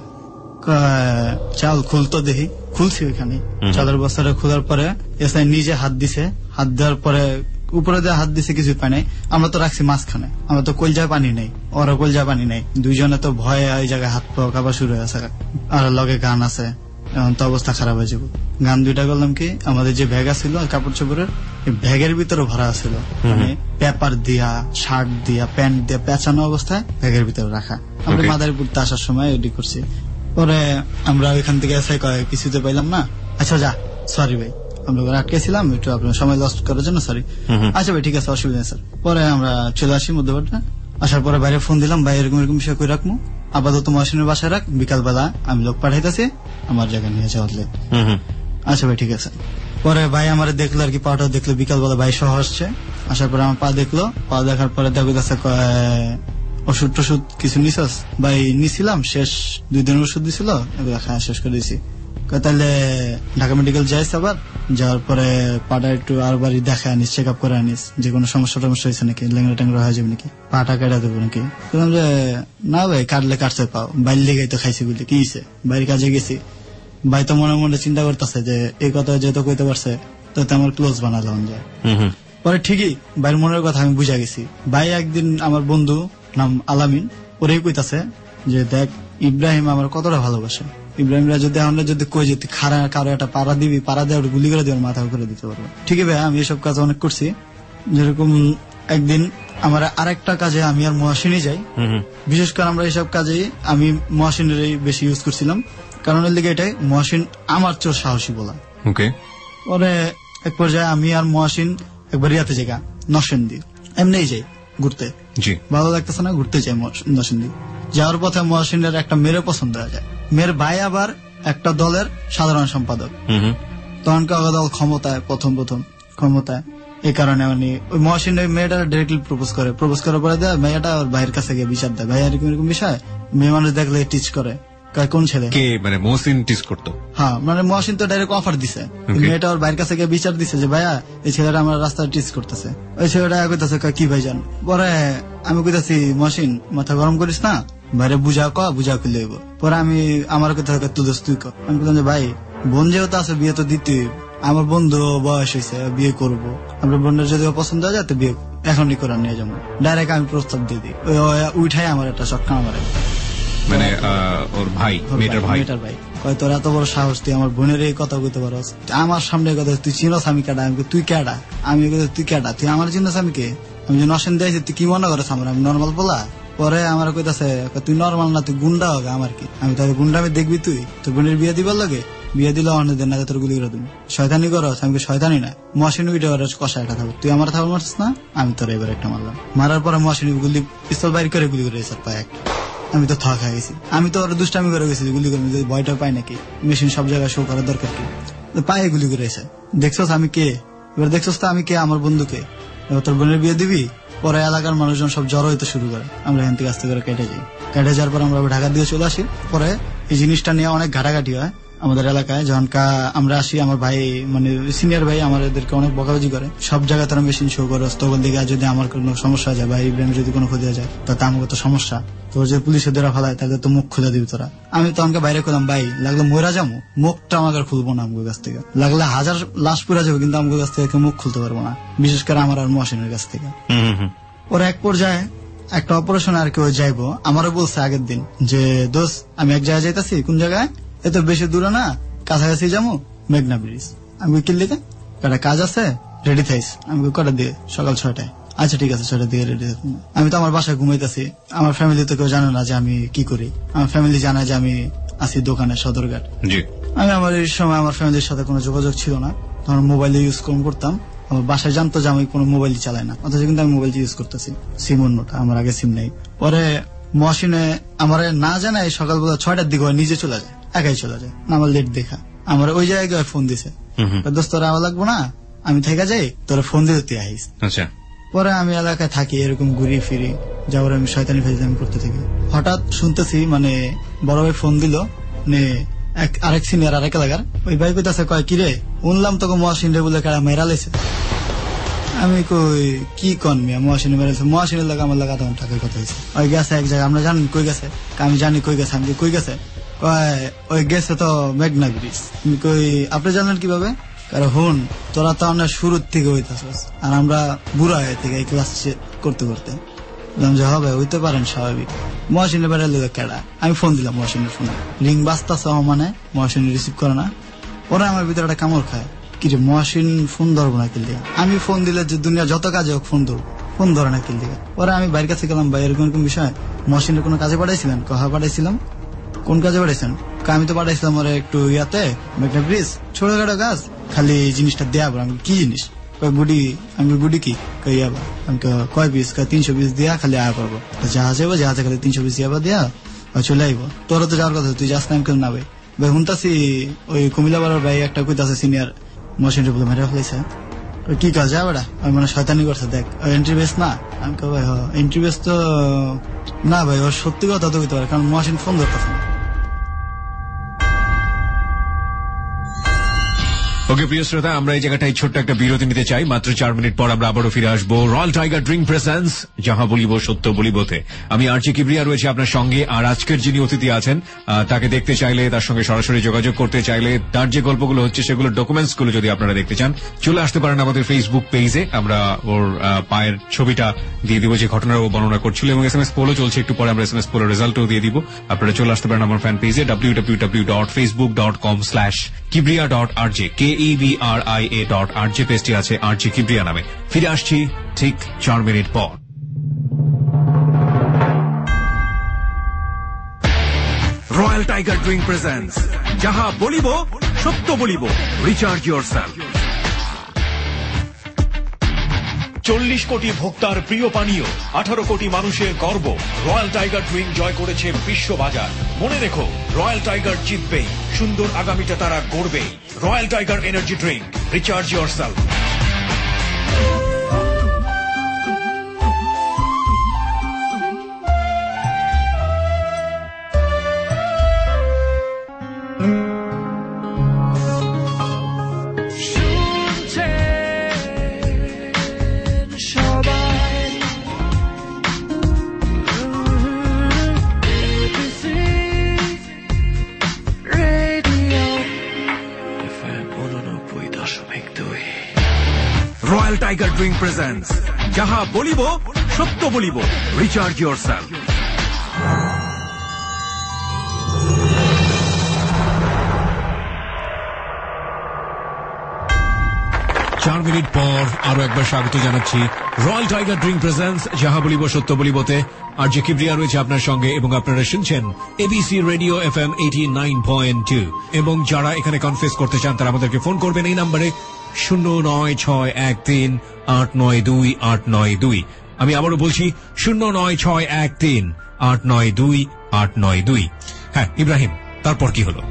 চাউল খুলতো দেখি, খুলছি ওইখানে চালের বস্তাটা খোলার পরে এসআই নিজে হাত দিছে, হাত দেওয়ার পরে উপরে দিয়ে হাত দিছে, কিছু পাই নাই। আমরা তো রাখছি মাঝখানে, আমরা তো কলজায় পানি নেই, ওরা কলজায় পানি নেই, দুইজনে তো ভয়ে ওই জায়গায় হাত পা কাঁপা শুরু হয়ে আছে, আর লগে গান আছে, এখন তো অবস্থা খারাপ হয়ে যাবো। গান দুইটা করলাম কি, আমাদের যে ব্যাগ ছিল কাপড় চোপড়ের, ব্যাগের ভিতরে ভরা ছিল, মানে পেপার দিয়া, শার্ট দিয়া, প্যান্ট দিয়া পেঁচানো অবস্থায় ব্যাগের ভিতরে রাখা। আমরা মাদারীপুরতে আসার সময় রেডি করছি। পরে আমরা ওইখান থেকে এসে কিছুতে পাইলাম না, আচ্ছা যা সরি ভাই, আমরা আটকেছিলাম একটু আপনার সময় লস করার জন্য সরি। আচ্ছা ভাই ঠিক আছে, অসুবিধা নেই স্যার। পরে আমরা চলে আসি মধ্যবাড্ডা। আসার পরে বাইরে ফোন দিলাম, ভাই এরকম এরকম বিষয় করে রাখবো, আপাতত মহাসিনের বাসায় রাখ, বিকালবেলা আমি লোক পাঠাইতেছি আমার জায়গায় নিয়ে যাওয়ালে। আচ্ছা ভাই ঠিক আছে। পরে ভাই আমার দেখলো আর কি, পাটা দেখলো, বিকালবেলা ভাই সহ আসছে, আসার পরে আমার পা দেখলো, পা দেখার পরে দেখো যাচ্ছে ওষুধ টষুধ কিছু নিছস? ভাই নিছিলাম, শেষ 2 দিনের ওষুধ দিছিল, এগুলো খাওয়া শেষ করে দিয়েছি। তাহলে ঢাকা মেডিকেল যাইস, আবার যাওয়ার পরে পাটা একটু আর বাড়ি দেখা আনিস, চেক আপ করে আনিস, যে কোনো সমস্যা টমস্যা হয়েছে নাকি, ল্যাংড়া ট্যাংরা হয়ে যাবে নাকি, পাটা কেটে দেবো নাকি। বললাম যে না ভাই, কাটলে কাটছে পাও, বাইরে লেগে তো খাইছি বলে কি হয়েছে, বাইরে কাজে গেছি। ভাই তো মনে মনে চিন্তা করতেছে যে এই কথা যেহেতু কইতে পারছে তো আমার ক্লোজ বানালাম যায়। পরে ঠিকই ভাইয়ের মনের কথা আমি বুঝা গেছি। ভাই একদিন আমার বন্ধু নাম আলামিন, ওরেই কইতাছে যে দেখ ইব্রাহিম আমার কতটা ভালোবাসে, ইব্রাহিমরা যদি আমরা যদি কই যে খারা কারো একটা পাড়া দিবি, পাড়া দেওয়ার গুলি করে দেওয়ার মাথা করে দিতে পারবো। ঠিকই ভাই, আমি এসব কাজ অনেক করছি। যেরকম একদিন আমার আরেকটা কাজে আমি আর মহাসিনী যাই, বিশেষ করে আমরা এইসব কাজে আমি মহাসিনের বেশি ইউজ করছিলাম, কারণ এর লিগে এটাই মহাসিন আমার চোর সাহসী বলা। পরে এক পর্যায়ে আমি আর মহাসিন একবার ইয়াতে জায়গা নরসিংদী এমনি যাই ঘুরতে, ভালো লাগতেছে না, ঘুরতে যাই নরসিংদী। যাওয়ার পথে মহাসিনের একটা মেয়ের পছন্দ হয়ে যায়, মেয়ের ভাই আবার একটা দলের সাধারণ সম্পাদক, তখনকার দল ক্ষমতায়, প্রথম ক্ষমতায়। এই কারণে মানে ওই মহাসিন ওই মেয়েটা ডিরেক্টলি প্রপোজ করার পরে দেয়, মেয়েটা ওর ভাইয়ের কাছে গিয়ে বিচার দেয়, ভাই এরকম এরকম বিষয়, মেয়ে মানুষ দেখলে টিচ করে। কোন ছেলে? মানে মহসিন টিচ করতো? হ্যাঁ, মানে মহসিন তো ডাইরেক্ট অফার দিছে, মেয়েটা ওর ভাইয়ের কাছে গিয়ে বিচার দিছে যে ভাইয়া এই ছেলেটা আমার রাস্তায় টিচ করতেছে। ওই ছেলেটা কইতাছে কি ভাইজান? পরে আমি কইতাছি মহসিন মাথা গরম করিস না, বাইরে বুঝা করলে হইব। পরে আমি আমার কথা তুই আমি বললাম যে ভাই বোন যেহেতু আছে বিয়ে তো দিতে, আমার বন্ধু বয়স হয়েছে, বিয়ে করবো, আমার বোনের যদি পছন্দ হয়ে যায় তো বিয়ে এখনই করে নিয়ে যাবো। ডাইরেক্ট আমি প্রস্তাব দিয়ে দিই, উঠাই আমার একটা চটকা আমার মানে ওর ভাই, মেয়েটার ভাই কয় তোর এত বড় সাহস, তুই আমার বোনের এই কথা বলতে পারস, আমার সামনে কথা, তুই চিনস আমি কেডা? আমি তুই কেডা? আমি তুই কেডা? তুই আমার চিনস আমি কে? আমি যে নশেন দিয়েছি তুই কি মনে করিস আমার? আমি নর্মাল বলা? পরে আমার কইতাছে তুই নর্মাল না, তুই গুন্ডা হবে আমার কি? আমি তাহলে গুন্ডা আমি দেখবি, তুই তোর বোনের বিয়ে দিবার লাগে, বিয়ে দিলে অন্যদের না তোর গুলি করে তুমি শয়তানি করস? আমি শয়তানি না, মহাসিনী কষা একটা থাকবো, তুই আমার থাকবো মারছিস না, আমি তোর এবার একটা মারলাম। মারার পরে মহাসিনী গুলি পিস্তল বাইর করে গুলি করে পায় একটা। আমি তো থা খাই গেছি, আমি তো ওরা দুষ্টামি করে গেছি গুলি করে, ভয়টা পাই নাকি, মেশিন সব জায়গায় শো করার দরকার কি, পায়ে গুলি করে এসে দেখছস আমি কে? এবার দেখছস তো আমি কে, আমার বন্ধুকে, এবার তোর বোনের বিয়ে দিবি? পরে এলাকার মানুষজন সব জড়ো হইতে শুরু করে, আমরা এখান থেকে আস্তে করে কেটে যাই। কেটে যাওয়ার পর আমরা ঢাকা দিয়ে চলে আসি। পরে এই জিনিসটা নিয়ে অনেক ঘাটাঘাটি হয় আমাদের এলাকায়। যখন আমরা আসি, আমার ভাই মানে সিনিয়র ভাই আমাদেরকে অনেক বকাবাজি করে, সব জায়গায় তারা মেশিন শো করে, তখন দিকে যদি আমার কোনো সমস্যা হয় যায়, ভাই ইব্রাহিম যদি কোনো ক্ষতি হয়ে যায় তাতে আমাকে তো সমস্যা, তো যে পুলিশে ধরা ফেলায় তাদের তো মুখ খুলে দিবি তোরা। আমি তখনকে বাইরে করলাম, ভাই লাগলে মরা যাবো, মুখটা আমাকে খুলবো না আমগো কাছ থেকে, লাগলে 1000 লাশ পুরা যাবে কিন্তু আমগো কাছ থেকে মুখ খুলতে পারবো না, বিশেষ করে আমার আর মহাসিনের কাছ থেকে। ওরা এক পর্যায়ে একটা অপারেশন আর কেউ যাইবো, আমারও বলছে আগের দিন যে দোস্ত আমি এক জায়গায় যাইতাছি, কোন জায়গায়? এত বেশি দূরে না, কাছাকাছি যাবো, মেঘনা ব্রিজ। আমি কিনলে একটা কাজ আছে, রেডি থাইস। আমি কটা দিয়ে? সকাল 6টায়। আচ্ছা ঠিক আছে, 6টার দিকে রেডি। আমি তো আমার বাসায় ঘুমাইতেছি, আমার ফ্যামিলি তো কেউ জানে না যে আমি কি করি, আমার ফ্যামিলি জানে যে আমি আছি দোকানে সদরঘাট। আমি আমার এই সময় আমার ফ্যামিলির সাথে কোনো যোগাযোগ ছিল না, তখন মোবাইল ইউজ করতাম, আমার বাসায় জানতো যে আমি কোনো মোবাইল চালাই না, অথচ কিন্তু আমি মোবাইল ইউজ করতেছি, সিম অন্যটা, আমার আগে সিম নেই। পরে মহাসিনে আমার না জানাই সকালবেলা 6টার দিকে নিজে চলে যায়, একাই চলে যায়, আমার লেট দেখা। আমার ওই জায়গায় ফোন দিছে, দোস্ত তোর আওয়া লাগবো না, আমি থেকে যাই, তোরা ফোন দিতে তুই আহিস। পরে আমি এলাকায় থাকি, এরকম ঘুরি ফিরি, যাওয়ার আমি শয়তানি ফাইজলামি করতে থাকি। হঠাৎ শুনতেছি মানে বড় ভাই ফোন দিল, আরেক সিনিয়র আরেক এলাকার ওই ভাই কইতাছে, কয় কিরে উনলাম তোকে মহাসিন রে বলে কারা মেরা লেছে। আমি কই কি কন মিয়া, মহাসিনে মেরেছে? মহাসিনের লাগা আমার লাগা তখন টাকার কথা হয়েছে, ওই গেছে এক জায়গায়, আমরা জানি কই গেছে, আমি জানি কই গেছে। আমি কই গেছে? ওই গেছে তো মেঘনা ব্রিজ। আমি কই আপনি জানেন কিভাবে? কারণ হুন তোরা তো আমরা শুরুর থেকে হইতেছিস, আর আমরা বুড়া হয়ে থেকে এই ক্লাস করতে করতে যে হবে হইতে পারেন স্বাভাবিক। মহাসিনের বেড়ালে কেডা? আমি ফোন দিলাম মহাসিনের ফোনে, রিং বাজতাছে, মানে মহাসিন রিসিভ করে না। ওরা আমার ভিতরে একটা কামড় খায়, কি রে মহাসিন ফোন ধরবো না কিল দিকে, আমি ফোন দিলে যে দুনিয়া যত কাজে হোক ফোন ধরবো, ফোন ধরে না কিল দিকে। ওরা আমি বাইরের কাছে গেলাম, ভাই এরকম এরকম বিষয়, মহাসিনের কোনো কাজে পাঠাইছিলেন? কহা পাঠাইছিলাম। কোন কাজে পাঠাইছেন? আমি তো পাঠাইছিলাম ওরা একটু ইয়াতে মেঘনা ব্রিজ, ছোটখাটো কাজ, খালি জিনিসটা দেয়া। আমি কি জিনিস? গুডি আমি গুডি কি ইয়াবা আমি কয় পিস 300 পিস দিয়া খালি আয়া করবো জাহাজে খালি 300 পিস ইয়াবা দিয়া চলে আইব তোরা তো যাওয়ার কথা তুই যাস না কেউ না ভাই ভাই শুনতাছি ওই কুমিল্লা বাড়ার ভাই একটা কইতাছে সিনিয়র মশিন বলে মেরে ফেলেছে কি কাজ যা বেড়া আমি মানে শয়তানি করছে দেখ এন্ট্রি বেস না আমি ভাই এন্ট্রি বেস তো না ভাই ওর সত্যি কথা তো কইতে পারে কারণ মশিন ফোন ধরতেছে না। ওকে প্রিয় শ্রোতা, আমরা এই জায়গাটায় ছোট্ট একটা বিরতি নিতে চাই। মাত্র 4 মিনিট পর আমরা আবারও ফিরে আসবো রয়্যাল টাইগার ড্রিঙ্ক প্রেজেন্স যাহা বলিব সত্য বলিবতে। আমি আরজি কিবরিয়া রয়েছে আপনার সঙ্গে। আর আজকের যিনি অতিথি আছেন তাকে দেখতে চাইলে, তার সঙ্গে সরাসরি যোগাযোগ করতে চাইলে, তার যে গল্পগুলো হচ্ছে সেগুলো ডকুমেন্টস গুলো যদি আপনারা দেখতে চান চলে আসতে পারেন আমাদের ফেসবুক পেজে। আমরা ওর পায়ের ছবিটা দিয়ে দিব যে ঘটনার ও বর্ণনা করছিল, এবং SMS পোলও চলছে, একটু পরে আমরা SMS পোলের রেজাল্টও দিয়ে দিব। আপনারা চলে আসতে পারেন আমার ফ্যান পেজে www.facebook.com/kibria.rj KEBRIA.RJ পেজটি আছে আরজি কিবরিয়া নামে। ফিরে আসছি ঠিক 4 মিনিট পর। রয়্যাল টাইগার ড্রিঙ্ক প্রেজেন্টস যাহা বলিব সত্য বলিব, রিচার্জ ইয়োরসেলফ। 40 কোটি ভোক্তার প্রিয় পানীয়, 18 কোটি মানুষের গর্ব, রয়্যাল টাইগার ড্রিঙ্ক জয় করেছে বিশ্ববাজার। মনে রেখো, রয়্যাল টাইগার জিতবেই, সুন্দর আগামীটা তারা গড়বেই। Royal Tiger energy drink, recharge yourself. Royal Tiger drink presents যাহা বলিব সত্য বলিব, রিচার্জ ইয়োরসেলফ। 4 মিনিট পর আরো একবার স্বাগত জানাচ্ছি রয়্যাল টাইগার ড্রিঙ্ক প্রেজেন্টস যাহা বলিব সত্য বলিবতে। আরজি কিবরিয়া রয়েছে আপনার সঙ্গে এবং আপনারা শুনছেন এবিসি রেডিও FM 89.2। এবং যারা এখানে কনফেস করতে চান তারা আমাদেরকে ফোন করবেন এই নাম্বারে 09613892892। আমি আবারও বলছি 09613892892। হ্যাঁ ইব্রাহিম, তারপর কি হলো?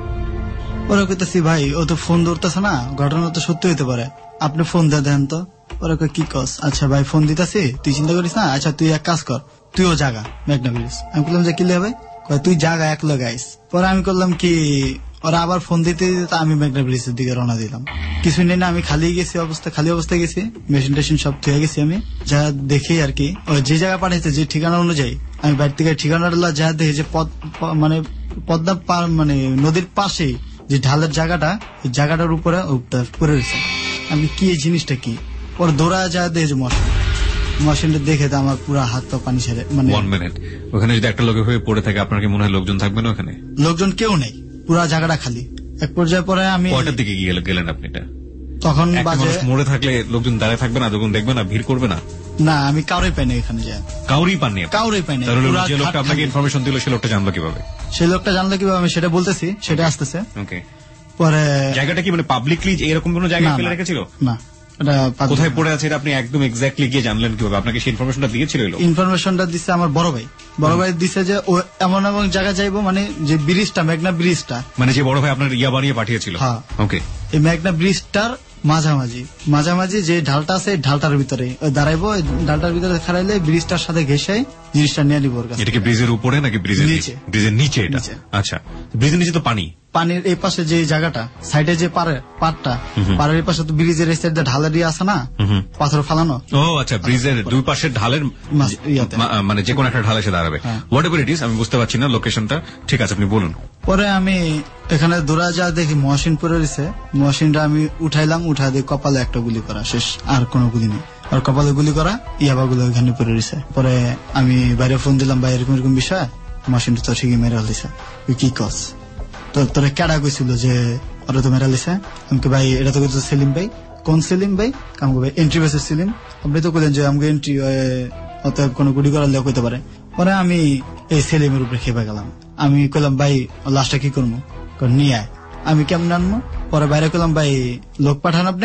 ওরা কইতাছি ভাই ও তো ফোন ধরতেছে না, ঘটনা তো সত্যি হইতে পারে, আপনি ফোন দিয়ে দেন তো। ওরা কি কস? আচ্ছা ভাই ফোন দিতেছি, তুই চিন্তা করিস না। আচ্ছা তুই এক কাজ কর, তুইও জাগা মেঘনা ব্রিজ। আমি বললাম যে কি হবে, তুই জাগা এক লোক আইস। পরে আমি করলাম কি, ওরা আবার ফোন দিতে দিতে আমি মেঘনা ব্রিজের দিকে রওনা দিলাম। কিছু নেই না, আমি খালি অবস্থায় গেছি, মেশিন টেশিন সব থুয়ে গেছি। আমি যা দেখি আর কি, যে জায়গা পাঠাইছে যে ঠিকানা অনুযায়ী আমি বাড়ি থেকে ঠিকানাটা যা দেখি যে মানে পদ্মা মানে নদীর পাশেই যে ঢালের জায়গাটা, এই জায়গাটার উপরে পড়ে রয়েছে। আমি কি এই জিনিসটা কি, ওর দৌড়া যা দেখে যে মশিনটা দেখে তো আমার পুরো হাত পা পানি ছেড়ে। মানে 1 মিনিট, ওখানে যদি একটা লোক হয়ে পড়ে থাকে আপনার কি মনে হয় লোকজন থাকবে না ওখানে? লোকজন কেউ নেই, পুরো জায়গাটা খালি। এক পর্যায়ে পরে আমি কয়টার দিকে গেলেন আপনি? তখন বাজে মরে থাকলে লোকজন দাঁড়ায় থাকবে না, যখন দেখবে না ভিড় করবে না? না আমি কাউরে পাইনি এখানে, যায় কাউরেই পাননি? কাউরেই পাইনি। যে লোকটা আপনাকে ইনফরমেশন দিল সে লোকটা জানলো কিভাবে? সেই লোকটা জানলো কিভাবে আমি সেটা বলতেছি, সেটা আসতেছে। ওকে, পরে জায়গাটা কি মানে পাবলিকলি এরকম কোন জায়গায় ফেলে রেখেছিল? না, কোথায় পড়ে আছে এটা আপনি একদম এক্স্যাক্টলি গিয়ে জানলেন কিভাবে? আপনাকে সেই ইনফরমেশনটা দিয়েছিল? ইনফরমেশনটা দিচ্ছে আমার বড় ভাই। বড় ভাই দিচ্ছে যে ও এমন এমন জায়গায় যাইবো, মানে যে ব্রিজটা, মেঘনা ব্রিজটা, মানে যে বড় ভাই আপনার ইয়া বানিয়ে পাঠিয়েছিল। ওকে, এই মেঘনা ব্রিজটার মাঝামাঝি যে ঢালটা আছে, ঢালটার ভিতরে দাঁড়াইবো। ঢালটার ভিতরে খাড়াইলে ব্রিজটার সাথে ঘেঁষে জিনিসটা নিয়ে নিব। এটা কি ব্রিজের উপরে নাকি ব্রিজের নিচে? ব্রিজের নিচে এটা। আচ্ছা, ব্রিজের নিচে তো পানির এই পাশে যে জায়গাটা, সাইডে যে পাড়টা, পাড়ের পাশে তো ব্রিজের এই সাইডে ঢালের দিয়ে আছে না, পাথর ফালানো। ও আচ্ছা, ব্রিজের দুই পাশের ঢালের মানে যে কোনো একটা ঢাল এসে দাঁড়াবে। হোয়াট এভার ইট ইজ, আমি বুঝতে পারছি না লোকেশনটা। ঠিক আছে, আপনি বলুন। পরে আমি এখানে দৌড়া যা দেখি মশিন পরে রয়েছে। মশিনটা আমি উঠাইলাম, উঠাই দিয়ে কপালে একটা গুলি করা, শেষ, আর কোনো গুলি নেই। আর কপালে গুলি করা, ইয়াবা গুলো এখানে পরে রয়েছে। পরে আমি বাইরে ফোন দিলাম, ভাই এরকম এরকম বিষয়, মশিনটা তো ঠিকই মেরে হলিছে। কি কস তোরা কেডা কইছিল যে ওরা তো মেরা লিছে? আমি ভাই এটা তো সেলিম ভাই। কোন সেলিম ভাই? আমাকে ভাই এন্ট্রি বেসের সেলিম। আপনি তো কইলেন যে আমাকে এন্ট্রি অতএব কোনো গুলি করার লোক হইতে পারে। পরে আমি এই সেলিমের উপরে খেপে গেলাম। আমি কইলাম ভাই লাস্টটা কি করবো, নিয়ে আয়। আমি কেমন আনবো? পরে বাইরে কইলাম ভাই লোক পাঠান আপনি,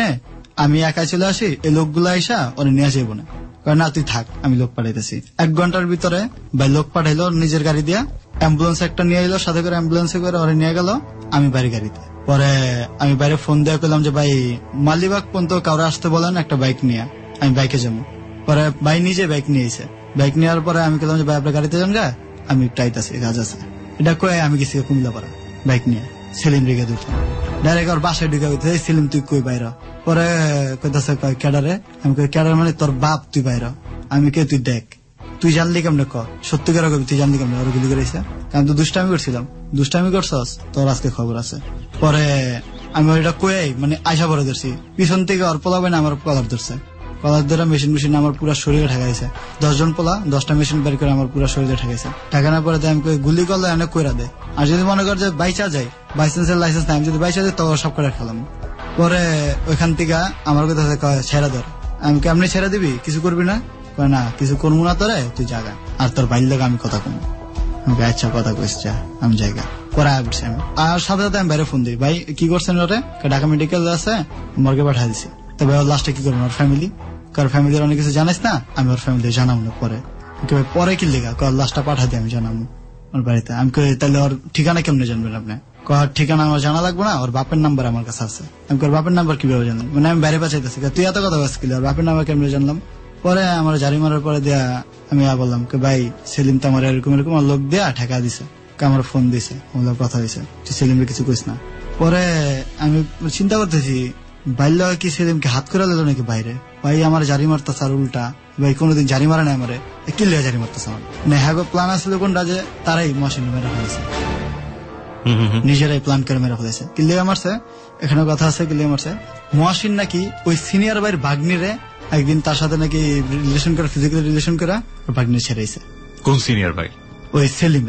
আমি একা চলে আসি, এই লোকগুলো আইসা ওরা নিয়ে যাবো না, না তুই থাক, আমি লোক পাঠাইতেছি। 1 ঘন্টার ভিতরে ভাই লোক পাঠাইলো নিজের গাড়ি দিয়া, অ্যাম্বুলেন্স একটা নিয়ে এলো, সাথে করে অ্যাম্বুলেন্সে করে ওরা নিয়ে গেল আমি বাড়ি গাড়িতে। পরে আমি বাইরে ফোন দেওয়া করলাম যে ভাই মালিবাগ পর্যন্ত কাউরে আসতে বলেন একটা বাইক নিয়ে, আমি বাইকে যাবো। পরে ভাই নিজে বাইক নিয়ে এসে, বাইক নেওয়ার পরে আমি বললাম যে ভাই আপনার গাড়িতে যান গা, আমি একটু আইতাছি, কাজ আছে। এটা কয়ে আমি গেছি কুমিল্লাপাড়া বাইক নিয়ে, সেলিম রেখে দিত ডাইরেক্ট ওর বাসায় ঢুকে গেছে, সেলিম তুই কই বাইর? পরে কইতাছে ক্যাডারে, আমি কই ক্যাডার মানে তোর বাপ, তুই বাইর। আমি কে, তুই দেখ, তুই জানলি কেমনে ক, সত্যি করে কবি তুই জানলি কেমনে? ওরা গুলি করেছে, আমি তো দুষ্টামি করছিলাম। দুষ্টামি করছস, তোর আজকে খবর আছে। পরে আমি ওইটা কয়ে মানে আয়সা পরে ধরছি, পিছন থেকে ওর পোলা না আমার কলার ধরছে, কলার ধরে মেশিন আমার পুরো শরীরে ঠেকাইছে। 10 জন পোলা 10টা মেশিন বের করে আমার পুরো শরীরে ঠেকাইছে। ঠেকানোর পরে আমি গুলি করলে এনে কইরা দে, আর যদি মনে কর যে বাইচা যায়, বাইসেন্সের লাইসেন্স নাই, আমি যদি বাইচা যাই তো সব করে খেলাম। পরে ওইখান থেকে আমার কথা ছেড়া ধর, আমি কেমনি ছেড়ে দিবি, কিছু করবি না? না কিছু করবো না তোরে, তুই জায়গা, আর তোর বাইর লোক আমি কথা কম। আমাকে আচ্ছা কথা কইস, আমি জায়গা পরে আসছি আমি। আর সাথে সাথে আমি বাইরে ফোন দিই, ভাই কি করছেন ওরে? ঢাকা মেডিকেল আছে, মর্গে পাঠাই দিছি। তবে ওর লাস্টে কি করবেন, ওর ফ্যামিলি, কার ফ্যামিলির অনেক কিছু জানাইস না, আমি ওর ফ্যামিলি জানাবো না পরে। পরে কি লেখা, ওর লাস্টটা পাঠা দিই, আমি জানাবো ওর বাড়িতে। আমি কই তাহলে ওর ঠিকানা কেমনে জানবেন আপনি? ওর ঠিকানা আমার জানা লাগবে না, ওর বাপের নাম্বার আমার কাছে আছে। আমি ওর বাপের নাম্বার কিভাবে জানলাম, মানে আমি বাইরে পাচাইতেছি, তুই এত কথা বলছিস, ওর বাপের নাম্বার কেমনে জানলাম? পরে আমার জারি মারার পরে দেয়া আমি বললাম ভাই সেলিম তো আমার এরকম এরকম লোক দেয়া ঠেকা দিছে, আমার ফোন দিছে, আমার কথা দিছে, তুই সেলিমকে কিছু কইস না। পরে আমি চিন্তা করতেছি বাইল্লা কি সেলিমকে হাত করে দিল নাকি বাইরে? ভাই আমার জারি মারতেছে আর উল্টা, ভাই কোনোদিন জারি মারে না আমারে, কি লিয়া জারি মারতেছে আমার? হ্যাঁ প্ল্যান আসলে কোনটা যে তারাই মশিন মেরে ফেলেছে, নিজেরাই প্ল্যান করে মেরে ফেলেছে। কি লিয়া মারছে, এখানে কথা আছে, কি লিয়া মারছে মহাসিন নাকি ওই সিনিয়র ভাইয়ের ভাগ্নিরে একদিন তার সাথে নাকি রিলেশন করে, ফিজিক্যালি রিলেশন করে ভাগ্নি ছেড়েছে। কোন সিনিয়র ভাই? ওই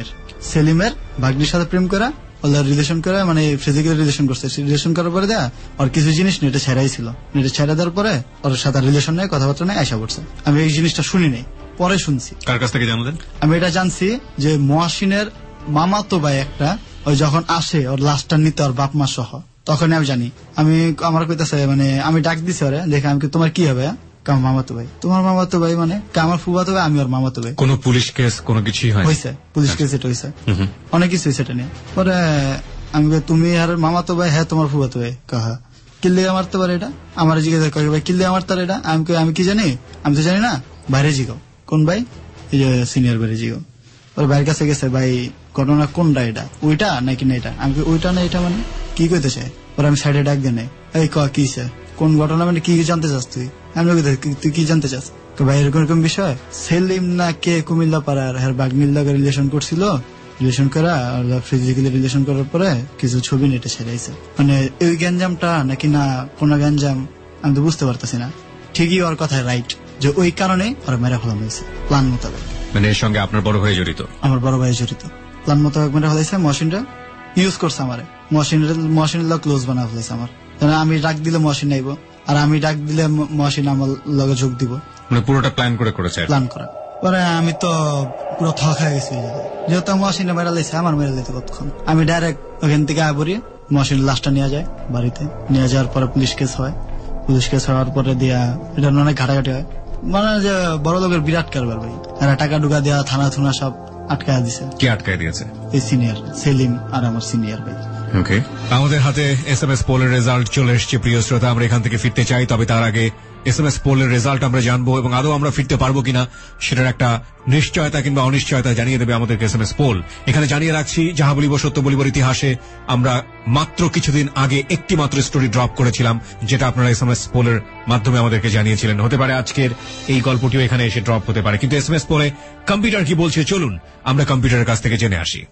সেলিমের ভাগ্নির সাথে প্রেম করা, রিলেশন করে, মানে ফিজিক্যালি রিলেশন করছে। রিলেশন করার পরে দেয়া আর কিছু জিনিস নেটে ছেড়াই ছিল, নেটে ছেড়ে দেওয়ার পরে ওর সাথে রিলেশন নেই, কথাবার্তা নেই, আশা করছে। আমি এই জিনিসটা শুনি নাই, পরে শুনছি। কার কাছ থেকে জানলেন? আমি এটা জানছি যে মহাসিনের মামাতো ভাই একটা, ওই যখন আসে ওর লাশটা নিতে ওর বাপ মা সহ, তখন আমি জানি। আমি আমার কইতাছে, মানে আমি ডাক দিছি ওরে, দেখে আমি তোমার কি হবে? মামাতো ভাই। তোমার মামাতো ভাই মানে আমার ফুফাতো ভাই, আমি ওর মামাতো ভাই। কোন পুলিশ কেস কোনো কিছুই হয়েছে? পুলিশ কেস এটা হয়েছে, অনেক কিছু হয়েছে এটা নিয়ে। পরে আমি তুমি আর মামাতো ভাই? হ্যাঁ তোমার ফুফাতো ভাই। কাহা কিল্লে মারতে পারে এটা? আমার জিজ্ঞাসা করে ভাই কিল্লে মারতে পারে এটা? আমি কি জানি? আমি তো জানি না, বাইরে জিগাও। কোন ভাই? এই যে সিনিয়র বাইরে জিগাও। ওর ভাইয়ের কাছে গেছে, ভাই ঘটনা কোনটা, এটা ওইটা নাকি না এটা? আমি ওইটা না এটা মানে কি কইতেছে? ওরা আমি সাইডে ডাক দিয়ে নেই, এই কিসে কোন ঘটনা, মানে কি জানতে চাস তুই? আমি তুই কি জানতে চাস? ভাই এরকম এরকম বিষয়, সেলিম না কে কুমিল্লা পাড়ার হ্যাঁ বাগনির লগে রিলেশন করছিল, রিলেশন করা ফিজিক্যালি রিলেশন করার পরে কিছু ছবি নেটে ছেড়েছে। মানে এই গ্যাঞ্জামটা নাকি না কোন গ্যাঞ্জাম আমি তো বুঝতে পারতেছি না। ঠিকই ওর কথায় রাইট, যে ওই কারণে ওরা মেরা ফেলানো হয়েছে প্ল্যান মোতাবেক। মানে এর সঙ্গে আপনার বড় ভাই জড়িত? আমার বড় ভাই জড়িত, প্ল্যান মোতাবেক মেরা ফেলাইছে। মহসিনটা ইউজ করছে আমারে, মহসিনের ক্লোজ বানা ফেলাইছে আমার। আমি ডাক দিলে মহসিন আইব, আর আমি ডাক দিলে মহসিন আমার লগে যোগ দিব। মানে পুরোটা প্ল্যান করে করেছে? প্ল্যান করা। পরে আমি তো পুরো থক হয়ে গেছি, যেহেতু মহসিনে মেরা লাইছে, আমার মেরা লাইতে কতক্ষণ। আমি ডাইরেক্ট ওখান থেকে আবরি মহসিন লাশটা নিয়ে যায় বাড়িতে, নিয়ে যাওয়ার পরে পুলিশ কেস হয়। পুলিশ কেস হওয়ার পরে দিয়া এটা অনেক ঘাটাঘাটি হয়, মানে যে বড় লোকের বিরাট কারবার ভাই। এরা টাকা ঢুকা দেওয়া, থানা থুনা সব আটকায় দিছে। কে আটকায় দিয়েছে? এই সিনিয়র সেলিম আর আমার সিনিয়র ভাই। ওকে, আমাদের হাতে SMS পোলের রেজাল্ট চলে এসেছে প্রিয় শ্রোতা। আমরা এখান থেকে ফিরতে চাই, তবে তার আগে SMS পোলের রেজাল্ট আমরা জানবো এবং আদৌ আমরা ফিরতে পারবো কিনা সেটার একটা নিশ্চয়তা কিংবা অনিশ্চয়তা জানিয়ে দেবে আমাদেরকে SMS পোল। এখানে জানিয়ে রাখছি, যাহা বলিব সত্য বলিবার ইতিহাসে আমরা মাত্র কিছুদিন আগে একটি মাত্র স্টোরি ড্রপ করেছিলাম, যেটা আপনারা SMS পোলের মাধ্যমে আমাদেরকে জানিয়েছিলেন। হতে পারে আজকের এই গল্পটিও এখানে এসে ড্রপ হতে পারে, কিন্তু SMS পোলে কম্পিউটার কি বলছে চলুন আমরা কম্পিউটারের কাছ থেকে জেনে আসি।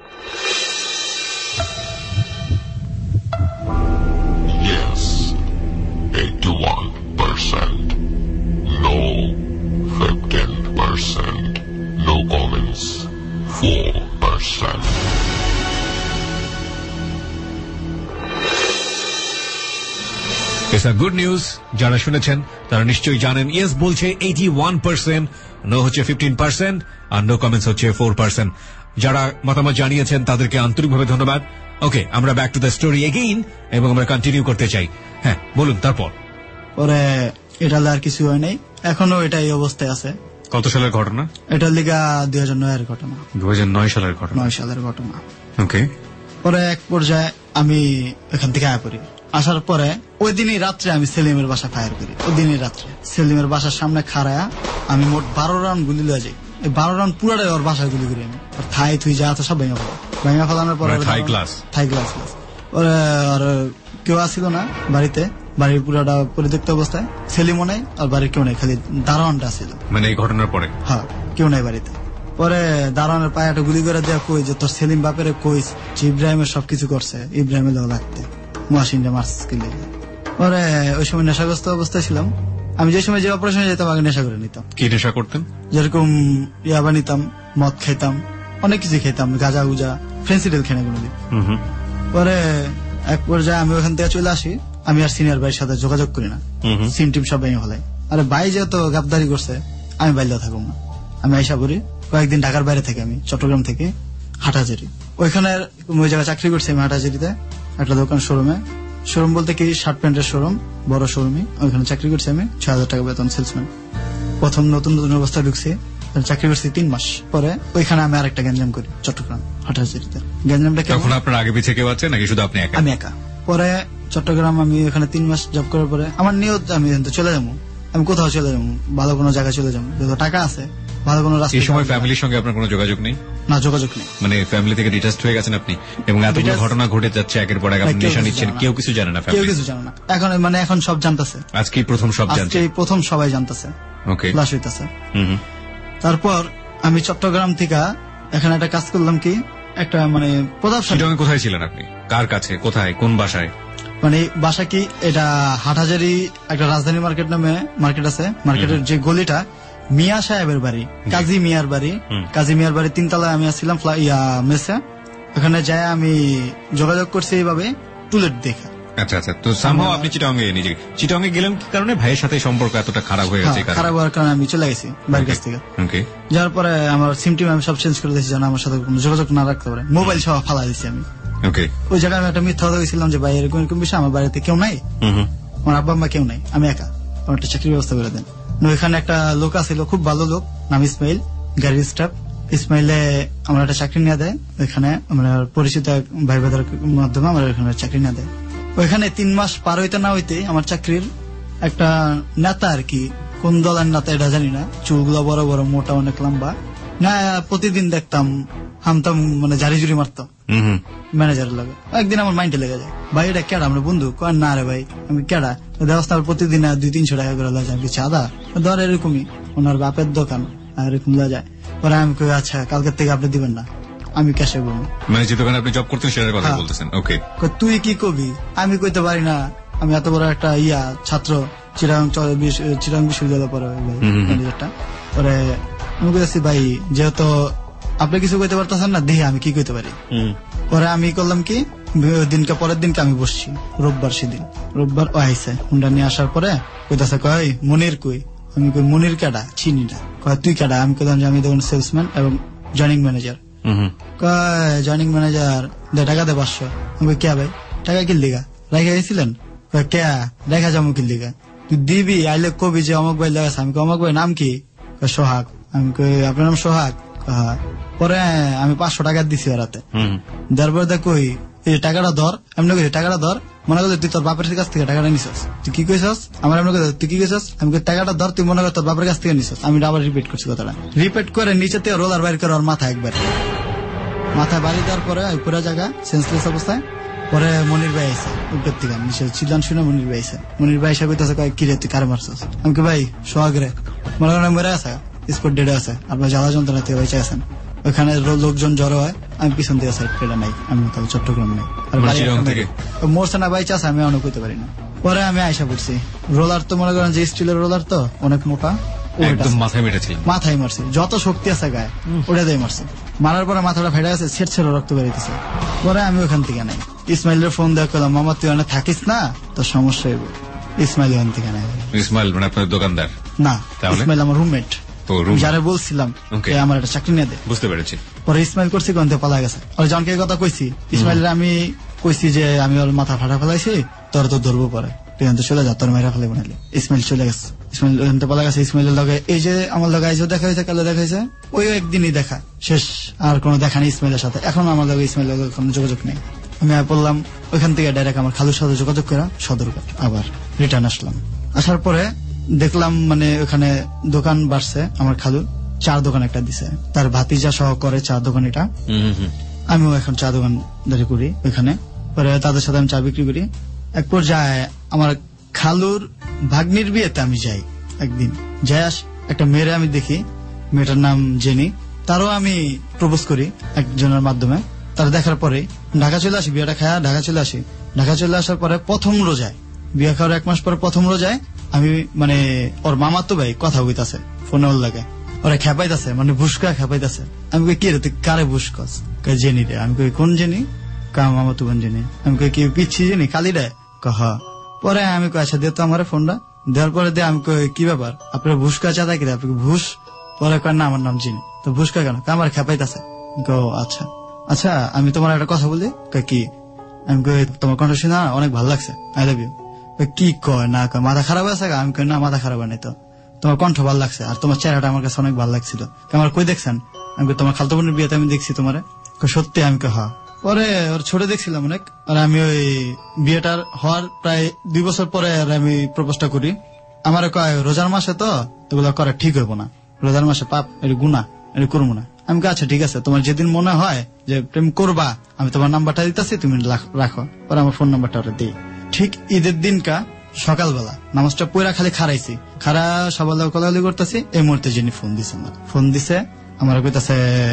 No 15%. No comments. 4%. It's a good news. যারা শুনেছেন তারা নিশ্চয়ই জানেন। ইয়েস বলছে 81%, নো হচ্ছে 15% আর নো কমেন্টস হচ্ছে 4%। যারা মতামত জানিয়েছেন তাদেরকে আন্তরিকভাবে ধন্যবাদ। ওকে, আমরা back to the story again এবং আমরা কন্টিনিউ করতে চাই। হ্যাঁ বলুন তারপর। পরে এটা আর কিছু হয় নাই, এখনো এটা এই অবস্থায় আছে। কত সালের ঘটনা এটা? লিগা 2009 ঘটনা। 2009 সালের ঘটনা। 9 সালের ঘটনা। ওকে। পরে এক পর্যায়ে আমি এখান থেকে আয়া পড়ি। আসার পরে ওই দিনই রাত্রে আমি সেলিমের বাসা ফায়ার করি। ওই দিনই রাত্রে সেলিমের বাসার সামনে খাড়ায়া আমি মোট 12 রাউন্ড গুলি লয়ে যাই। এই 12 রাউন্ড পুরাটাই ওর বাসায় গুলি করি আমি। থাই থুই যা আছে সব ভেঙে ফেলানোর পরে থাই গ্লাস ওরে আর কেউ আসছিল না বাড়িতে, বাড়ির পুরাটা পরিত্যক্ত অবস্থায়। সেলিমও নাই আর বাড়ির কেউ নাই, খালি দারোয়ানটা ছিল। মানে এই ঘটনার পরে? হ্যাঁ, কেউ নাই বাড়িতে। পরে দারোয়ানের পায়ে একটা গুলি করে দেওয়া, কই যে তোর সেলিম বাপের কইস যে ইব্রাহিমের সবকিছু করছে, ইব্রাহিমের লোক লাগতে মহাসিনটা মারছিস কিনে। পরে ওই সময় নেশাগ্রস্ত অবস্থায় ছিলাম আমি। যে সময় যে অপারেশনে যেতাম আগে নেশা করে নিতাম। কি নেশা করতেন? যেরকম ইয়াবা নিতাম, মদ খাইতাম, অনেক কিছু খেতাম, গাঁজা গুজা, ফেন্সিডেল খেয়ে কোনোদিন। পরে এক পর্যায়ে আমি ওখান থেকে চলে আসি। আমি আর সিনিয়র ভাইয়ের সাথে যোগাযোগ করি না, সিম টিম সব ভেঙে ফেলাই। আরে ভাই যেহেতু গাবদারি করছে আমি বাইরে থাকবো না। আমি আইসা করি কয়েকদিন ঢাকার বাইরে থেকে, আমি চট্টগ্রাম থেকে হাটাজারি, ওইখানে ওই জায়গায় চাকরি করছি আমি। হাটাজারিতে একটা দোকান, শোরুম বলতে কি শার্ট প্যান্টের শোরুম, বড় শোরুমই। ওইখানে চাকরি করছি আমি, 6000 টাকা বেতন, সেলসম্যান। প্রথম নতুন অবস্থায় ঢুকছি, চাকরি করছি 3 মাস। পরে ওইখানে আমি আরেকটা গ্যাঞ্জাম করি চট্টগ্রাম হাটাজারিতে। গ্যাঞ্জামটা তখন আপনার আগে পিছিয়ে কেউ আছে নাকি শুধু আপনি একা? আমি একা। পরে চট্টগ্রাম আমি ওখানে 3 মাস জব করার পরে আমার নিয়ত আমি চলে যাবো, আমি কোথাও চলে যাবো, ভালো কোনো জায়গায় চলে যাবো, যত টাকা আছে, ভালো কোনো রাস্তা। এই সময় ফ্যামিলির সঙ্গে আপনার কোনো যোগাযোগ নেই? না, যোগাযোগ নেই। মানে ফ্যামিলি থেকে ডিটাচড হয়ে গেছেন আপনি, এবং এতগুলো ঘটনা ঘটে যাচ্ছে একের পর এক, আপনি নেশা নিচ্ছেন, কেউ কিছু জানে না? কেউ কিছু জানে না এখন, মানে এখন সব জানতেছে। আজকেই প্রথম সব জানছে? আজকেই প্রথম সবাই জানতেছে। ওকে। ক্লাস হইতেছে। তারপর আমি চট্টগ্রাম থেকে এখানে একটা কাজ করলাম, কি একটা মানে প্রতাপশালী। কোথায় ছিলেন আপনি? কার কাছে? কোথায়? কোন বাসায়? মানে বাসা কি এটা হাটহাজারি একটা রাজধানী মার্কেট নামে মার্কেট আছে। মার্কেটের যে গলিটা মিয়া সাহেবের বাড়ি, কাজী মিয়ার বাড়ি, কাজী মিয়ার বাড়ি 3 তলায় আমি আসছিলাম মেসে। ওখানে যাই আমি যোগাযোগ করছি এইভাবে টুলেট দেখে। আচ্ছা আচ্ছা। তো সামহাও আপনি চিটাগং গেলেন কি কারণে? ভাইয়ের সাথে সম্পর্ক এতটা খারাপ হয়ে গেছে? খারাপ হওয়ার কারণে আমি চলে গেছি বাড়ির কাছ থেকে। যাওয়ার পরে আমার সিম টিম আমি সব চেঞ্জ করে দিয়েছি যেন আমার সাথে কোনো যোগাযোগ না রাখতে পারে। মোবাইল সহ ফালা দিয়েছি আমি। ওই জায়গায় আমি একটা মিথ্যা কথা গেছিলাম যে ভাই এরকম এরকম বিষয়, আমার বাড়িতে কেউ নাই, আমার আব্বা আম্মা কেউ নাই, আমি একা, আমার একটা চাকরির ব্যবস্থা করে দেন। ওইখানে একটা লোক আছিল, খুব ভালো লোক, নাম ইসমাইল, গাড়ির স্টাফ। ইসমাইলে আমার একটা চাকরি নিয়ে দেয় ওইখানে, আমরা পরিচিত ভাই ভাইদের মাধ্যমে আমার ওইখানে চাকরি নিয়ে দেয়। ওইখানে 3 মাস পার হইতে না হইতে আমার চাকরির একটা নেতা, আর কি কোন দলের নেতা এটা জানি না, চুলগুলো বড় বড়, মোটা, অনেক লম্বা, না প্রতিদিন দেখতাম হামতাম, মানে জারি জুরি মারতো ম্যানেজারের লাগে। একদিন আমার মাইন্ডে লেগে যায়, ভাই এটা কেডা? আমরা বন্ধু? কয় না রে ভাই, আমি কেডা? ব্যবস্থা প্রতিদিন 200-300 টাকা করে লাগে, আমি চাঁদা ধর, এরকমই ওনার বাপের দোকান এরকম লেগে যায়। পরে আমি কই আচ্ছা কালকের থেকে আপনি দিবেন না, আমি ক্যাশে বলবো। মানে যে দোকানে আপনি জব করতেন সেটার কথা বলতেছেন? ওকে। তুই কি কবি? আমি কইতে পারি না, আমি এত বড় একটা ছাত্র, চিরাং বিশ্ববিদ্যালয় পরে ম্যানেজারটা। পরে আমি কইতেছি ভাই যেহেতু আপনি কিছু কইতে পারতেছেন না, দেখি আমি কি কইতে পারি। পরে আমি করলাম কি, পরের দিনকে আমি বসছি, রোববার, সেদিন রোববার ও আইসে হুন্ডা নিয়ে আসার পরে কইতাছে, কয় মনির কই? আমি কই মনির কেডা? চিনি না। কয় তুই কেডা? আমি কইলাম যে আমি তখন সেলসম্যান এবং জয়নিং ম্যানেজার। কয় জয়নিং ম্যানেজার টাকা দে 500। আমি কই কে ভাই? টাকা কি লিগা রেখে গেছিলেন? কয় কে দেখা যাবো কি লিগা? তুই দিবি, আইলে কবি যে অমক ভাই লাগাছে। আমি কই অমক ভাই নাম কি? সোহাগ। আমি কই আপনার নাম সোহাগ? পরে আমি 500 টাকা দিছি রাতে। দেওয়ার পরে কই এই টাকাটা ধর, এমনি কই টাকাটা ধর, মনে কর তুই তোর বাপের কাছ থেকে টাকাটা নিছস। তুই কি কইছস? আমার এমনি কই তুই কি কইছস? আমি কই টাকাটা ধর, তুই মনে কর তোর বাপের কাছ থেকে নিছস। আমি আবার রিপিট করছি কথাটা, রিপিট করে নিচে থেকে রোলার বাইর করে ওর মাথা একবার, মাথায় বাড়ি দেওয়ার পরে পুরো জায়গা সেন্সলেস অবস্থায়। পরে মনির ভাই আইসে উপর থেকে, নিচে চিল্লান শুনে মনির ভাই আইসে। মনির ভাই এসে কইতাছে, কয় কি রে তুই কারে মারছস? আমি কই ভাই সোহাগ রে, মনে করেন মরে আছে, স্পট ডেডে আছে, আপনার জ্বালা যন্ত্রণা থেকে বেঁচে আছেন। ওখানে লোকজন জড়ো হয়, আমি পিছন দিয়ে সাইড পেলে নাই, আমি তাহলে চট্টগ্রাম নেই, মরছে না বাইচে আছে, আমি অনেক কইতে পারি না। পরে আমি আইসা পড়ছি, রোলার তো মনে করেন যে স্টিলের রোলার তো অনেক মোটা, মাথায় মারছি, যত শক্তি আছে গায়ে ওটা দিয়ে মারছি। মারার পরে মাথাটা ফেটে গেছে, ছেড় ছেড়ে রক্ত বেরিয়েছে। পরে আমি ওখান থেকে নাই, ইসমাইলের ফোন দেওয়া করলাম, মামা তুই অনেক থাকিস না, তোর সমস্যা হইব। ইসমাইল ওখান থেকে নাই। ইসমাইল মানে আপনার দোকানদার না? ইসমাইল আমার রুমমেট, যারা বলছিলাম আমার একটা চাকরি নিয়ে দেয়। বুঝতে পেরেছি। পরে ইসমাইল করছি কোন পালা গেছে, আর জনকে কথা কইছি, ইসমাইলের আমি কইছি যে আমি ওর মাথা ফাটা ফেলাইছি, তোর তো ধরবো পরে। তুই এখান থেকে চলে যা, তোর মেয়েরা ফেলে বানাইলে। ইসমাইল চলে গেছে, ইসমাইল এখান থেকে পালা গেছে। ইসমাইলের লগে এই যে আমার লগে আইজও দেখা হয়েছে, কালো দেখা হয়েছে, ওই একদিনই দেখা শেষ, আর কোনো দেখা নেই ইসমাইলের সাথে। এখন আমার লগে ইসমাইলের লগে কোনো যোগাযোগ নেই। আমি বললাম ওইখান থেকে ডাইরেক্ট আমার খালুর সাথে যোগাযোগ করে সদরঘাট আবার রিটার্ন আসলাম। আসার পরে দেখলাম মানে ওখানে দোকান বাড়ছে, আমার খালু চার দোকান একটা দিছে, তার ভাতিজা সহ করে চা দোকান এটা। আমিও এখন চা দোকানদারি করি ওইখানে, পরে তাদের সাথে আমি চা বিক্রি করি। এক পর্যায়ে আমার খালুর ভাগ্নির বিয়েতে আমি যাই। একদিন যাই একটা মেয়েরে আমি দেখি, মেয়েটার নাম জেনি, তারও আমি প্রপোজ করি একজনের মাধ্যমে। তার দেখার পরে ঢাকা চলে আসি, বিয়েটা খায় ঢাকা চলে আসি। ঢাকা চলে আসার পরে প্রথম রোজায়, বিয়ে খাওয়ার 1 মাস পরে প্রথম রোজায় আমি মানে ওর মামার তো ভাই কথা হইতাছে ফোনে, ওর লাগে ওরা খেপাইতেছে, মানে ভুসকা খেপাইতেছে। আমি কই কি রে তুই কারে ভুসকস? জেনি রে। আমি কই কোন জেনি? মামা তো কোন জেনি? আমি কই কি পিচ্ছি জেনি কালি রে? কহ। পরে আমি কই আচ্ছা দিয়ে তো আমার ফোনটা দেওয়ার পরে দিয়ে আমি কই কি ব্যাপার আপনার ভুসকা চাঁদা কিরে? আপনি ভুস? পরে কয় না আমার নাম জেনি। তো ভুসকা কেন? আমার খেপাইতেছে। আচ্ছা আচ্ছা আমি তোমার একটা কথা বলি। কি? আমি কই তোমার কণ্ঠ শুনে অনেক ভালো লাগছে, আই লাভ ইউ। কি কয় না কয় মাথা খারাপ আছে? আমি কই না মাথা খারাপ নাই তো, তোমার কণ্ঠ ভালো লাগছে আর তোমার চেহারাটা আমার কাছে অনেক ভালো লাগছিল। আমার কই দেখছেন? আমি তোমার খালতো বোনের বিয়েতে আমি দেখছি তোমারে। সত্যি? আমি কই হ্যাঁ। পরে ওর ছোট দেখছিলাম অনেক, আর আমি ওই বিয়েটার হওয়ার প্রায় 2 বছর পরে আমি প্রপোজটা করি। আমার কয় রোজার মাসে তো এগুলো করা ঠিক হইব না, রোজার মাসে পাপ, এটা গুনাহ, এটা করবো না। আমি আচ্ছা ঠিক আছে, তোমার যেদিন মনে হয় যে প্রেম করবা আমি তোমার নাম্বারটা দিতেছি, তুমি রাখো। পরে আমার ফোন নাম্বারটা ওরা দিই। ঠিক ঈদের দিনকা সকালবেলা নামাজটা পড়া খালি খারাইছি, খারা সবাই কলাকলি করতেছি, এই মুহূর্তে যিনি ফোন দিছে, আমার ফোন দিছে, আমার কইতাছে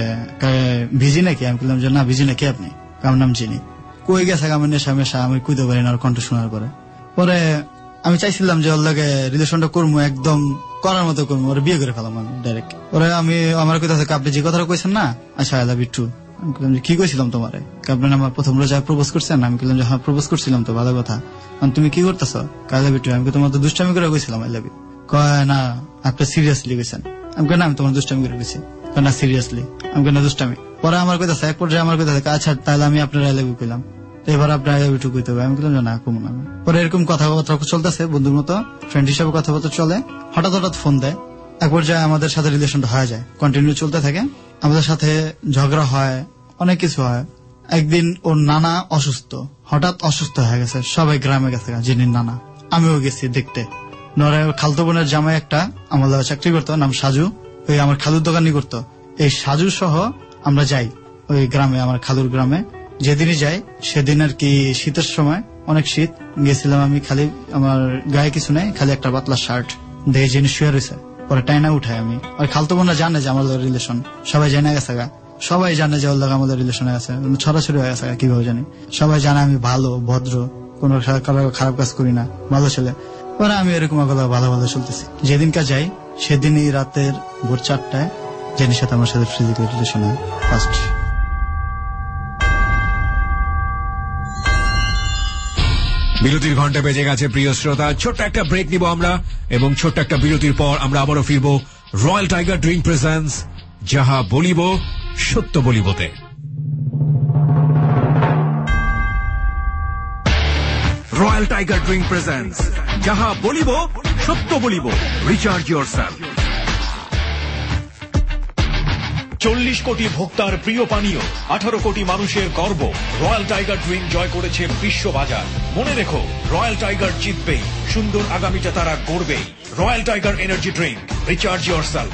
ভিজি নাকি? আমি বললাম যে না ভিজি নাকি আপনি? আমার নাম চিনি। কই গেছে আমার নেশা মেশা, আমি কইতে পারি না ওর কণ্ঠ শোনার পরে। পরে আমি চাইছিলাম যে ওর লাগে রিলেশনটা করবো, একদম করার মতো করবো, ওরা বিয়ে করে ফেলাম আমি ডাইরেক্ট। পরে আমি আমার কইতাছে আপনি যে কথাটা কইছেন না, আচ্ছা আই লাভ ইউ টু। আমি বললাম কি কইছিলাম তোমারে? আপনি আমার প্রথম রোজায় প্রপোজ করছেন? আমি বললাম যে হ্যাঁ প্রপোজ করছিলাম তো, ভালো কথা। তুমি কি করতেছো? I love you too. আমি তোমার তো দুষ্টামি করে কইছিলাম আই লাভ ইউ। কয় না আপনি সিরিয়াসলি কইছেন? আমি কই না আমি তোমার দুষ্টামি করে কইছি। না সিরিয়াসলি। আমি কই না দুষ্টামি। পরে আমার কইতাছে এক পর্যায়ে আমার কইতাছে আচ্ছা তাহলে আমি আপনার আই লাভ ইউ কইলাম, এবার আপনার আই লাভ ইউ টু কইতে হবে। আমি বললাম না কমু না। পরে এরকম কথাবার্তা চলতেছে, বন্ধুর মতো ফ্রেন্ড হিসাবে কথাবার্তা চলে। হঠাৎ হঠাৎ ফোন দেয়, এক পর্যায়ে আমাদের সাথে রিলেশনটা হয়ে যায়, কন্টিনিউ চলতে থাকে। আমাদের সাথে ঝগড়া হয়, অনেক কিছু হয়। একদিন ওর নানা অসুস্থ, হঠাৎ অসুস্থ হয়ে গেছে, সবাই গ্রামে গেছে জেনির নানা। আমিও গেছি দেখতে। নরে খালতো বোনের জামাই একটা আমার চাকরি করতো, নাম সাজু, ওই আমার খালুর দোকানই করতো। এই সাজু সহ আমরা যাই ওই গ্রামে, আমার খালুর গ্রামে। যেদিনই যাই সেদিন আর কি শীতের সময়, অনেক শীত, গেছিলাম আমি, খালি আমার গায়ে কিছু নেই, খালি একটা পাতলা শার্ট, দেখে জিনিস শুয়ে রয়েছে। পরে টাইনা উঠাই আমি। ওই খালতো বোনরা জানে যে আমার রিলেশন, সবাই জানে গেছে গা, সবাই জানে যে ওর লোক আমাদের রিলেশনে আছে, ছড়াছড়ি হয়ে গেছে কিভাবে জানি। সবাই জানে আমি ভালো ভদ্র, কোন খারাপ কাজ করি না, ভালো ছেলে। পরে আমি এরকম ভালো ভালো চলতেছি। যেদিনকার যাই সেদিনই রাতের ভোর 4টায় জেনির সাথে আমার সাথে ফিজিক্যাল রিলেশন হয় ফার্স্ট। বিরতির ঘন্টা বেজে গেছে প্রিয় শ্রোতা, ছোট্ট একটা ব্রেক নিব আমরা, এবং ছোট্ট একটা বিরতির পর আমরা আবারও ফিরবো রয়্যাল টাইগার ড্রিঙ্ক প্রেজেন্স যাহা বলিব সত্য বলিবতে। রয়্যাল টাইগার ড্রিঙ্ক প্রেজেন্স যাহা বলিব সত্য বলিব, রিচার্জ ইয়োরসেলফ। 40 কোটি ভোক্তার প্রিয় পানীয়, 18 কোটি মানুষের গর্ব, রয়্যাল টাইগার ড্রিঙ্ক জয় করেছে বিশ্ববাজার। মনে রেখো, রয়্যাল টাইগার জিতবেই, সুন্দর আগামীটা তারা গড়বেই। Royal Tiger energy drink, recharge yourself.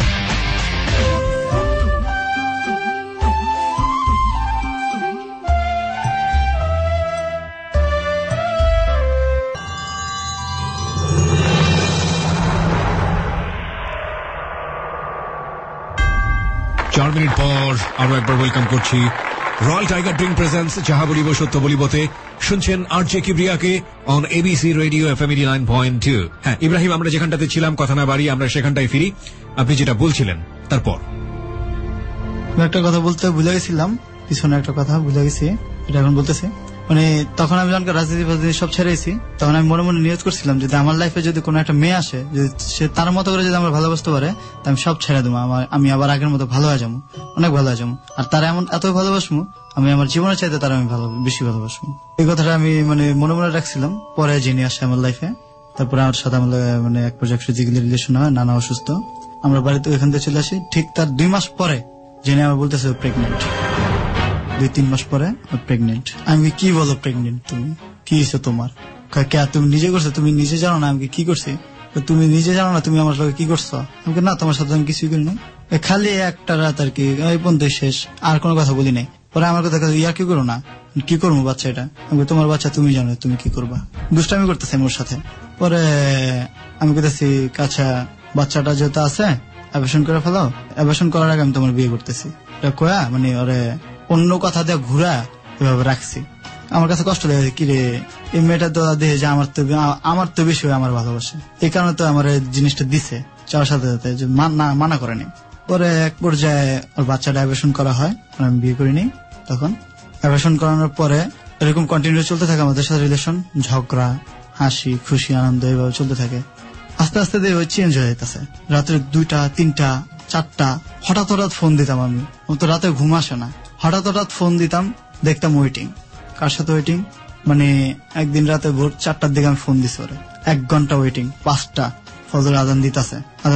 চার মিনিট পর আরো একবার ওয়েলকাম করছি রয়্যাল টাইগার ড্রিঙ্ক প্রেজেন্স যাহা বলিব সত্য বলিবতে। শুনছেন আরজে কিবরিয়াকে অন এবিসি রেডিও এফএম 89.2। হ্যাঁ ইব্রাহিম, আমরা যেখানটাতে ছিলাম, কথা না বাড়ি আমরা সেখানটায় ফিরি। আপনি যেটা বলছিলেন তারপর। একটা কথা বলতে ভুলে গেছিলাম, পিছনে একটা কথা ভুলে গেছি, এটা এখন বলতেছি। মানে তখন আমি যখন রাজনীতি সব ছেড়েছি, তখন আমি মনে মনে নিয়ত করছিলাম যদি আমার লাইফে যদি কোনো একটা মেয়ে আসে, যদি সে তার মতো করে যদি আমার ভালোবাসতে পারে, আমি সব ছেড়ে দেবো, আমি আবার আগের মতো ভালো হয়ে যাবো, অনেক ভালো হয়ে যাবো। আর তারা এমন এত ভালোবাসবো, আমি আমার জীবনের চাইতে তারা আমি বেশি ভালোবাসবো। এই কথাটা আমি মানে মনে মনে রাখছিলাম। পরে যিনি আসে আমার লাইফে, তারপরে আমার সাথে আমার মানে এক পর্যায়ে ফিজিক্যালি রিলেশন হয়, নানা অসুস্থ, আমরা বাড়িতে এখান থেকে চলে আসি। ঠিক তার 2 মাস পরে যিনি আমার বলতেছে প্রেগনেন্ট, 2-3 মাস পরে প্রেগনেন্ট। আমি কি বলো প্রেগনেন্ট, তুমি কি হয়েছে তোমার? তুমি নিজে করছো, তুমি নিজে জানো না আমি কি করছি? তুমি নিজে জানো না তুমি আমার সাথে কি করছো? আমাকে না, তোমার সাথে আমি কিছুই করি না, খালি একটা রাত আর কি, ওই পর্যন্ত শেষ, আর কোনো কথা বলি নাই। পরে আমার কথা ইয়া কি করো না, কি করবো বাচ্চা এটা? আমি তোমার বাচ্চা তুমি জানো, তুমি কি করবা? দুষ্টামি করতেছে ওর সাথে। পরে আমি কেছি কাছা বাচ্চাটা যেহেতু আছে অ্যাবর্শন করে ফেলো, অ্যাবর্শন করার আগে আমি তোমার বিয়ে করতেছি, এটা কয়া মানে ওরে অন্য কথা দিয়ে ঘুরা এভাবে রাখছি। আমার কাছে কষ্ট লাগে, কি রে এই মেয়েটা তো দেখে যে আমার তো বেশি আমার ভালোবাসে, এই কারণে তো আমার জিনিসটা দিছে চাওয়ার সাথে সাথে, যে মানা করেনি। পরে এক পর্যায়ে ওর বাচ্চাটা অ্যাবর্শন করা হয়, আমি বিয়ে করিনি। তখন অ্যাবর্শন করানোর পরে এরকম কন্টিনিউ চলতে থাকে আমাদের সাথে রিলেশন, ঝগড়া, হাসি খুশি আনন্দ এইভাবে চলতে থাকে। আস্তে আস্তে চেঞ্জ হয়ে যেতেছে। রাত্রে 2টা 3টা 4টা হঠাৎ ফোন দিতাম আমি, তো রাতে ঘুম আসে না, হঠাৎ ফোন দিতাম, দেখতাম ওয়েটিং। কার সাথে ওয়েটিং? মানে একদিন রাতে ভোর 4টার দিকে আমি ফোন দিছি ওরে, 1 ঘন্টা ওয়েটিং, 5টা ফজর আজান দিতাছে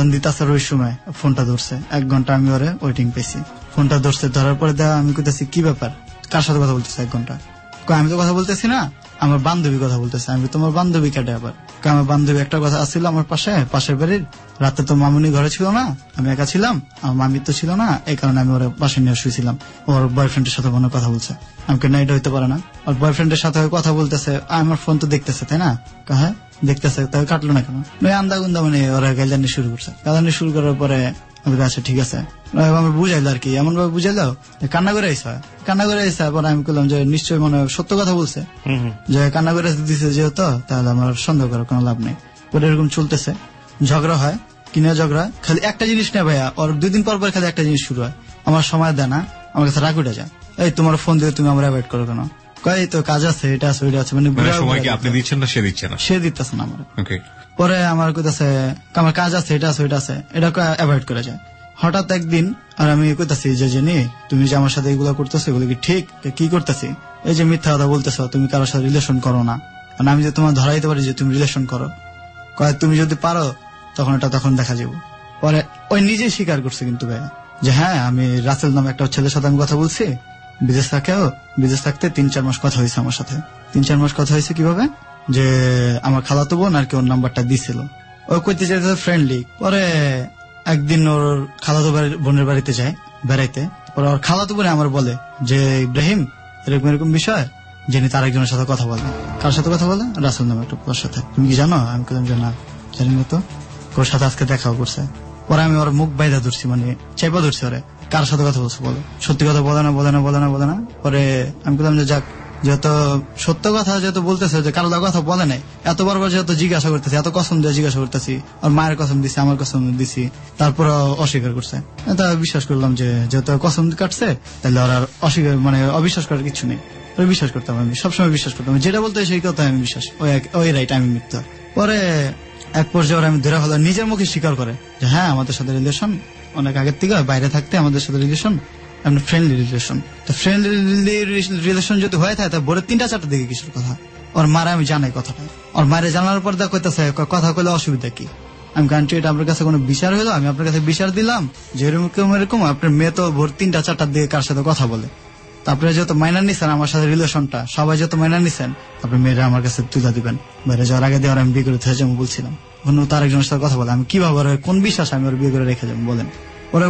ওই সময় ফোনটা ধরছে, 1 ঘন্টা আমি ওরে ওয়েটিং পেয়েছি। ফোনটা ধরছে, ধরার পরে আমি কইতেছি কি ব্যাপার, কার সাথে কথা বলতেছে 1 ঘন্টা? আমি তো কথা বলতেছি না, আমার বান্ধবী কথা বলতেছে। আমি তোমার বান্ধবী কেটে আবার? আমার বান্ধবী একটা কথা আসছিল আমার পাশের বাড়ির, রাতে তো মামুনি ঘরে ছিল না, আমি একা ছিলাম, আমার মামি তো ছিল না, এই কারণে আমি ওর পাশে নিয়ে শুয়েছিলাম। ওর বয়ফ্রেন্ডের সাথে মনে কথা বলছে। আমাকে না, এটা হইতে পারে না, ওর বয়ফ্রেন্ডের সাথে কথা বলতেছে, আমার ফোন তো দেখতেছে তাই না, হ্যাঁ দেখতেছে, তাই কাটলো না কেন? আন্দা গুন্দা মানে ওরা গাইলানি শুরু করছে। গাইলানি শুরু করার পরে আচ্ছা ঠিক আছে আমি বুঝাইলো আর কি, এমন ভাবে বুঝাইলো কান্না করে আইসা। পরে আমি বললাম যে নিশ্চয়ই মনে সত্য কথা বলছে, যে কান্না করে দিছে যেহেতু, তাহলে আমার সন্দেহ করার কোনো লাভ নেই। পরে এরকম চলতেছে, ঝগড়া হয়, কিনা ঝগড়া খালি একটা জিনিস নেই ভাইয়া, ওর 2 দিন পর খালি একটা জিনিস শুরু হয়, আমার সময় দেয় না, আমার কাছে রাগ উঠে যায়, এই তোমার ফোন দিয়ে তুমি আমার অ্যাভয়েড করো কেন? কই তো কাজ আছে, এটা আছে ওইটা আছে, মানে সময় কি আপনি দিচ্ছেন না, সে দিতেছে না আমার। পরে আমার কইতাছে আমার কাজ আছে, এটা আছে ওইটা আছে, এটা অ্যাভয়েড করে যায়। হঠাৎ একদিন আর আমি কইতাছি যে জেনি তুমি যে আমার সাথে এগুলো করতেছো এগুলো কি ঠিক? কি করতেছি? এই যে মিথ্যা কথা বলতেছো, তুমি কারোর সাথে রিলেশন করো না, মানে আমি যে তোমার ধরাইতে পারি যে তুমি রিলেশন করো, তুমি যদি পারো তখন দেখা যাবো। পরে ওই নিজে স্বীকার করছে কিন্তু ভাইয়া যে হ্যাঁ আমি রাসেল নামে একটা ছেলের সাথে আমি কথা বলছি, বিদেশ থাকতে 3-4 মাস কথা হয়েছে আমার সাথে। 3-4 মাস কথা হয়েছে কিভাবে, যে আমার খালাতো বোন আর কি ওর নাম্বারটা দিছিল, ও কইতে চাইতে ফ্রেন্ডলি। পরে একদিন ওর খালাতো বোনের বাড়িতে যায় বেড়াইতে, পরে ওর খালাতো বোনে আমার বলে যে ইব্রাহিম এরকম বিষয়, যিনি তার একজনের সাথে কথা বলে। কার সাথে কথা বলে? রাসেল নামে একটা পোলার সাথে। তুমি কি জানো? আমি বললাম যে না জানি না তো, ওর সাথে আজকে দেখাও করছে। পরে আমি ওর মুখ বাইদা ধরছি, মানে চাইপা ধরছি ওরে, কার সাথে কথা বলছো বলো, সত্যি কথা বলে না। পরে আমি বললাম যে যাক, যেহেতু সত্য কথা যেহেতু বলতেছে, যে কারো কথা বলে নাই, এত বারবার যেহেতু জিজ্ঞাসা করতেছি, এত কসম দিয়ে জিজ্ঞাসা করতেছি, আর মায়ের কসম দিছি, আমার কসম দিছি, তারপর অস্বীকার করছে। তা বিশ্বাস করলাম যে যেহেতু কসম কাটছে, তাহলে ওরা অস্বীকার মানে অবিশ্বাস করার কিছু নেই, বিশ্বাস করতাম। আমি সবসময় বিশ্বাস করতাম, যেটা বলতে সেই কথা আমি বিশ্বাস, ওই রাইট আমি মিথ্যা। পরে এক পর্যায়ে ওরা আমি ধরে হলো নিজের মুখে স্বীকার করে যে হ্যাঁ আমাদের সাথে রিলেশন অনেক আগের থেকে, বাইরে থাকতে আমাদের সাথে রিলেশন, ফ্রেন্ডলি রিলেশন। তো ফ্রেন্ডলি রিলেশন যদি হয়ে থাকে, তা ভোরে 3টা-4টার দিকে কিছুর কথা। ওর মারা আমি জানাই কথাটা, ওর মায়ের জানার পর দা কইতাছে কথা কইলে অসুবিধা কি? আমি কান্ট্রি এটা আপনার কাছে কোনো বিচার হইলো? আমি আপনার কাছে বিচার দিলাম যে এরকম আপনার মেয়ে তো ভোর 3টা-4টার দিকে কার সাথে কথা বলে, তারপরে যেহেতু মাইনার নিছেন আমার সাথে রিলেশনটা, সবাই যেহেতু মাইনার নিছেন, আপনি মেয়েরা আমার কাছে তুলে দিবেন। বাইরে যাওয়ার আগে দিয়ে আমি বিয়ে করে থেকে যাবো বলছিলাম, তার একজনের সাথে কথা বলে, আমি কিভাবে কোন বিশ্বাস আমি ওর বিয়ে করে রেখে যাবো বলেন? ওরা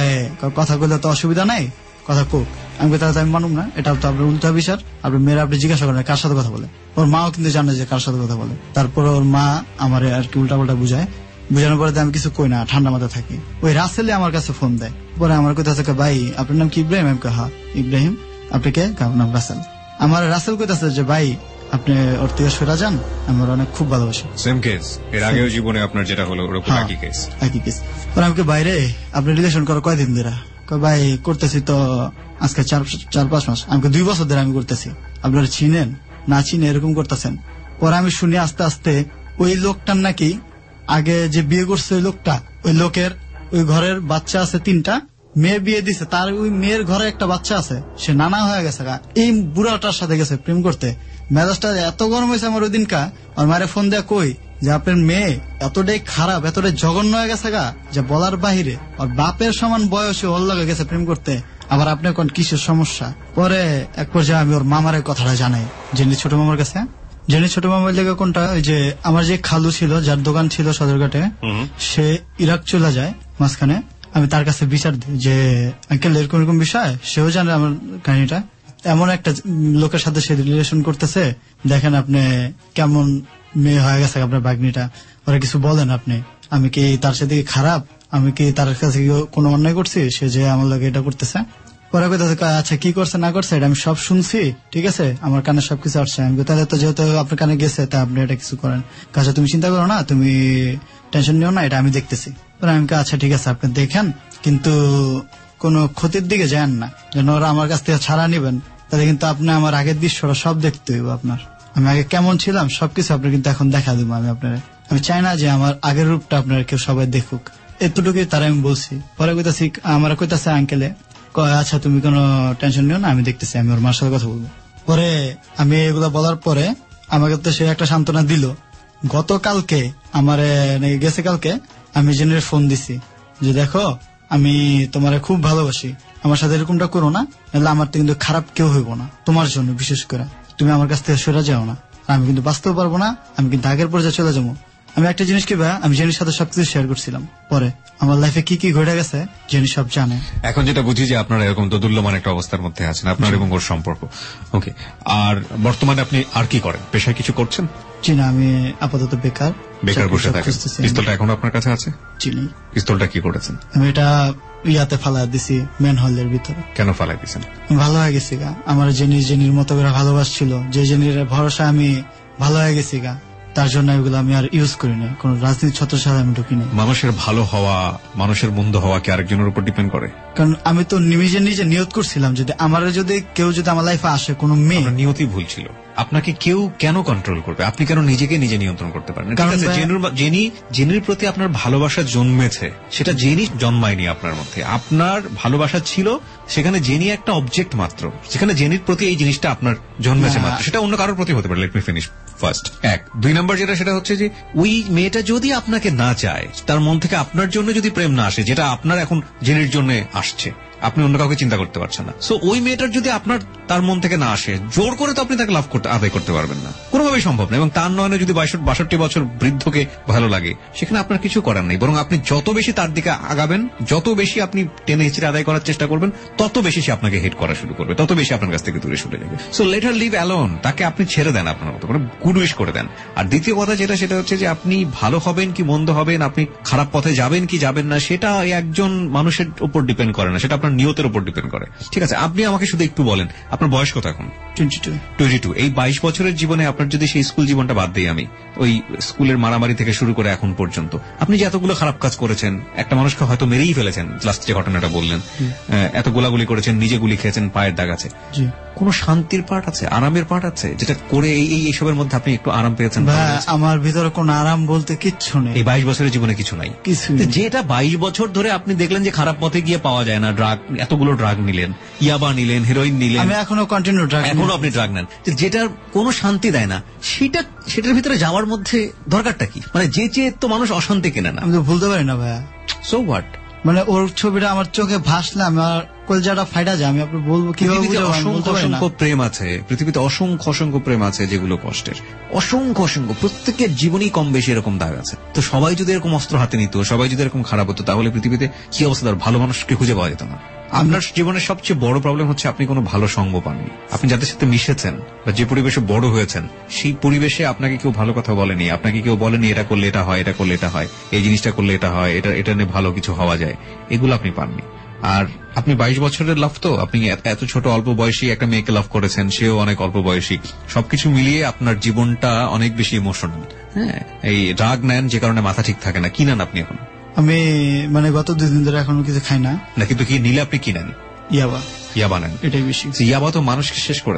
কথা বললে তো অসুবিধা নাই, কথা কোক। আমি তাহলে আমি মানুম না, এটা তো আপনার উল্টা বিচার। আপনি মেয়েরা আপনি জিজ্ঞাসা করেন কার সাথে কথা বলে, ওর মাও কিন্তু জানে যে কার সাথে কথা বলে। তারপর ওর মা আমার আর কি উল্টা পাল্টা বুঝানোর পরে আমি কিছু কই না, ঠান্ডা মাথায় থাকি। ওই রাসেলে আমার কাছে ফোন দেয়, পরে আমার কইতাছে ভাই আপনার নাম কি ইব্রাহিম? আমি হ্যাঁ ইব্রাহিম। আপনি কে? নাম রাসেল। আমার রাসেল কইতাছে যে ভাই আপনি ওর থেকে সরে যান, আমার অনেক খুব ভালোবাসি। সেম কেস এর আগেও জীবনে আপনার যেটা হলো ওরকম একই কেস। পরে আমাকে বাইরে আপনি রিলেশন করো কয়দিন ধরে? ভাই করতেছি তো আজকে 4-5 মাস। আমাকে 2 বছর ধরে আমি করতেছি। আপনারা চিনেন না চিনে এরকম করতেছেন। পরে আমি শুনি আস্তে আস্তে ওই লোকটার নাকি আগে যে বিয়ে করছে ওই লোকটা, ওই লোকের ওই ঘরের বাচ্চা আছে 3টা, মেয়ে বিয়ে দিছে, তার ওই মেয়ের ঘরে একটা বাচ্চা আছে, সে নানা হয়ে গেছে গা, এই বুড়াটার সাথে গেছে প্রেম করতে। মেজাজটা এত গরম হয়েছে আমার ওই দিনকা, আর মারে ফোন দেয়া কই যে আপনার মেয়ে এতটাই খারাপ, এতটাই জঘন্য হয়ে গেছে গা যে বলার বাহিরে, আর বাপের সমান বয়সে ওর লগে গেছে প্রেম করতে, আবার আপনি কোন কিসের সমস্যা। পরে এক পর্যায়ে আমি ওর মামার কথাটা জানাই, জেনি ছোট মামার কাছে। জেনি ছোট মামার লেগে কোনটা, ওই যে আমার যে খালু ছিল যার দোকান ছিল সদরঘাটে, সে ইরাক চলে যায় মাঝখানে। আমি তার কাছে বিচার দিই যে আঙ্কেল এরকম এরকম বিষয়, সেও জানে আমার কাহিনীটা, এমন একটা লোকের সাথে সে রিলেশন করতেছে, দেখেন আপনি কেমন মেয়ে হয়ে গেছে আপনার বাগ্নিটা, ওরা কিছু বলেন আপনি, আমি কি তার সাথে খারাপ, আমি কি তার কাছে কোনো অন্যায় করছি, সে যে আমার লোক এটা করতেছে। পরে আচ্ছা কি করছে না করছে এটা আমি সব শুনছি, ঠিক আছে, আমার কানে সবকিছু আসছে। আমি তাহলে তো যেহেতু আপনার কানে গেছে তা আপনি এটা কিছু করেন, কাছে তুমি চিন্তা করো না, তুমি টেনশন নিও না, এটা আমি দেখতেছি। আমি আচ্ছা ঠিক আছে আপনি দেখেন, কিন্তু কোন ক্ষতির দিকে যান না, যেন ওরা আমার কাছ থেকে ছাড়া নিবেন, তাহলে কিন্তু আপনি আমার আগের দৃশ্যটা সব দেখতে হইব আপনার। আমি আগে কেমন ছিলাম সবকিছু আপনার কিন্তু এখন দেখা দেবো আমি আপনার। আমি চাই না যে আমার আগের রূপটা আপনার কেউ সবাই দেখুক, এতটুকুই তারা আমি বলছি। পরে কইতাছি আমার কইতাছে আঙ্কেলে, আচ্ছা তুমি কোনো টেনশন নিও না, আমি দেখতেছি, আমি ওর মার সাথে কথা বলবো। পরে আমি এগুলো বলার পরে আমাকে তো সে একটা সান্ত্বনা দিল। গতকালকে আমার গেছে কালকে আমি জেনের ফোন দিছি যে দেখো আমি তোমারে খুব ভালোবাসি, আমার সাথে এরকমটা করো না, নাহলে আমার তো কিন্তু খারাপ কেউ হইব না, তোমার জন্য বিশেষ করে তুমি আমার কাছ থেকে সরে যাও না, আমি কিন্তু বাঁচতেও পারবো না, আমি কিন্তু আগের পর্যায়ে চলে যাবো। আমি একটা জিনিস কি আমি জেনির সাথে সবকিছু শেয়ার করছিলাম, পরে আমার লাইফে কি কি ঘটে গেছে জেনি সব জানে। এখন যেটা বুঝি যে আপনারা এরকম দোদুল্যমান একটা অবস্থার মধ্যে আছেন, আপনার এবং ওর সম্পর্ক। ওকে, আর বর্তমানে আপনি আর কি করেন, পেশায় কিছু করছেন? জি না, আমি আপাতত বেকার বসে থাকেন। পিস্তলটা এখন আপনার কাছে আছে? জি নেই। পিস্তলটা কি করেছেন? আমি এটা ইয়াতে ফালাই দিছি, মেন হলের ভিতরে। কেন ফালাই দিছেন? ভালো হয়ে গেছি গা, আমার জেনির মতো করে ভালোবাসছিল, যে জেনির ভরসা আমি ভালো হয়ে গেছি গা, তার জন্য এগুলো আমি আর ইউজ করি না, কোন রাজনীতি ছত্রছায়া আমি ঢুকি না। মানুষের ভালো হওয়া, মানুষের মন্দ হওয়া কি আরেকজনের উপর ডিপেন্ড করে? কারণ আমি তো নিজে নিয়ত করছিলাম যদি আমার কেউ আমার লাইফে আসে কোন মেয়ে, নিয়তি ভুল ছিল। আপনাকে কেউ কেন কন্ট্রোল করবে? আপনি কেন নিজেকে নিজে নিয়ন্ত্রণ করতে পারেন? জেনির প্রতি আপনার ভালোবাসা জন্মেছে, সেটা জেনি জন্মায়নি আপনার মধ্যে। আপনার ভালোবাসা ছিল, সেখানে জেনি একটা অবজেক্ট মাত্র, সেখানে জেনির প্রতি এই জিনিসটা আপনার জন্মেছে মাত্র, সেটা অন্য কারোর প্রতি হতে পারে। Let me finish first. 2 number যেটা, সেটা হচ্ছে যে ওই মেয়েটা যদি আপনাকে না চায়, তার মন থেকে আপনার জন্য যদি প্রেম না আসে, যেটা আপনার এখন জেনির জন্য আসছে, আপনি অন্য কাউকে চিন্তা করতে পারছেন না। সো ওই মেয়েটার যদি আপনার তার মন থেকে না আসে, জোর করে তো আপনি তাকে লাভ করতে আদায় করতে পারবেন না, কোনোভাবেই সম্ভব না। এবং তার নয়নে যদি 62 বছর বৃদ্ধকে ভালো লাগে, সেখানে আপনার কিছু করার নেই। বরং আপনি যত বেশি তার দিকে আগাবেন, যত বেশি আপনি টেনে হিচড়ে আদায় করার চেষ্টা করবেন, তত বেশি সে আপনাকে হেট করা শুরু করবে, তত বেশি আপনার কাছ থেকে দূরে সরে যাবে। So let her live alone, তাকে আপনি ছেড়ে দেন, আপনার মতো করে গুড উইশ করে দেন। আর দ্বিতীয় কথা যেটা, সেটা হচ্ছে যে আপনি ভালো হবেন কি মন্দ হবেন, আপনি খারাপ পথে যাবেন কি যাবেন না, সেটা একজন মানুষের উপর ডিপেন্ড করে না, সেটা আপনার নিয়তের উপর ডিপেন্ড করে। ঠিক আছে, আপনি আমাকে শুধু একটু বলেন আপনার বয়স কত এখন? 22। এই 22 বছরের জীবনে আপনার যদি সেই স্কুল জীবনটা বাদ দিই আমি, ওই স্কুলের মারামারি থেকে শুরু করে এখন পর্যন্ত আপনি যে এতগুলো খারাপ কাজ করেছেন, একটা মানুষকে হয়তো মেরেই ফেলেছেন, লাস্ট যে ঘটনাটা বললেন, এত গোলাগুলি করেছেন, নিজে গুলি খেয়েছেন, পায়ের দাগ আছে, কোন শান্তির পার্ট আছে, আরামের পার্ট আছে, যেটা করে এইসবের মধ্যে আপনি একটু আরাম পেয়েছেন? আমার ভিতরে কোন আরাম বলতে কিচ্ছু নেই, এই 22 বছরের জীবনে কিছু নাই। যেটা 22 বছর ধরে আপনি দেখলেন যে খারাপ পথে গিয়ে পাওয়া যায় না, ড্রাগ, এতগুলো ড্রাগ নিলেন, ইয়াবা নিলেন, হেরোইন নিলেন, আমি এখনো কন্টিনিউ ড্রাগ, এখনো আপনি ড্রাগ নেন, যেটার কোনো শান্তি দেয় না, সেটার ভিতরে যাওয়ার মধ্যে দরকারটা কি? মানে যে তো মানুষ অশান্তি কেনে না, আমি তো ভুলতে পারি না ভাইয়া। সো হোয়াট, মানে ওর ছবিটা আমার চোখে ভাসলে আমার কলজাটা ফাইটা যায়, আমি আপনি বলবো কিভাবে? অসংখ্য প্রেম আছে পৃথিবীতে, অসংখ্য প্রেম আছে যেগুলো কষ্টের, অসংখ্য প্রত্যেকের জীবনই কম বেশি এরকম দাগ আছে। তো সবাই যদি এরকম অস্ত্র হাতে নিত, সবাই যদি এরকম খারাপ হতো, তাহলে পৃথিবীতে কি অবস্থা, ভালো মানুষকে খুঁজে পাওয়া যেত না। আপনার জীবনের সবচেয়ে বড় প্রবলেম হচ্ছে আপনি কোনো ভালো সঙ্গ পাননি। আপনি যাদের সাথে মিশেছেন বা যে পরিবেশে বড় হয়েছেন, সেই পরিবেশে আপনাকে কেউ ভালো কথা বলেনি, আপনাকে কেউ বলেনি এটা করলে এটা হয়, এটা করলে এটা হয়, এই জিনিসটা করলে এটা হয়, এটা নিয়ে ভালো কিছু হওয়া যায়, এগুলো আপনি পাননি। আর আপনি 22 বছরের লাভ, তো আপনি এত ছোট অল্প বয়সী একটা মেয়েকে লাভ করেছেন, সেও অনেক অল্প বয়সী, সবকিছু মিলিয়ে আপনার জীবনটা অনেক বেশি ইমোশনাল। হ্যাঁ, এই ড্রাগ নেন যে কারণে মাথা ঠিক থাকে না। কি নেন আপনি এখন? আমি মানে গত 2 দিন ধরে এখনো কিছু খাই না। কিন্তু কি নিলে আপনি কি নেন? ইয়াবা নেন, এটাই বেশি। ইয়াবা তো মানুষকে শেষ করে দেয়।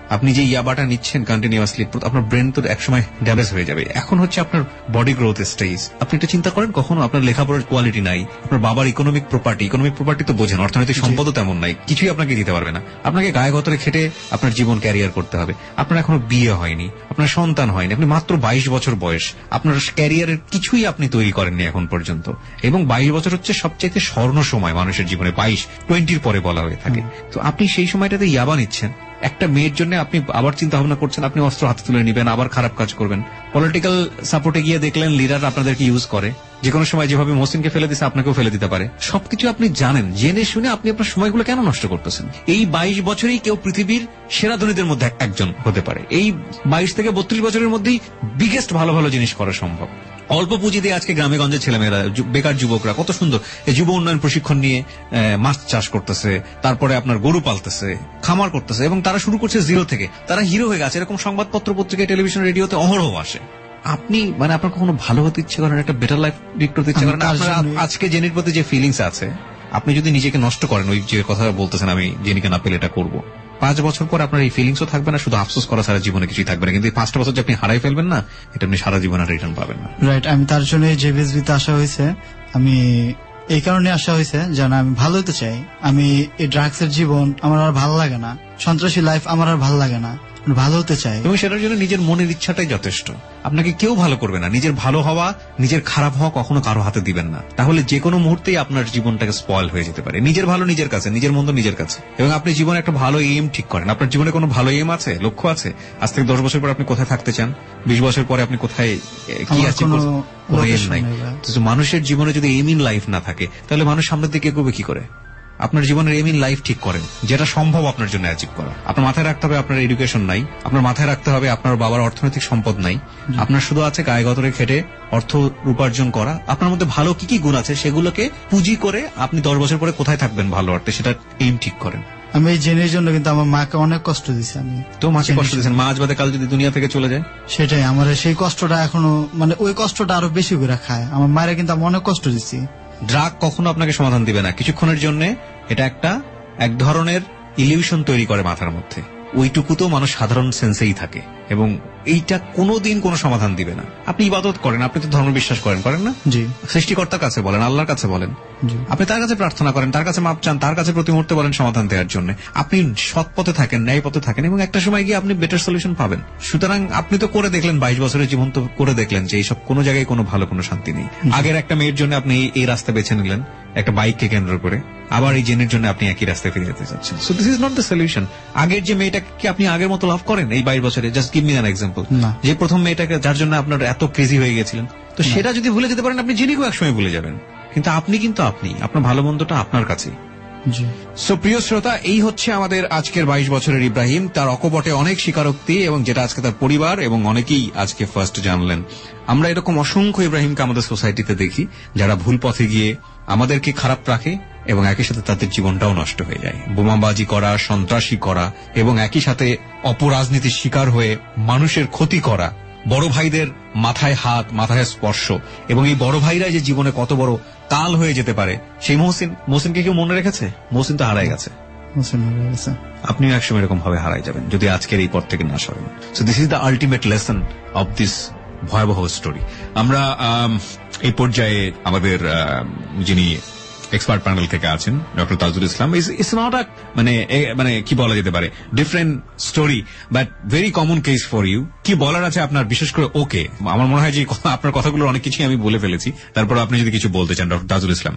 আপনি যে ইয়াবাটা নিচ্ছেন কন্টিনিউয়াসলি, আপনার ব্রেন তো একসময় ড্যামেজ হয়ে যাবে। এখন হচ্ছে আপনার বডি গ্রোথ স্টেজ। আপনি এটা চিন্তা করেন, কখনো আপনার লেখাপড়ার কোয়ালিটি নাই, আপনার বাবার ইকোনমিক প্রপার্টি তো বোঝেন, অর্থনৈতিক সম্পদও তেমন নাই, কিছুই আপনাকে দিতে পারবে না। আপনাকে গায়ে গতরে খেটে আপনার জীবন ক্যারিয়ার করতে হবে। আপনার এখনো বিয়ে হয়নি, আপনার সন্তান হয়নি, আপনি মাত্র 22 বছর বয়স, আপনার ক্যারিয়ারের কিছুই আপনি তৈরি করেননি এখন পর্যন্ত। এবং 22 বছর হচ্ছে সবচেয়ে স্বর্ণ সময় মানুষের জীবনে, 22-20 পরে বলা হয়ে থাকে। তো আপনি সেই সময়টাতে ইয়াবা নিচ্ছেন, একটা মেয়ের জন্য আপনি আবার চিন্তা ভাবনা করছেন, আপনি অস্ত্র হাতে তুলে নেবেন, আবার খারাপ কাজ করবেন। পলিটিক্যাল সাপোর্টে গিয়ে দেখলেন লিডার আপনাদেরকে ইউজ করে, যে কোনো সময় যেভাবে মহসিনকে ফেলে দিচ্ছে আপনাকেও ফেলে দিতে পারে। সবকিছু আপনি জানেন, জেনে শুনে আপনি আপনার সময়গুলো কেন নষ্ট করতেছেন? এই 22 বছরেই কেউ পৃথিবীর সেরা ধনীদের মধ্যে একজন হতে পারে। এই 22 থেকে 32 বছরের মধ্যেই বিগেস্ট ভালো ভালো জিনিস করা সম্ভব। অল্প পুঁজি দিয়ে আজকে গ্রামে গঞ্জের ছেলেমেয়েরা, বেকার যুবকরা কত সুন্দর এই যুব উন্নয়ন প্রশিক্ষণ নিয়ে মাছ চাষ করতেছে, তারপরে আপনার গরু পালতেছে, খামার করতেছে, এবং তারা শুরু করছে জিরো থেকে, তারা হিরো হয়ে গেছে। এরকম সংবাদপত্র, পত্রিকায়, টেলিভিশন, রেডিওতে অহরহ আসে। আপনি আপনার কখনো ভালো হতে ইচ্ছে করেন, একটা বেটার লাইফ লিড করতে ইচ্ছে করেন? আপনার আজকে জেনির প্রতি যে ফিলিংস আছে, আপনি যদি নিজেকে নষ্ট করেন, ওই যে কথা বলতেছেন আমি জেনিকে না পেলে এটা করবো, 5 বছর পর আপনার এই ফিলিংসও থাকবে না, শুধু আফসোস করা সারা জীবনে কিছুই থাকবে না। কিন্তু এই 5টা বছর যে আপনি হারাই ফেলবেন না, এটা আপনি সারা জীবনে রিটার্ন পাবেন না। রাইট, আমি তার জন্য জেবিএসবিতে আসা হয়েছে। আমি এই কারণে আসা হয়েছে যেন আমি ভালো হতে চাই। আমি এই ড্রাগসের জীবন আমার আর ভালো লাগে না, সন্ত্রাসী লাইফ আমার আর ভালো লাগে না, ভালো হতে চাই। এবং সেটার জন্য নিজের মনের ইচ্ছাটাই যথেষ্ট। আপনাকে কেউ ভালো করবে না। নিজের ভালো হওয়া, নিজের খারাপ হওয়া কখনো কারো হাতে দিবেন না, তাহলে যে কোনো মুহূর্তেই আপনার জীবনটাকে স্পয়েল হয়ে যেতে পারে। নিজের ভালো নিজের কাছে, নিজের মন্দ নিজের কাছে। এবং আপনি জীবনে একটা ভালো এইম ঠিক করেন। আপনার জীবনে কোনো ভালো এইম আছে, লক্ষ্য আছে? আজ থেকে 10 বছর পর আপনি কোথায় থাকতে চান? 20 বছর পরে আপনি কোথায় কি আছে? কোনো এইম নাই। মানুষের জীবনে যদি এইম ইন লাইফ না থাকে, তাহলে মানুষ সামনের দিকে এগোবে কি করে? আপনার জীবনের এম ইন লাইফ ঠিক করেন, যেটা সম্ভব আপনার জন্য অ্যাচিভ করা। আপনার মাথায় রাখতে হবে আপনার এডুকেশন নাই, আপনার মাথায় রাখতে হবে আপনার বাবার অর্থনৈতিক সম্পদ নাই, আপনার শুধু আছে গায়ে গতরে খেটে অর্থ রূপার্জন করা। আপনার মধ্যে ভালো কি কি গুণ আছে সেগুলোকে পুঁজি করে আপনি 10 বছর পরে কোথায় থাকবেন ভালো অর্থে, সেটা এইম ঠিক করেন। আমি এই জেনের জন্য কিন্তু আমার মাকে অনেক কষ্ট দিচ্ছি। আমি তো মাকে কষ্ট দিচ্ছেন, মা আজ বাদে কাল যদি দুনিয়া থেকে চলে যায়, সেটাই আমার সেই কষ্টটা এখনো, মানে ওই কষ্টটা আরো বেশি করে খায়। আমার মায়ের কিন্তু আমি অনেক কষ্ট দিচ্ছি। ড্রাগ কখনো আপনাকে সমাধান দিবে না। কিছুক্ষণের জন্য এটা এক ধরনের ইলিউশন তৈরি করে মাথার মধ্যে, ওইটুকু তো মানুষ সাধারণ সেন্সেই থাকে, এবং এইটা কোনোদিন কোনো সমাধান দিবে না। আপনি ইবাদত করেন, আপনি তো ধর্ম বিশ্বাস করেন না? জি। সৃষ্টিকর্তার কাছে বলেন, আল্লাহর কাছে বলেন, আপনি তার কাছে প্রার্থনা করেন, তার কাছে মাপ চান, তার কাছে প্রতি মুহূর্তে বলেন সমাধান দেওয়ার জন্য। আপনি সৎ পথে থাকেন, ন্যায় পথে থাকেন, এবং একটা সময় গিয়ে আপনি বেটার সলিউশন পাবেন। সুতরাং আপনি তো করে দেখলেন, 22 বছরের জীবন তো করে দেখলেন যে এইসব কোনো জায়গায় কোনো ভালো কোনো শান্তি নেই। আগের একটা মেয়ের জন্য আপনি এই রাস্তা বেছে নিলেন, একটা বাইককে কেন্দ্র করে, আবার এই জেনের জন্য আপনি একই রাস্তায় ফিরে যেতে চাচ্ছেন। So this is not the solution. আগের যে মেয়েটাকে আপনি আগের মতো লাভ করেন এই 22 বছরে, just give me an example. যে প্রথম মেয়েটাকে যার জন্য আপনার এত ক্রেজি হয়ে গেছিলেন, তো সেটা যদি ভুলে যেতে পারেন, আপনি জেনিকেও একসময় ভুলে যাবেন। কিন্তু আপনি আপনার ভালো মন্দটা আপনার কাছে। সো প্রিয় শ্রোতা, এই হচ্ছে আমাদের আজকের 22 বছরের ইব্রাহিম। তার অকপটে অনেক স্বীকারোক্তি, এবং যেটা আজকে তার পরিবার এবং অনেকেই আজকে ফার্স্ট জানলেন। আমরা এরকম অসংখ্য ইব্রাহিমকে আমাদের সোসাইটিতে দেখি, যারা ভুল পথে গিয়ে আমাদেরকে খারাপ রাখে এবং একই সাথে তাদের জীবনটাও নষ্ট হয়ে যায়। বোমাবাজি করা, সন্ত্রাসী করা, এবং একই সাথে অপরাজনীতির শিকার হয়ে মানুষের ক্ষতি করা, বড় ভাইদের মাথায় হাত, মাথায় স্পর্শ, এবং এই বড় ভাইরা যে জীবনে কত বড় কাল হয়ে যেতে পারে, সেই মহসিনকে কেউ মনে রেখেছে? মহসিন তো হারাই গেছে। আপনিও একসময় এরকম ভাবে হারাই যাবেন যদি আজকের এই পথ থেকে না সরেন। So this is the ultimate lesson of this ভয়াবহ স্টোরি। আমরা এই পর্যায়ে আমাদের যিনি এক্সপার্ট প্যানেল থেকে আছেন doctor Tajul Islam, it's not মানে কি বলা যেতে পারে, different story but very common case for you. কি বলার আছে আপনার, বিশেষ করে ওকে? আমার মনে হয় যে আপনার কথাগুলোর অনেক কিছুই আমি বলে ফেলেছি, তারপর আপনি যদি কিছু বলতে চান ডক্টর তাজুল ইসলাম।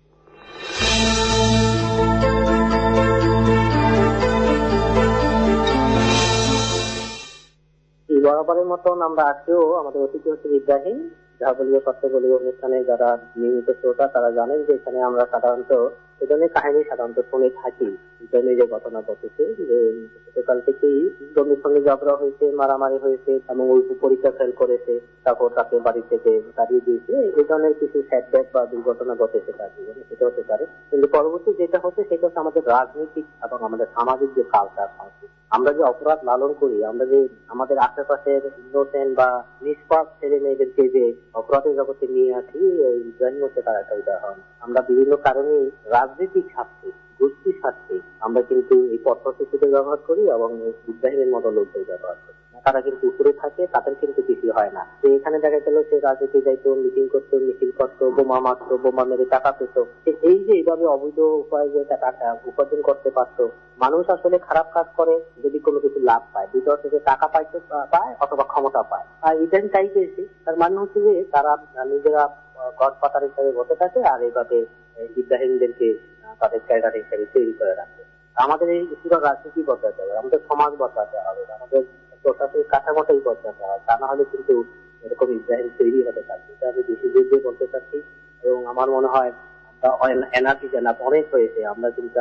বরাবরের মতন আমরা আজকেও আমাদের অতিথি হচ্ছে ইব্রাহিম। যাহা বলিব সত্য বলিব অনুষ্ঠানে যারা নিয়মিত শ্রোতা তারা জানেন যে এখানে আমরা সাধারণত এ ধরনের কাহিনী সাধারণত শুনে থাকি। যে ঘটনা ঘটেছে যে ছোটকাল থেকেই বন্ধুর সঙ্গে ঝগড়া হয়েছে, মারামারি হয়েছে, এবং ওই পরীক্ষা ফেল করেছে, তারপর তাকে বাড়ি থেকে তাড়িয়ে দিয়েছে, এই ধরনের কিছু সেটব্যাক বা দুর্ঘটনা ঘটেছে তার জীবনে, সেটা হতে পারে। কিন্তু পরবর্তী যেটা হচ্ছে সেটা হচ্ছে আমাদের রাজনৈতিক এবং আমাদের সামাজিক যে কালচার, আমরা যে অপরাধ লালন করি, আমরা যে আমাদের আশেপাশের ইনোসেন্ট বা নিষ্পাপ ছেলে মেয়েদেরকে যে অপরাধের জগতে নিয়ে আসি, ইব্রাহিম হচ্ছে তার একটা উদাহরণ। আমরা বিভিন্ন কারণে রাজনৈতিক স্বার্থে, গোষ্ঠীর স্বার্থে আমরা কিন্তু এই পথ শিশুদের ব্যবহার করি এবং ইব্রাহিমের মতো লোকদের ব্যবহার করি। তারা কিন্তু উপরে থাকে, তাদের কিন্তু কিছু হয় না। এখানে দেখা গেল সে রাজনীতি যাইতো, মিটিং করতো, মিছিল করতো, বোমা মারতো, বোমা মেরে টাকা পেত। এই যে এইভাবে অবৈধ উপায়ে যে টাকা উপার্জন করতে পারতো। মানুষ আসলে খারাপ কাজ করে যদি কোনো কিছু লাভ পায়, ভিতর থেকে টাকা পাইতে পায় অথবা ক্ষমতা পায়। আর ইদানিং তাই পেয়েছে, তার মানে হচ্ছে যে তারা নিজেরা গডফাদার হিসাবে বসে থাকে আর এইভাবে ইব্রাহিমদেরকে তাদের ক্যাডার হিসাবে তৈরি করে রাখে। আমাদের এই পুরো রাজনীতি বদলাতে হবে, আমাদের সমাজ বদলাতে হবে, আমাদের প্রশাসনিক কাঠামোটাই বদলাতে হবে। তা না হলে কিন্তু এরকম ইব্রাহিম তৈরি হতে থাকবে। এটা আমি বেশি দিয়ে বলতে চাচ্ছি। এবং আমার মনে হয় এনার্জি জানা অনেক হয়েছে, আমরা কিন্তু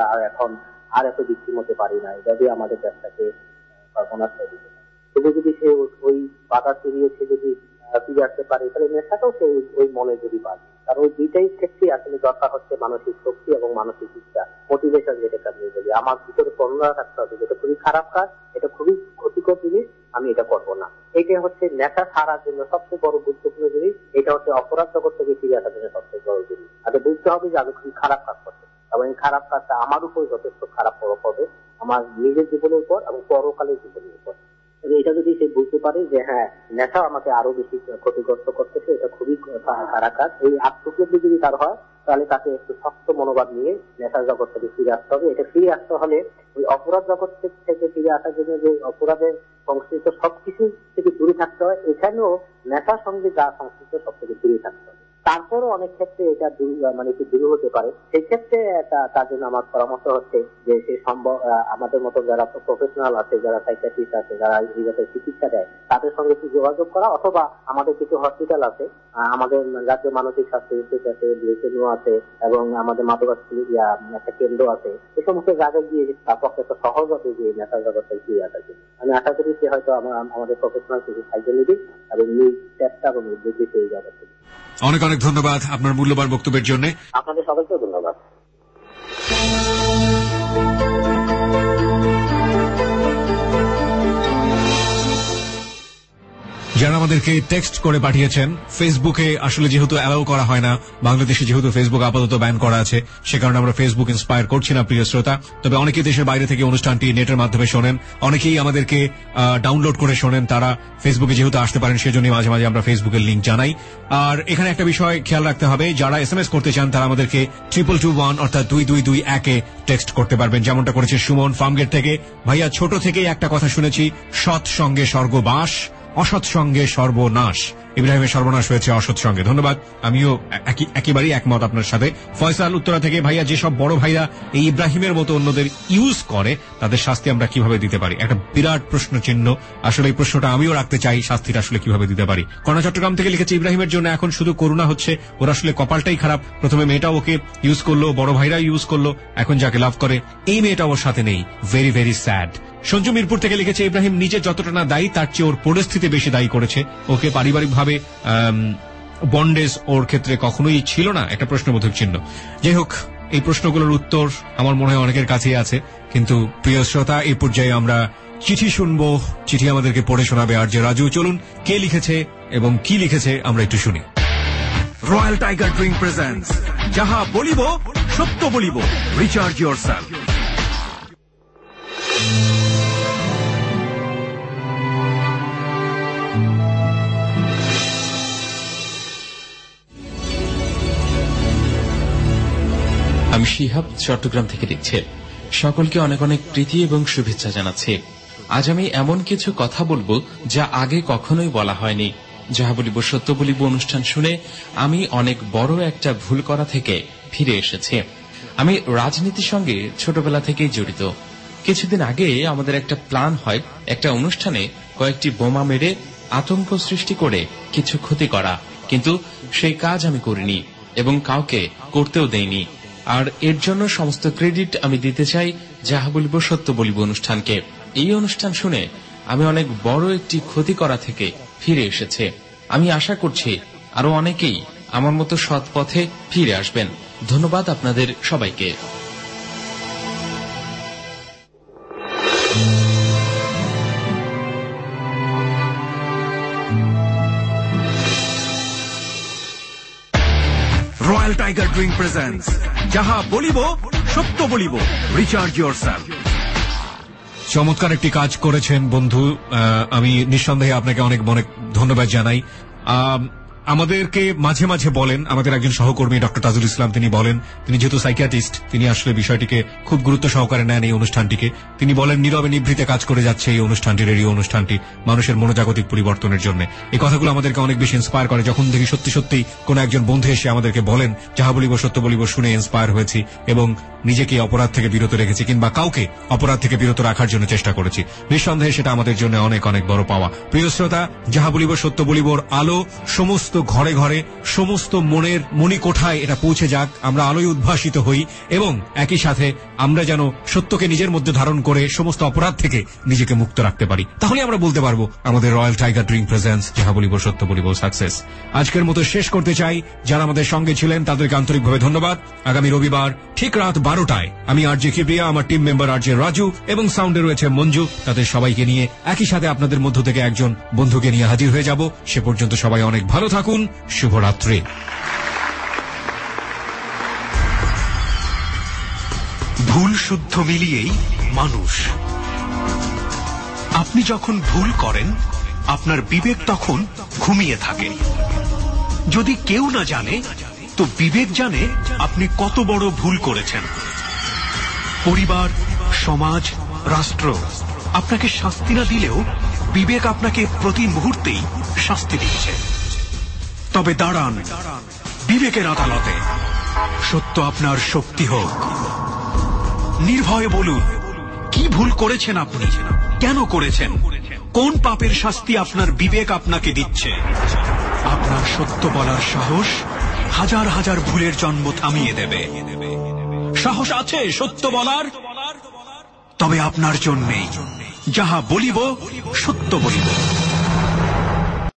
আর এত বিক্রি হতে পারি না। এভাবে আমাদের ব্যবসাকে সর্বনাশ করে দিতে পারে। তবু যদি সে ওই বাধা পেরিয়ে সে যদি ফিরে আসতে পারে, তাহলে নেশাটাও সে ওই মনে যদি পাবে। কারণ ওই দুইটাই ক্ষেত্রে আসলে দরকার হচ্ছে মানসিক শক্তি এবং মানসিক ইচ্ছা, মোটিভেশন, যেটাকে আমি বলি। আমার ভিতরে করোনা থাকতে হবে, যেটা খুবই খারাপ কাজ, এটা খুবই ক্ষতিকর জিনিস, আমি এটা করবো না। এটা হচ্ছে নেশা ছাড়ার জন্য সবচেয়ে বড় গুরুত্বপূর্ণ জিনিস। এটা হচ্ছে অপরাধ জগৎ থেকে ফিরে আসার জন্য সবচেয়ে বড় জিনিস। তাদের বুঝতে হবে যে আমি খুবই খারাপ কাজ করছি এবং এই খারাপ কাজটা আমার উপর যথেষ্ট খারাপ প্রভাব হবে, আমার নিজের জীবনের উপর এবং পরকালের জীবনের উপর। এটা যদি সে বুঝতে পারে যে হ্যাঁ, নেশা আমাকে আরো বেশি ক্ষতিগ্রস্ত করতেছে, এটা খুবই খারাপ কাজ, এই আত্মক্রোধ যদি তার হয়, তাহলে তাকে একটু শক্ত মনোভাব নিয়ে নেশার জগৎ থেকে ফিরে আসতে হবে। এটা ফিরে আসতে হলে ওই অপরাধ জগৎ থেকে ফিরে আসার জন্য যে অপরাধের সংশ্লিষ্ট সবকিছু থেকে দূরে থাকতে হয়, এখানেও নেশার সঙ্গে যা সংশ্লিষ্ট সব থেকে দূরে থাকতে হবে। তারপরও অনেক ক্ষেত্রে এটা একটু দূর হতে পারে। সেই ক্ষেত্রে তার জন্য আমার পরামর্শ হচ্ছে যে সে সম্ভব আমাদের মতো যারা প্রফেশনাল আছে, যারা সাইকিয়াট্রিস্ট আছে, যারা এই ব্যাপারে চিকিৎসা দেয়, তাদের সঙ্গে একটু যোগাযোগ করা, অথবা আমাদের কিছু হসপিটাল আছে, আমাদের রাজ্য মানসিক স্বাস্থ্য ইনস্টিটিউট আছে, বিএসএনও আছে, এবং আমাদের মাদকাসক্তি একটা কেন্দ্র আছে। এই সমস্ত জায়গায় গিয়ে তার পক্ষে একটা সহজ হবে যে নেশার জগৎটা ফিরে আসার জন্য। আমি আশা করি সে হয়তো আমাদের প্রফেশনাল কিছু সাহায্য নিবে এবং নিজ চেষ্টা এবং উদ্যোগে সেই জগৎ। অনেক অনেক ধন্যবাদ আপনার মূল্যবান বক্তব্যের জন্য। আপনাদের সবাইকে ধন্যবাদ। যারা আমাদেরকে টেক্সট করে পাঠিয়েছেন, ফেসবুকে আসলে যেহেতু অ্যালাউ করা হয় না, বাংলাদেশে যেহেতু ফেসবুক আপাতত ব্যান করা আছে, সে কারণে আমরা ফেসবুক ইন্সপায়ার করছি না প্রিয় শ্রোতা। তবে অনেকেই দেশের বাইরে থেকে অনুষ্ঠানটি নেটের মাধ্যমে শোনেন, অনেকেই আমাদেরকে ডাউনলোড করে শোনেন। তারা ফেসবুকে যেহেতু আসতে পারেন, সেজন্য মাঝে মাঝে আমরা ফেসবুকের লিঙ্ক জানাই। আর এখানে একটা বিষয় খেয়াল রাখতে হবে, যারা SMS করতে চান তারা আমাদেরকে 2221 অর্থাৎ 2221 টেক্সট করতে পারবেন, যেমনটা করেছে সুমন ফার্মগেট থেকে। ভাইয়া, ছোট থেকেই একটা কথা শুনেছি, সৎ সঙ্গে স্বর্গবাস, অসৎ সঙ্গে সর্বনাশ। ইব্রাহিমের সর্বনাশ হয়েছে অসৎ সঙ্গে। ধন্যবাদ, আমিও একেবারেই একমত আপনার সাথে। ফয়সাল উত্তরা থেকে, ভাইয়া যেসব বড় ভাইরা এই ইব্রাহিমের মতো অন্যদের ইউজ করে, তাদের শাস্তি আমরা কিভাবে দিতে পারি? একটা বিরাট প্রশ্ন চিহ্ন। আসলে এই প্রশ্নটা আমিও রাখতে চাই, শাস্তিটা আসলে কিভাবে দিতে পারি। কর্ণা চট্টগ্রাম থেকে লিখেছে, ইব্রাহিমের জন্য এখন শুধু করুণা হচ্ছে, ওর আসলে কপালটাই খারাপ। প্রথমে মেয়েটা ওকে ইউজ করলো, বড় ভাইরা ইউজ করলো, এখন যাকে লাভ করে এই মেয়েটা ওর সাথে নেই। Very very sad. Sanju Mirpur থেকে লিখেছে, ইব্রাহিম নিজে যতটা না দায়ী, তার চেয়ে ওর পরিস্থিতি বেশি দায়ী করেছে। ওকে পারিবারিকভাবে বন্ডেজ ওর ক্ষেত্রে কখনোই ছিল না, একটা প্রশ্নবোধক চিহ্ন। যাই হোক, এই প্রশ্নগুলোর উত্তর আমার মনে হয় অনেকের কাছেই আছে। কিন্তু প্রিয় শ্রোতা, এই পর্যায়ে আমরা চিঠি শুনবো। চিঠি আমাদেরকে পড়ে শোনাবে আর যে রাজু। চলুন, কে লিখেছে এবং কি লিখেছে আমরা একটু শুনি। রয়্যাল টাইগার ড্রিঙ্ক প্রেজেন্টস যাহা বলিব সত্য বলিব, রিচার্জ ইয়োরসেলফ। আমি শিহাব চট্টগ্রাম থেকে লিখছি। সকলকে অনেক অনেক প্রীতি এবং শুভেচ্ছা জানাচ্ছি। আজ আমি এমন কিছু কথা বলবো যা আগে কখনোই বলা হয়নি। যাহা বলিব সত্য বলিব অনুষ্ঠান শুনে আমি অনেক বড় একটা ভুল করা থেকে ফিরে এসেছি। আমি রাজনীতির সঙ্গে ছোটবেলা থেকেই জড়িত। কিছুদিন আগে আমাদের একটা প্ল্যান হয় একটা অনুষ্ঠানে কয়েকটি বোমা মেরে আতঙ্ক সৃষ্টি করে কিছু ক্ষতি করা, কিন্তু সেই কাজ আমি করিনি এবং কাউকে করতেও দেইনি। আর এর জন্য সমস্ত ক্রেডিট আমি দিতে চাই যাহা বলিব সত্য বলিব অনুষ্ঠানকে। এই অনুষ্ঠান শুনে আমি অনেক বড় একটি ক্ষতি করা থেকে ফিরে এসেছে। আমি আশা করছি আরো অনেকেই আমার মতো সৎ পথে ফিরে আসবেন। ধন্যবাদ আপনাদের সবাইকে। রয়্যাল টাইগার ড্রিঙ্ক প্রেজেন্টস যাহা বলিব সত্য বলিব, রিচার্জ ইয়োরসেলফ। চমৎকার একটি কাজ করেছেন বন্ধু, আমি নিঃসন্দেহে আপনাকে অনেক অনেক ধন্যবাদ জানাই। আমাদেরকে মাঝে মাঝে বলেন, আমাদের একজন সহকর্মী ডক্টর তাজুল ইসলাম, তিনি বলেন, তিনি যেহেতু সাইকিয়াট্রিস্ট, তিনি আসলে বিষয়টিকে খুব গুরুত্ব সহকারে নেন এই অনুষ্ঠানটিকে। তিনি বলেন নীরবে নিভৃতে কাজ করে যাচ্ছে এই অনুষ্ঠানটি, রেডিও অনুষ্ঠানটি মানুষের মনোজাগতিক পরিবর্তনের জন্য। এই কথাগুলো আমাদেরকে অনেক বেশি ইন্সপায়ার করে। যখন দেখি সত্যি সত্যি কোন একজন বন্ধু এসে আমাদেরকে বলেন যাহা বলিব সত্য বলিব, শুনে ইন্সপায়ার হয়েছি এবং নিজেকে অপরাধ থেকে বিরত রেখেছি কিংবা কাউকে অপরাধ থেকে বিরত রাখার জন্য চেষ্টা করেছি, নিঃসন্দেহে সেটা আমাদের জন্য অনেক অনেক বড় পাওয়া। প্রিয় শ্রোতা, যাহা বলিব সত্য বলিবর আলো সমস্ত ঘরে ঘরে, সমস্ত মনের মণিকোঠায় এটা পৌঁছে যাক, আমরা আলোয় উদ্ভাসিত হই এবং একই সাথে আমরা যেন সত্যকে নিজের মধ্যে ধারণ করে সমস্ত অপরাধ থেকে নিজেকে মুক্ত রাখতে পারি। তাহলে আমরা বলতে পারবো আমাদের রয়্যাল টাইগার ড্রিঙ্ক প্রেজেন্টস যাহা বলিব সত্য বলিব সাকসেস। আজকের মতো শেষ করতে চাই। যারা আমাদের সঙ্গে ছিলেন তাদেরকে আন্তরিকভাবে ধন্যবাদ। আগামী রবিবার ঠিক রাত 12টায় আমি আরজে কিবরিয়া, আমার টিম মেম্বার আরজে রাজু এবং সাউন্ডে রয়েছে মঞ্জু, তাদের সবাইকে নিয়ে একই সাথে আপনাদের মধ্য থেকে একজন বন্ধুকে নিয়ে হাজির হয়ে যাব। সে পর্যন্ত সবাই অনেক ভালো থাকুন। শুভরাত্রি। ভুল শুদ্ধ মিলিয়েই মানুষ। আপনি যখন ভুল করেন আপনার বিবেক তখন ঘুমিয়ে থাকে। যদি কেউ না জানে তো বিবেক জানে আপনি কত বড় ভুল করেছেন। পরিবার, সমাজ, রাষ্ট্র আপনাকে শাস্তি না দিলেও বিবেক আপনাকে প্রতি মুহূর্তেই শাস্তি দিচ্ছে। তবে দাঁড়ান বিবেকের আদালতে, সত্য আপনার শক্তি হোক। নির্ভয়ে বলুন কি ভুল করেছেন আপনি, কেন করেছেন, কোন পাপের শাস্তি আপনার বিবেক আপনাকে দিচ্ছে। আপনার সত্য বলার সাহস হাজার হাজার ভুলের জন্ম থামিয়ে দেবে। সাহস আছে সত্য বলার? তবে আপনার জন্যেই যাহা বলিব সত্য বলিব।